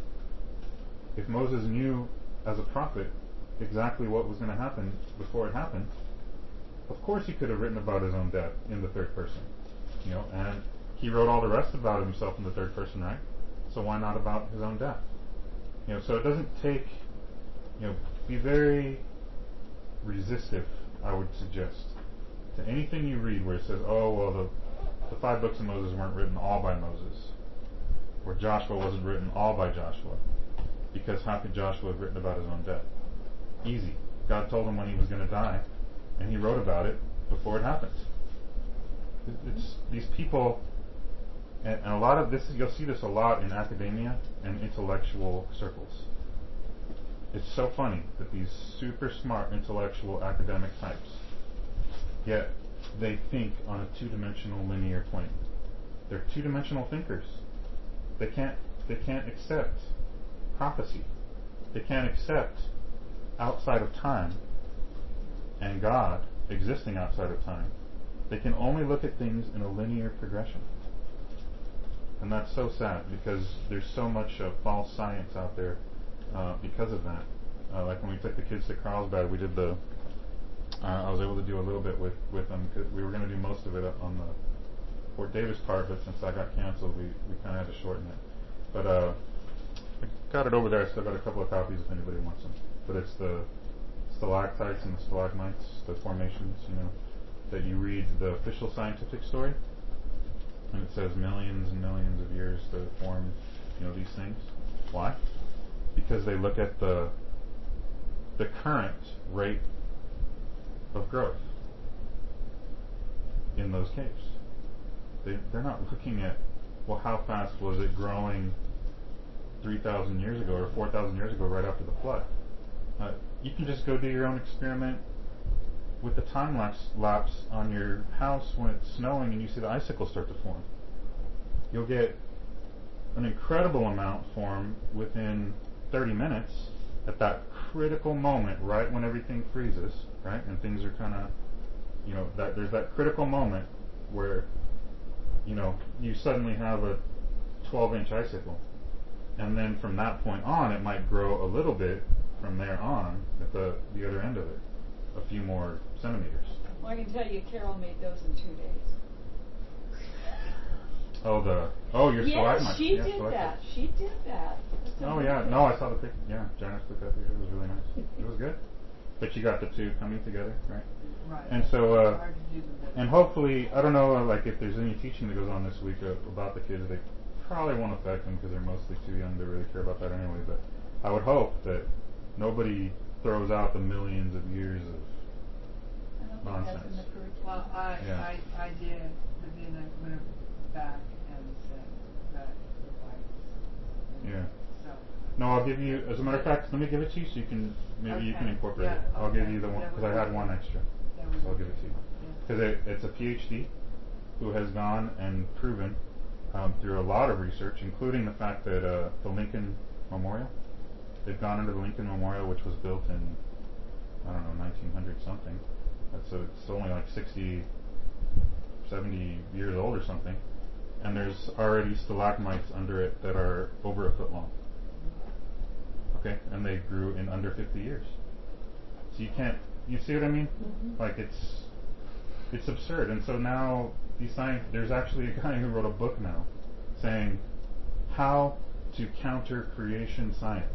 If Moses knew as a prophet exactly what was going to happen before it happened, of course he could have written about his own death in the third person. And he wrote all the rest about himself in the third person, right? So why not about his own death? So it doesn't take, be very resistive, I would suggest, to anything you read where it says, oh, well, the 5 books of Moses weren't written all by Moses, or Joshua wasn't written all by Joshua, because how could Joshua have written about his own death? Easy. God told him when he was going to die, and he wrote about it before it happened. It's these people, and a lot of this, you'll see this a lot in academia and intellectual circles. It's so funny that these super smart intellectual academic types, yet they think on a 2-dimensional linear plane. They're 2-dimensional thinkers. They can't accept prophecy. They can't accept outside of time and God existing outside of time. They can only look at things in a linear progression. And that's so sad, because there's so much false science out there because of that. Like when we took the kids to Carlsbad, we did I was able to do a little bit with them, because we were going to do most of it on the Fort Davis part, but since I got canceled, we kind of had to shorten it. But I got it over there. I still got a couple of copies if anybody wants them. But it's the stalactites and the stalagmites, the formations, that you read the official scientific story, and it says millions and millions of years to form, these things. Why? Because they look at the current rate of growth in those caves. They're not looking at, well, how fast was it growing 3,000 years ago or 4,000 years ago right after the flood. You can just go do your own experiment with the time lapse on your house when it's snowing and you see the icicles start to form. You'll get an incredible amount form within 30 minutes at that critical moment, right when everything freezes, right? And things are kind of, there's that critical moment where, you suddenly have a 12-inch icicle. And then from that point on, it might grow a little bit from there on at the other end of it, a few more centimeters. Well, I can tell you, Carol made those in 2 days. Your stalagmite. She did that. She did that. Oh yeah, no, I saw the picture. Yeah, Janice took that picture. It was really nice. It was good. But you got the two coming together, right? Right. And so, It's hard to do them better. and hopefully, I don't know, if there's any teaching that goes on this week about the kids, they probably won't affect them because they're mostly too young to really care about that anyway. But I would hope that nobody throws out the millions of years of I don't think nonsense. that's in the curriculum. Well, I did, but then I went back and said that the Bible. Yeah. So. No, I'll give you, as a matter of fact, let me give it to you so you can, maybe you can incorporate it. I'll give you the one, because I had one extra. So I'll give it to you. Because it's a PhD who has gone and proven through a lot of research, including the fact that the Lincoln Memorial, they've gone into the Lincoln Memorial, which was built in, 1900 something. So it's only like 60, 70 years old or something. And there's already stalagmites under it that are over a foot long. Okay, and they grew in under 50 years. So you see what I mean? Mhm. Like it's absurd. And so now there's actually a guy who wrote a book now saying how to counter creation science.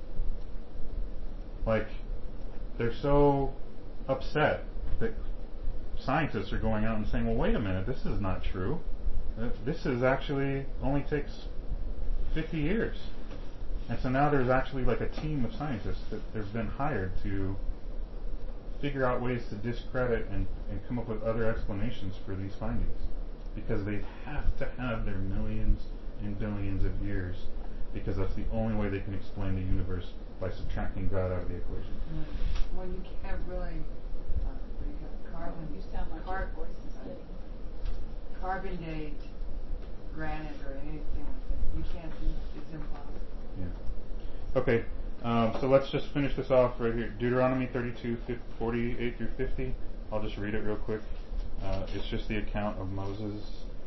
Like, they're so upset that scientists are going out and saying, well, wait a minute, this is not true. This is actually only takes 50 years. And so now there's actually like a team of scientists that there's been hired to figure out ways to discredit and come up with other explanations for these findings. Because they have to have their millions and billions of years, because that's the only way they can explain the universe, by subtracting God out of the equation. Well, you can't really carbon. You sound like your voice is getting. Carbon date granite or anything like that. You can't do. It's impossible. Yeah. Okay. So let's just finish this off right here. Deuteronomy 32, 48 through 50. I'll just read it real quick. It's just the account of Moses.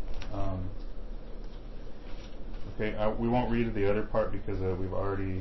We won't read the other part because we've already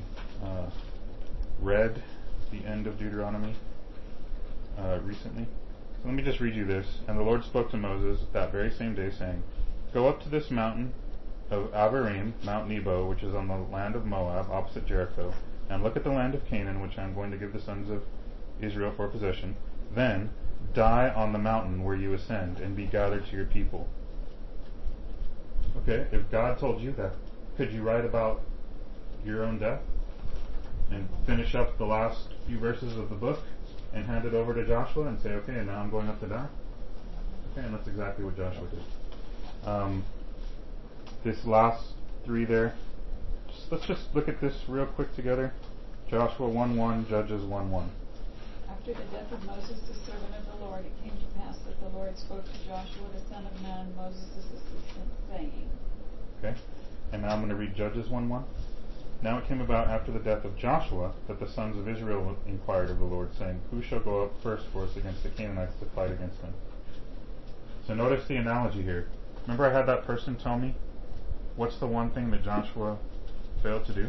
read the end of Deuteronomy recently. So let me just read you this. And the Lord spoke to Moses that very same day, saying, "Go up to this mountain of Abarim, Mount Nebo, which is on the land of Moab, opposite Jericho, and look at the land of Canaan, which I am going to give the sons of Israel for possession. Then die on the mountain where you ascend, and be gathered to your people." Okay, if God told you that, could you write about your own death and finish up the last few verses of the book and hand it over to Joshua and say, okay, and now I'm going up to die? Okay, and that's exactly what Joshua did. This last three there, let's just look at this real quick together. Joshua 1:1, Judges 1:1. After the death of Moses, the servant of the Lord, it came to pass that the Lord spoke to Joshua, the son of Nun, Moses' assistant, saying. Okay, and now I'm going to read Judges 1:1. Now it came about after the death of Joshua that the sons of Israel inquired of the Lord, saying, "Who shall go up first for us against the Canaanites to fight against them?" So notice the analogy here. Remember I had that person tell me, what's the one thing that Joshua failed to do?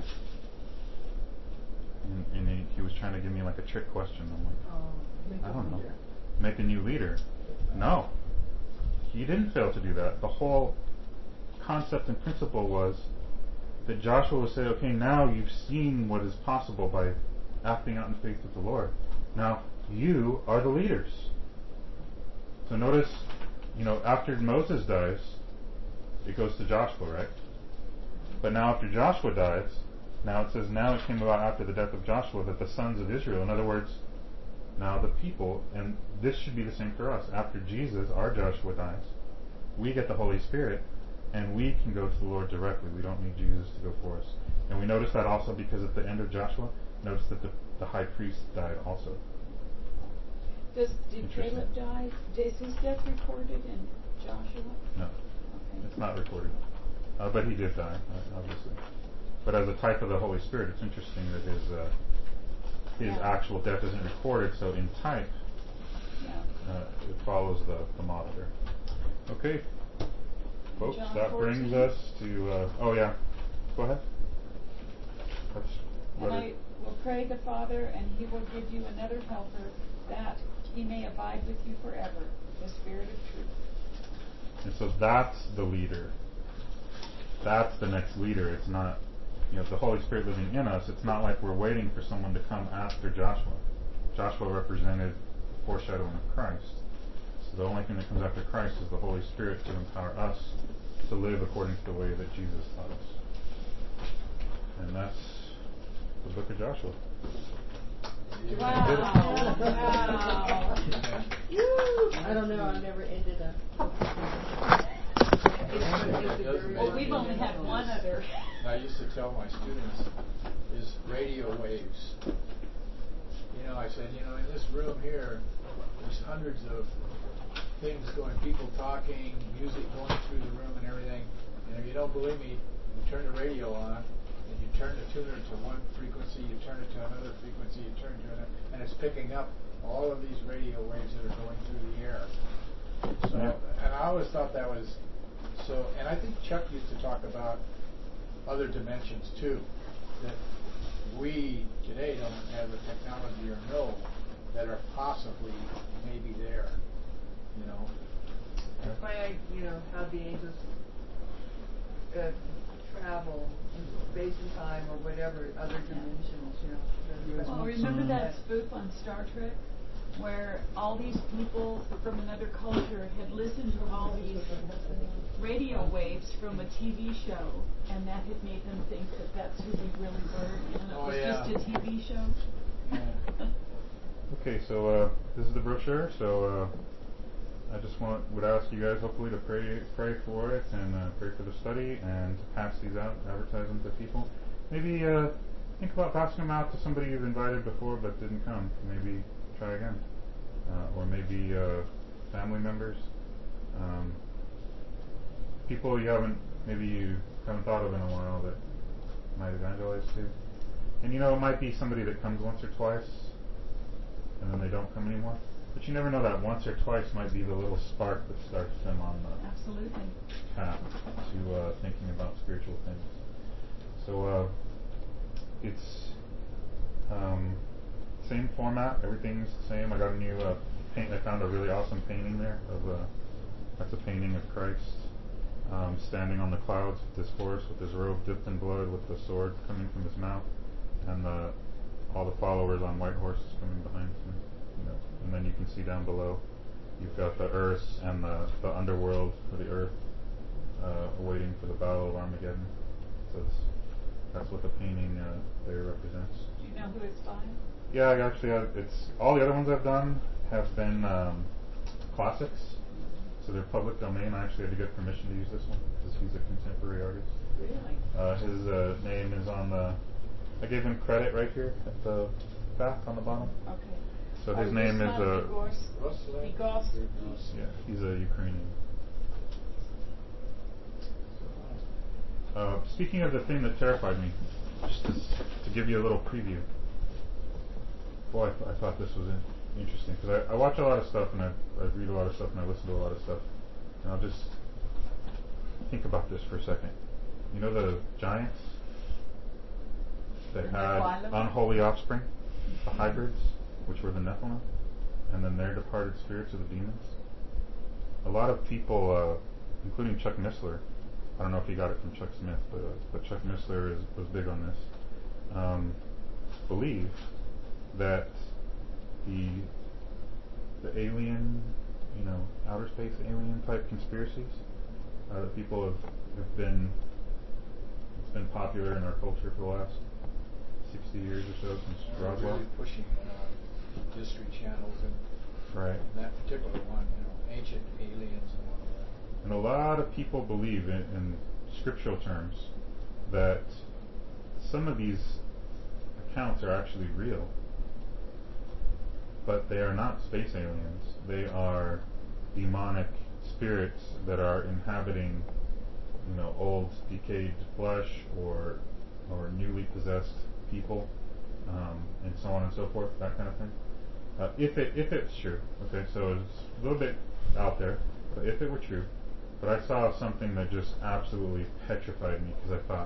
And he was trying to give me like a trick question. I'm like, I don't know. Make a new leader. No. He didn't fail to do that. The whole concept and principle was that Joshua would say, okay, now you've seen what is possible by acting out in faith with the Lord. Now you are the leaders. So notice, after Moses dies, it goes to Joshua, right? But now after Joshua dies, now it says, now it came about after the death of Joshua that the sons of Israel, in other words, now the people, and this should be the same for us. After Jesus, our Joshua dies, we get the Holy Spirit, and we can go to the Lord directly. We don't need Jesus to go for us. And we notice that also because at the end of Joshua, notice that the high priest died also. Did Caleb die? Is his death recorded in Joshua? No, Okay. it's not recorded. But he did die, obviously. But as a type of the Holy Spirit, it's interesting that his actual death isn't recorded, so in type, it follows the model there. Okay, folks, John that 14. brings us to, go ahead. And I will pray the Father, and he will give you another helper, that he may abide with you forever, the Spirit of truth. And so that's the leader. That's the next leader. It's not, the Holy Spirit living in us. It's not like we're waiting for someone to come after Joshua. Joshua represented foreshadowing of Christ. So the only thing that comes after Christ is the Holy Spirit to empower us to live according to the way that Jesus taught us. And that's the book of Joshua. Wow. I don't know, I've never ended a Well, we've only had one other. I used to tell my students is radio waves. I said, in this room here, there's hundreds of things going, people talking, music going through the room and everything. And if you don't believe me, you turn the radio on, and you turn the tuner to one frequency, you turn it to another frequency, you turn it to another, and it's picking up all of these radio waves that are going through the air. So, and I always thought that was so, and I think Chuck used to talk about other dimensions too, that we today don't have the technology or know, possibly maybe there, you know. That's why I, have the angels travel in space and time or whatever, other dimensions, because Well, remember that spoof on Star Trek where all these people from another culture had listened to all these radio waves from a TV show, and that had made them think that that's who they really were, and it was just a TV show. Yeah. Okay, so this is the brochure. So I just would ask you guys hopefully to pray for it and pray for the study and to pass these out, advertise them to people. Maybe think about passing them out to somebody you've invited before but didn't come. Maybe try again, or maybe family members, people you haven't thought of in a while that might evangelize to. And it might be somebody that comes once or twice and then they don't come anymore. But you never know, that once or twice might be the little spark that starts them on the Absolutely. path to thinking about spiritual things. So it's same format, everything's the same. I got a new paint. I found a really awesome painting there that's a painting of Christ standing on the clouds with his horse, with his robe dipped in blood, with the sword coming from his mouth, and all the followers on white horses coming behind him. And then you can see down below, you've got the earth and the underworld for the earth awaiting for the battle of Armageddon. So that's what the painting there represents. Do you know who it's by? Yeah, I actually it's all the other ones I've done have been classics, so they're public domain. I actually had to get permission to use this one because he's a contemporary artist. Really? His name is on the. I gave him credit right here at the back on the bottom. Okay. So his name is Vygotsky. Yeah, he's a Ukrainian. Speaking of the thing that terrified me, just to give you a little preview. Boy, I thought this was interesting because I watch a lot of stuff and I read a lot of stuff and I listen to a lot of stuff, and I'll just think about this for a second. You know the giants that had unholy offspring, the hybrids, which were the Nephilim, and then their departed spirits of the demons. A lot of people, including Chuck Missler, I don't know if he got it from Chuck Smith, but Chuck Missler was big on this, believe that the alien, outer space alien type conspiracies that people have been, it's been popular in our culture for the last 60 years or so since Roswell. Really pushing History channels and right. that particular one, ancient aliens and all of that. And a lot of people believe in scriptural terms that some of these accounts are actually real, but they are not space aliens. They are demonic spirits that are inhabiting, old decayed flesh or newly possessed people, and so on and so forth, that kind of thing. If it's true, okay, so it's a little bit out there, but if it were true, but I saw something that just absolutely petrified me because I thought,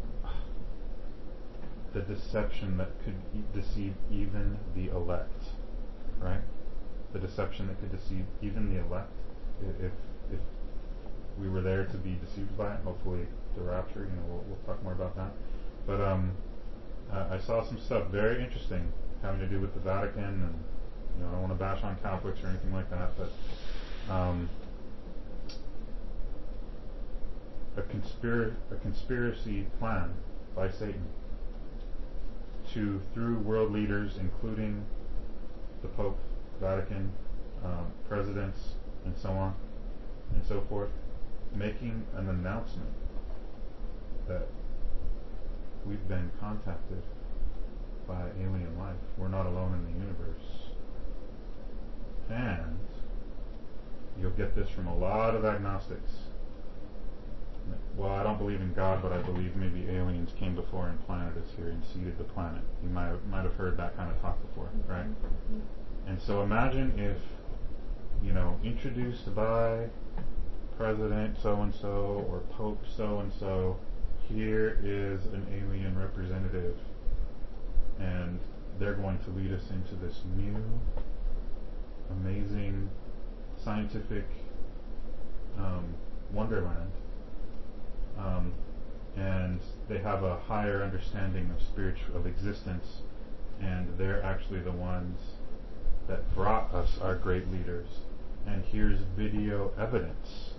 the deception that could deceive even the elect, right? The deception that could deceive even the elect, if we were there to be deceived by it. Hopefully, the rapture. We'll talk more about that. But I saw some stuff very interesting having to do with the Vatican, and I don't want to bash on Catholics or anything like that, but a conspiracy plan by Satan to, through world leaders, including the Pope, Vatican, presidents, and so on and so forth, making an announcement that we've been contacted by alien life. We're not alone in the universe. And you'll get this from a lot of agnostics. Well, I don't believe in God, but I believe maybe aliens came before and planted us here and seeded the planet. You might have heard that kind of talk before, right? And so imagine if, introduced by President so-and-so or Pope so-and-so, here is an alien representative, and they're going to lead us into this new amazing scientific wonderland, and they have a higher understanding of existence, and they're actually the ones that brought us our great leaders. And here's video evidence